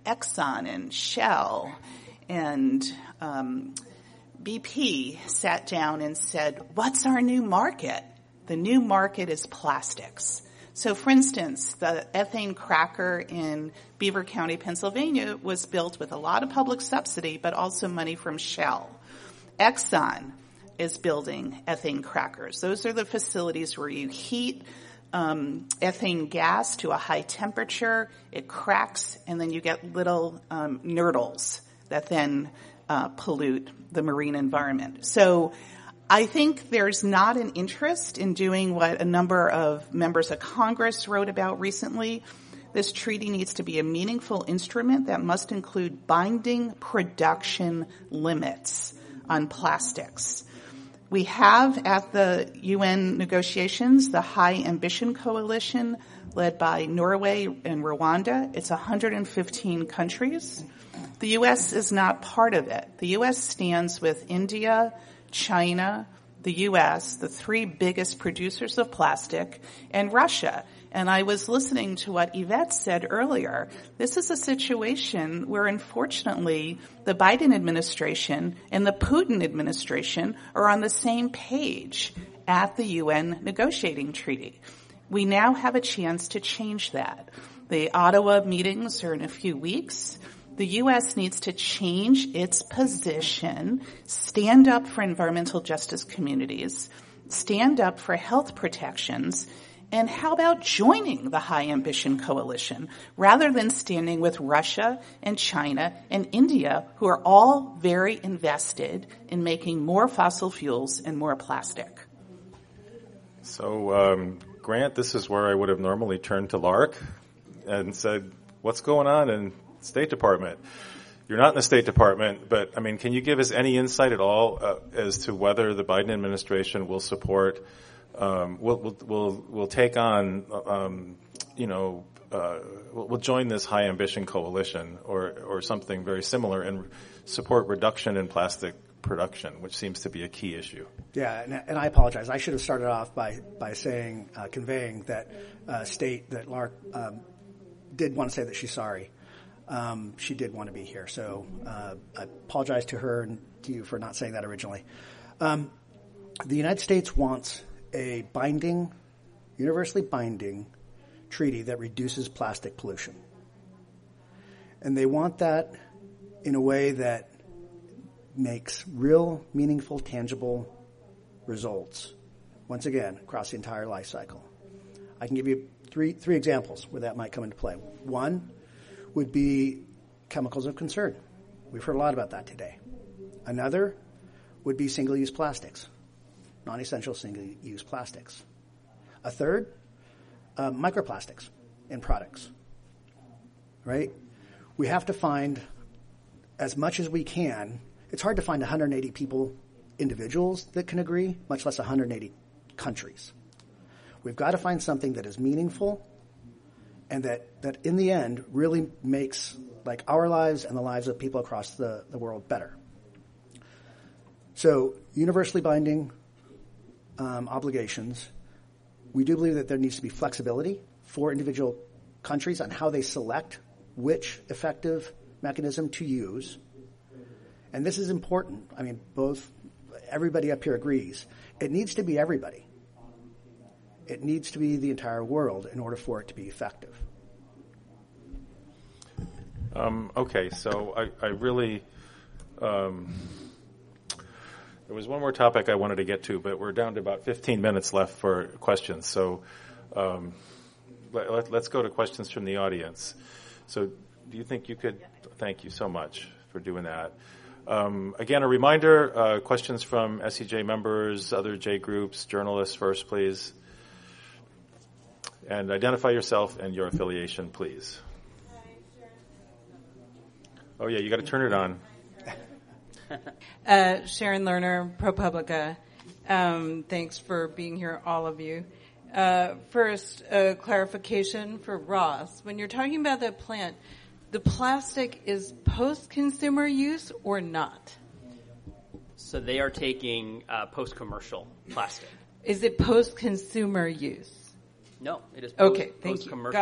Exxon and Shell and um, B P sat down and said, what's our new market? The new market is plastics. So, for instance, the ethane cracker in Beaver County, Pennsylvania, was built with a lot of public subsidy, but also money from Shell. Exxon is building ethane crackers. Those are the facilities where you heat um, ethane gas to a high temperature, it cracks, and then you get little um, nurdles that then uh, pollute the marine environment. So I think there's not an interest in doing what a number of members of Congress wrote about recently. This treaty needs to be a meaningful instrument that must include binding production limits on plastics. We have at the U N negotiations the High Ambition Coalition led by Norway and Rwanda. It's one hundred fifteen countries. The U S is not part of it. The U S stands with India, China, the U S, the three biggest producers of plastic, and Russia. And I was listening to what Yvette said earlier. This is a situation where, unfortunately, the Biden administration and the Putin administration are on the same page at the U N negotiating treaty. We now have a chance to change that. The Ottawa meetings are in a few weeks. The U S needs to change its position, stand up for environmental justice communities, stand up for health protections, and how about joining the High Ambition Coalition rather than standing with Russia and China and India, who are all very invested in making more fossil fuels and more plastic? So, um, Grant, this is where I would have normally turned to Lark and said, what's going on in State Department? You're not in the State Department, but I mean, can you give us any insight at all uh, as to whether the Biden administration will support, um, will will will will take on, um, you know, uh, will, will join this High Ambition Coalition or or something very similar and support reduction in plastic production, which seems to be a key issue. Yeah, and, and I apologize. I should have started off by by saying, uh, conveying that uh, state that Lark um, did want to say that she's sorry. Um, she did want to be here, so uh, I apologize to her and to you for not saying that originally. Um, the United States wants a binding, universally binding treaty that reduces plastic pollution. And they want that in a way that makes real, meaningful, tangible results, once again, across the entire life cycle. I can give you three three examples where that might come into play. One would be chemicals of concern. We've heard a lot about that today. Another would be single-use plastics, non-essential single-use plastics. A third, uh, microplastics in products, right? We have to find as much as we can. It's hard to find one hundred eighty people, individuals that can agree, much less one hundred eighty countries. We've got to find something that is meaningful and that, that in the end really makes like our lives and the lives of people across the, the world better. So universally binding um, obligations, we do believe that there needs to be flexibility for individual countries on how they select which effective mechanism to use. And this is important. I mean, both everybody up here agrees. It needs to be everybody. It needs to be the entire world in order for it to be effective. Um, okay, so I, I really, um, there was one more topic I wanted to get to, but we're down to about fifteen minutes left for questions. So um, let, let, let's go to questions from the audience. So do you think you could, thank you so much for doing that. Um, again, a reminder, uh, questions from S E J members, other J groups, journalists first, please. And identify yourself and your affiliation, please. Oh, yeah, you got to turn it on. uh, Sharon Lerner, ProPublica. Um, thanks for being here, all of you. Uh, first, a clarification for Ross. When you're talking about the plant, the plastic is post-consumer use or not? So they are taking uh, post-commercial plastic. Is it post-consumer use? No, it is post, okay, thank post-commercial you. Got it.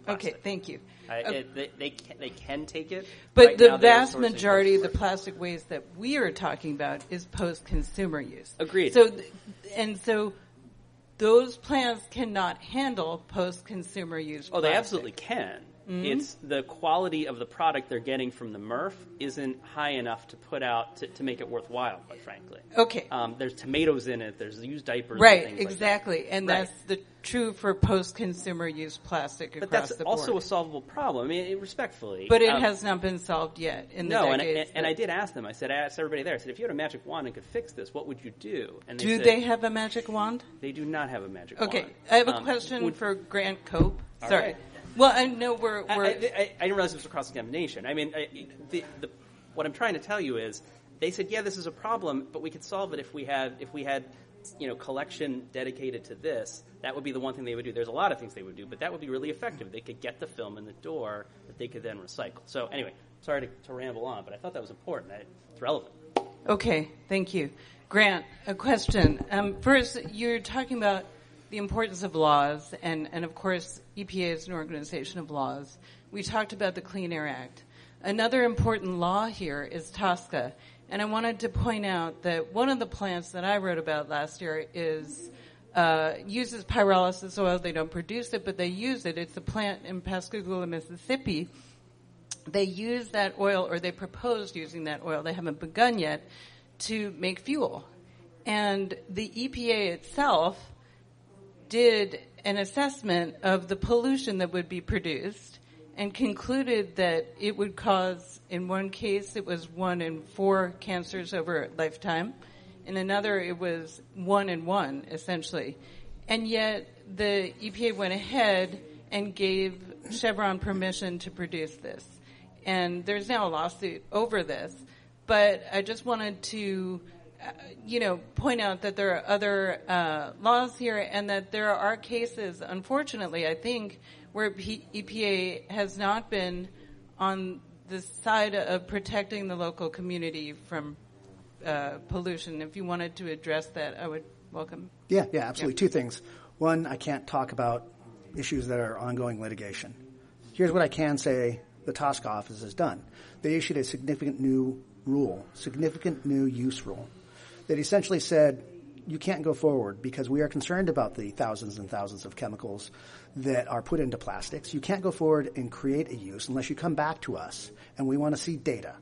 plastic. Okay, thank you. Uh, uh, it, they, they, can, they can take it. But right the now they're vast sourcing majority of the plastic. plastic waste that we are talking about is post-consumer use. Agreed. So, th- and so those plants cannot handle post-consumer use Oh, plastic. they absolutely can. Mhm. It's the quality of the product they're getting from the M R F isn't high enough to put out to, to make it worthwhile, quite frankly. Okay. Um, there's tomatoes in it. There's used diapers. Right, and things exactly. like that. And Right. that's the true for post-consumer use plastic But across that's the board. also a solvable problem. I mean, respectfully. But it um, has not been solved yet in the no, and, decades. and, and that- I did ask them. I said, I asked everybody there. I said, if you had a magic wand and could fix this, what would you do? And they Do said, they have a magic wand? They do not have a magic Okay, wand. I have a Um, question would- for Grant Cope. All Sorry. right. Well, I know we're... I, we're I, I, I didn't realize it was a cross-examination. I mean, I, the, the, what I'm trying to tell you is, they said, yeah, this is a problem, but we could solve it if we had, if we had, you know, collection dedicated to this. That would be the one thing they would do. There's a lot of things they would do, but that would be really effective. They could get the film in the door that they could then recycle. So anyway, sorry to, to ramble on, but I thought that was important. I, it's relevant. Okay, thank you. Grant, a question. Um, first, you're talking about the importance of laws, and, and of course, E P A is an organization of laws. We talked about the Clean Air Act. Another important law here is TSCA, and I wanted to point out that one of the plants that I wrote about last year is uh, uses pyrolysis oil. They don't produce it, but they use it. It's a plant in Pascagoula, Mississippi. They use that oil, or they proposed using that oil. They haven't begun yet to make fuel. And the E P A itself did an assessment of the pollution that would be produced and concluded that it would cause, in one case, it was one in four cancers over a lifetime. In another, it was one in one, essentially. And yet, the E P A went ahead and gave Chevron permission to produce this. And there's now a lawsuit over this. But I just wanted to, uh, you know, point out that there are other uh, laws here, and that there are cases, unfortunately, I think, where P- E P A has not been on the side of protecting the local community from uh, pollution. If you wanted to address that, I would welcome. Yeah, yeah, absolutely. Two things. One, I can't talk about issues that are ongoing litigation. Here's what I can say the TSCA office has done. They issued a significant new rule, significant new use rule, that essentially said you can't go forward because we are concerned about the thousands and thousands of chemicals that are put into plastics. You can't go forward and create a use unless you come back to us, and we want to see data.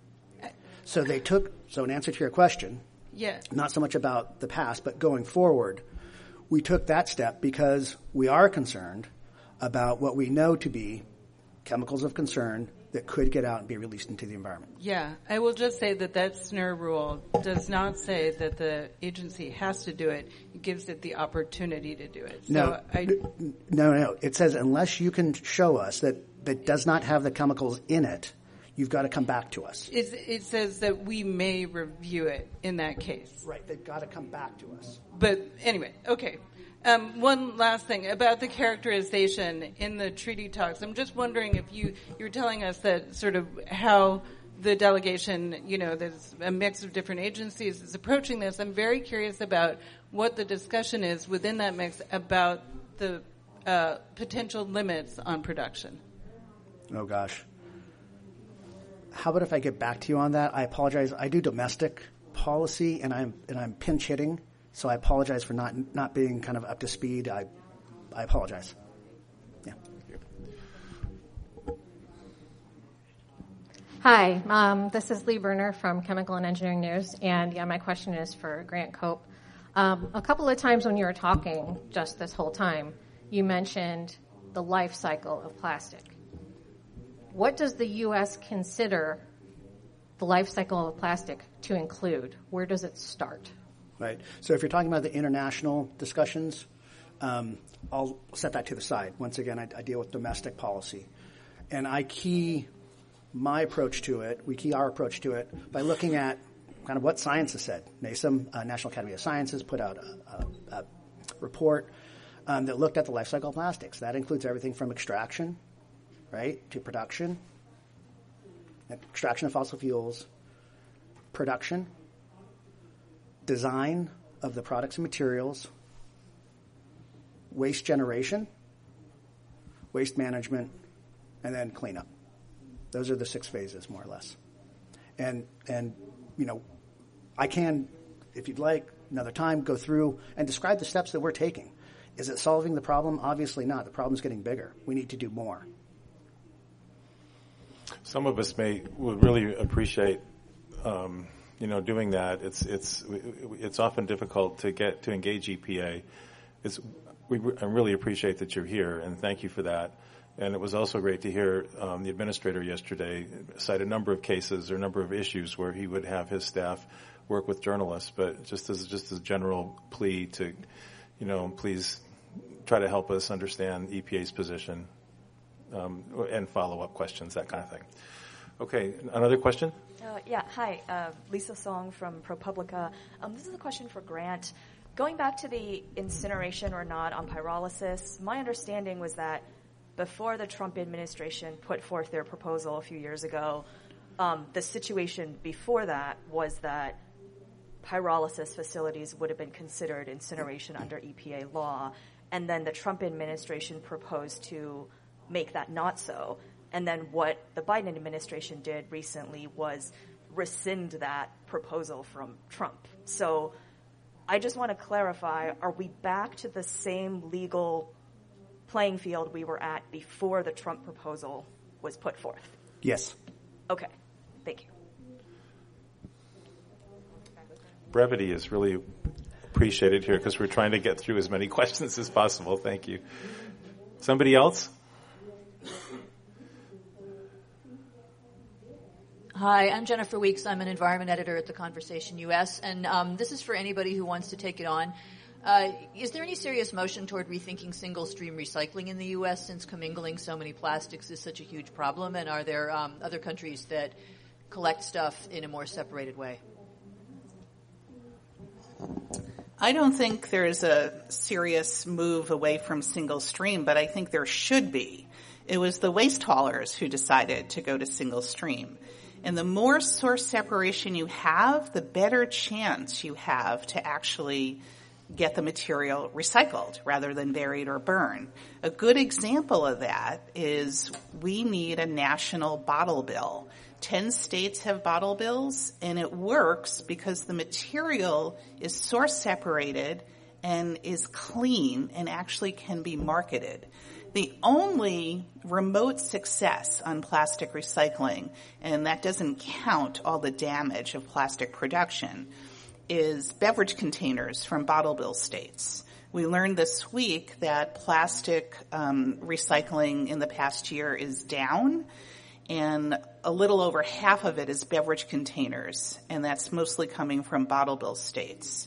So they took, so in answer to your question, Yeah. not so much about the past, but going forward, we took that step because we are concerned about what we know to be chemicals of concern that could get out and be released into the environment. Yeah, I will just say that that S N R rule does not say that the agency has to do it. It gives it the opportunity to do it. So No, I, no, no. It says unless you can show us that that does not have the chemicals in it, you've got to come back to us. it, it says that we may review it in that case. Right, they've got to come back to us. But anyway, okay. Um, one last thing about the characterization in the treaty talks. I'm just wondering if you you're telling us that sort of how the delegation, you know, there's a mix of different agencies is approaching this. I'm very curious about what the discussion is within that mix about the uh, potential limits on production. Oh gosh. How about if I get back to you on that? I apologize. I do domestic policy, and I'm and I'm pinch hitting. So I apologize for not not being kind of up to speed. I I apologize. Yeah. Hi, um, this is Lee Berner from Chemical and Engineering News, and yeah, my question is for Grant Cope. Um, a couple of times when you were talking, just this whole time, you mentioned the life cycle of plastic. What does the U S consider the life cycle of plastic to include? Where does it start? Right. So if you're talking about the international discussions, um, I'll set that to the side. Once again, I, I deal with domestic policy. And I key my approach to it, we key our approach to it by looking at kind of what science has said. NASEM, uh, National Academy of Sciences, put out a, a, a report um, that looked at the life cycle of plastics. That includes everything from extraction, right, to production, extraction of fossil fuels, production, design of the products and materials, waste generation, waste management, and then cleanup. Those are the six phases, more or less. And, and you know, I can, if you'd like, another time, go through and describe the steps that we're taking. Is it solving the problem? Obviously not. The problem's getting bigger. We need to do more. Some of us may would really appreciate, um, you know, doing that. It's it's it's often difficult to get to engage E P A. It's we I really appreciate that you're here, and thank you for that. And it was also great to hear um, the administrator yesterday cite a number of cases or a number of issues where he would have his staff work with journalists. But just as just as a general plea to, you know, please try to help us understand E P A's position. Um, and follow-up questions, that kind of thing. Okay, another question? Uh, yeah, hi, uh, Lisa Song from ProPublica. Um, this is a question for Grant. Going back to the incineration or not on pyrolysis, my understanding was that before the Trump administration put forth their proposal a few years ago, um, the situation before that was that pyrolysis facilities would have been considered incineration under E P A law, and then the Trump administration proposed to make that not so. And then what the Biden administration did recently was rescind that proposal from Trump. So I just want to clarify, are we back to the same legal playing field we were at before the Trump proposal was put forth? Yes. Okay. Thank you. Brevity is really appreciated here because we're trying to get through as many questions as possible. Thank you. Somebody else? Hi, I'm Jennifer Weeks. I'm an environment editor at The Conversation U S, and um, this is for anybody who wants to take it on. Uh, is there any serious motion toward rethinking single-stream recycling in the U S since commingling so many plastics is such a huge problem, and are there um, other countries that collect stuff in a more separated way? I don't think there's a serious move away from single stream, but I think there should be. It was the waste haulers who decided to go to single stream. And the more source separation you have, the better chance you have to actually get the material recycled rather than buried or burned. A good example of that is we need a national bottle bill. Ten states have bottle bills, and it works because the material is source separated and is clean and actually can be marketed. The only remote success on plastic recycling, and that doesn't count all the damage of plastic production, is beverage containers from bottle bill states. We learned this week that plastic um, recycling in the past year is down, and a little over half of it is beverage containers, and that's mostly coming from bottle bill states.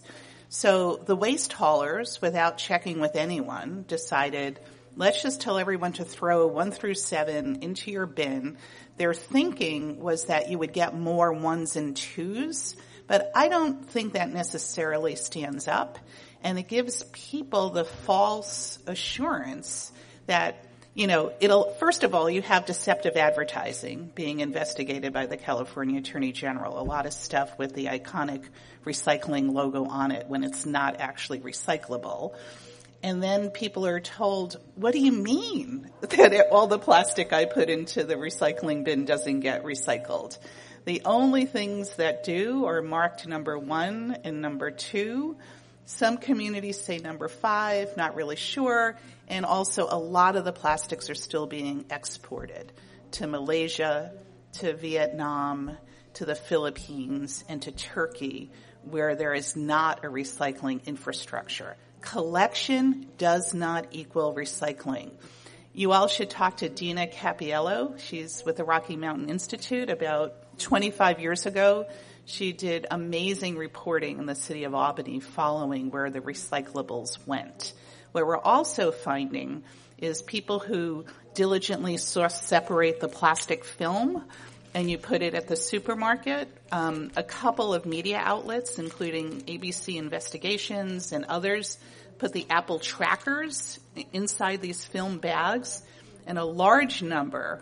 So the waste haulers, without checking with anyone, decided, let's just tell everyone to throw one through seven into your bin. Their thinking was that you would get more ones and twos, but I don't think that necessarily stands up. And it gives people the false assurance that, you know, it'll, first of all, you have deceptive advertising being investigated by the California Attorney General. A lot of stuff with the iconic recycling logo on it when it's not actually recyclable. And then people are told, what do you mean that it, all the plastic I put into the recycling bin doesn't get recycled? The only things that do are marked number one and number two. Some communities say number five, not really sure. And also a lot of the plastics are still being exported to Malaysia, to Vietnam, to the Philippines, and to Turkey, where there is not a recycling infrastructure. Collection does not equal recycling. You all should talk to Dina Cappiello. She's with the Rocky Mountain Institute. About twenty-five years ago, she did amazing reporting in the city of Albany following where the recyclables went. What we're also finding is people who diligently source separate the plastic film and you put it at the supermarket. Um, a couple of media outlets, including A B C Investigations and others, put the Apple trackers inside these film bags, and a large number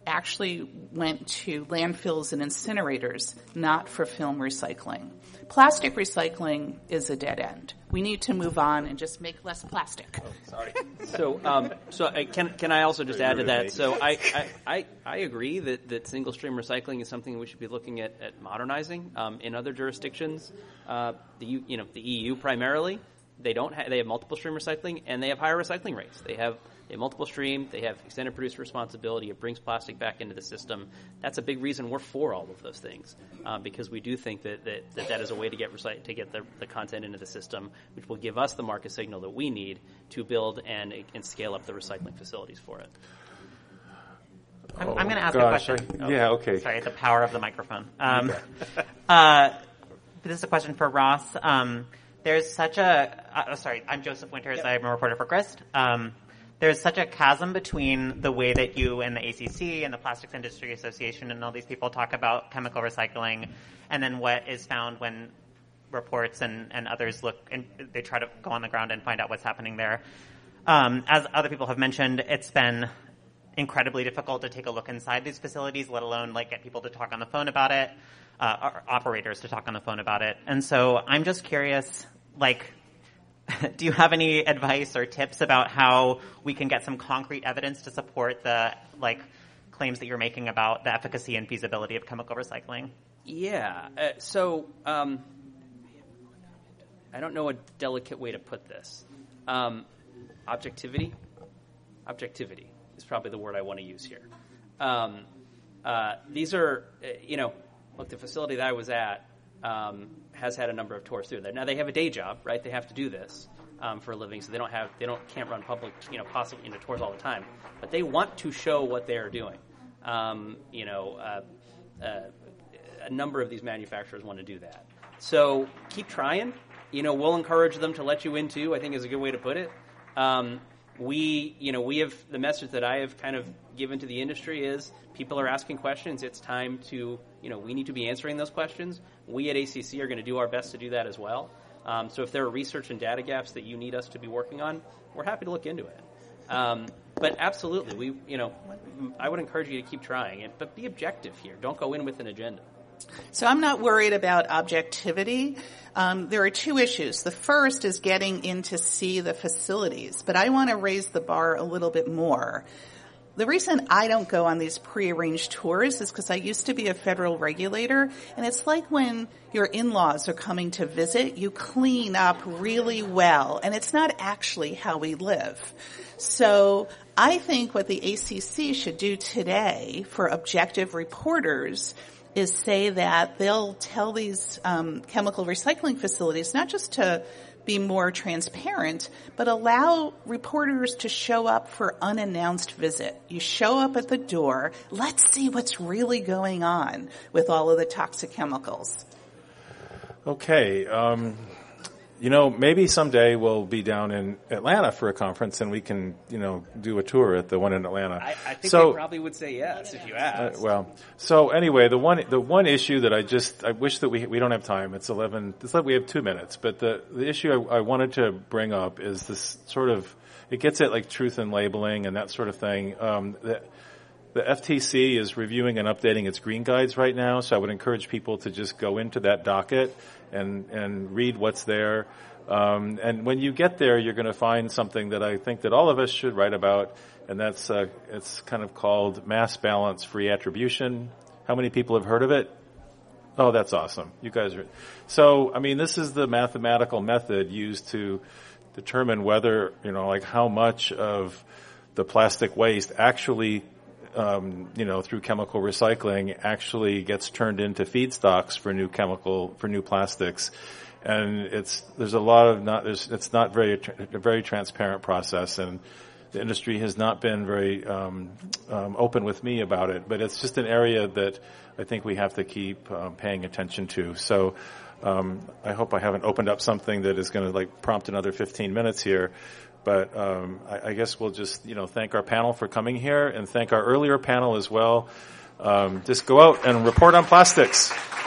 actually went to landfills and incinerators, not for film recycling. Plastic recycling is a dead end. We need to move on and just make less plastic. Oh, sorry. so, um, so I, can can I also just add to that? So I, I, I, I agree that, that single stream recycling is something we should be looking at, at modernizing. Um, in other jurisdictions, uh, the U, you know the E U primarily, they don't ha- they have multiple stream recycling and they have higher recycling rates. They have They have multiple stream. They have extended producer responsibility. It brings plastic back into the system. That's a big reason we're for all of those things, uh, because we do think that that, that, that is a way to get recy- to get the, the content into the system, which will give us the market signal that we need to build and and scale up the recycling facilities for it. I'm, I'm going to ask gosh, a question. I, oh, yeah, okay. Sorry, the power of the microphone. Um, uh, this is a question for Ross. Um, there's such a uh, – sorry, I'm Joseph Winters. Yep. I'm a reporter for Grist. Um, There's such a chasm between the way that you and the A C C and the Plastics Industry Association and all these people talk about chemical recycling and then what is found when reports and, and others look and they try to go on the ground and find out what's happening there. Um, as other people have mentioned, it's been incredibly difficult to take a look inside these facilities, let alone like get people to talk on the phone about it, uh, or operators to talk on the phone about it. And so I'm just curious, like, do you have any advice or tips about how we can get some concrete evidence to support the like claims that you're making about the efficacy and feasibility of chemical recycling? Yeah. Uh, so um, I don't know a delicate way to put this. Um, objectivity. Objectivity is probably the word I want to use here. Um, uh, these are, uh, you know, look, the facility that I was at um, has had a number of tours through there. Now they have a day job, right? They have to do this um, for a living, so they don't have, they don't can't run public, you know, possibly into tours all the time. But they want to show what they are doing. Um, you know, uh, uh, a number of these manufacturers want to do that. So keep trying. You know, we'll encourage them to let you in too, I think is a good way to put it. Um, we, you know, we have the message that I have kind of given to the industry is people are asking questions. It's time to, you know, we need to be answering those questions. We at A C C are going to do our best to do that as well. Um, so if there are research and data gaps that you need us to be working on, we're happy to look into it. Um, but absolutely, we, you know, I would encourage you to keep trying it, but be objective here. Don't go in with an agenda. So I'm not worried about objectivity. Um, there are two issues. The first is getting in to see the facilities, but I want to raise the bar a little bit more. The reason I don't go on these prearranged tours is because I used to be a federal regulator, and it's like when your in-laws are coming to visit, you clean up really well, and it's not actually how we live. So I think what the A C C should do today for objective reporters is say that they'll tell these um, chemical recycling facilities not just to be more transparent, but allow reporters to show up for unannounced visit. You show up at the door. Let's see what's really going on with all of the toxic chemicals. Okay. Um, you know, maybe someday we'll be down in Atlanta for a conference and we can, you know, do a tour at the one in Atlanta. I, I think so, they probably would say yes if you asked. Uh, well, so anyway, the one the one issue that I just I wish that we we don't have time. It's eleven. It's like we have two minutes. But the the issue I, I wanted to bring up is this sort of it gets at like truth in labeling and that sort of thing. Um, the, the F T C is reviewing and updating its green guides right now, so I would encourage people to just go into that docket and and read what's there. Um, and when you get there, you're going to find something that I think that all of us should write about, and that's uh, it's kind of called mass balance free attribution. How many people have heard of it? Oh, that's awesome. You guys are. So, I mean, this is the mathematical method used to determine whether, you know, like how much of the plastic waste actually Um, you know, through chemical recycling actually gets turned into feedstocks for new chemical, for new plastics. And it's, there's a lot of not, there's, it's not very, a very transparent process, and the industry has not been very, um, um, open with me about it, but it's just an area that I think we have to keep, um, paying attention to. So, um, I hope I haven't opened up something that is going to like prompt another fifteen minutes here. But um, I, I guess we'll just, you know, thank our panel for coming here and thank our earlier panel as well. Um, just go out and report on plastics.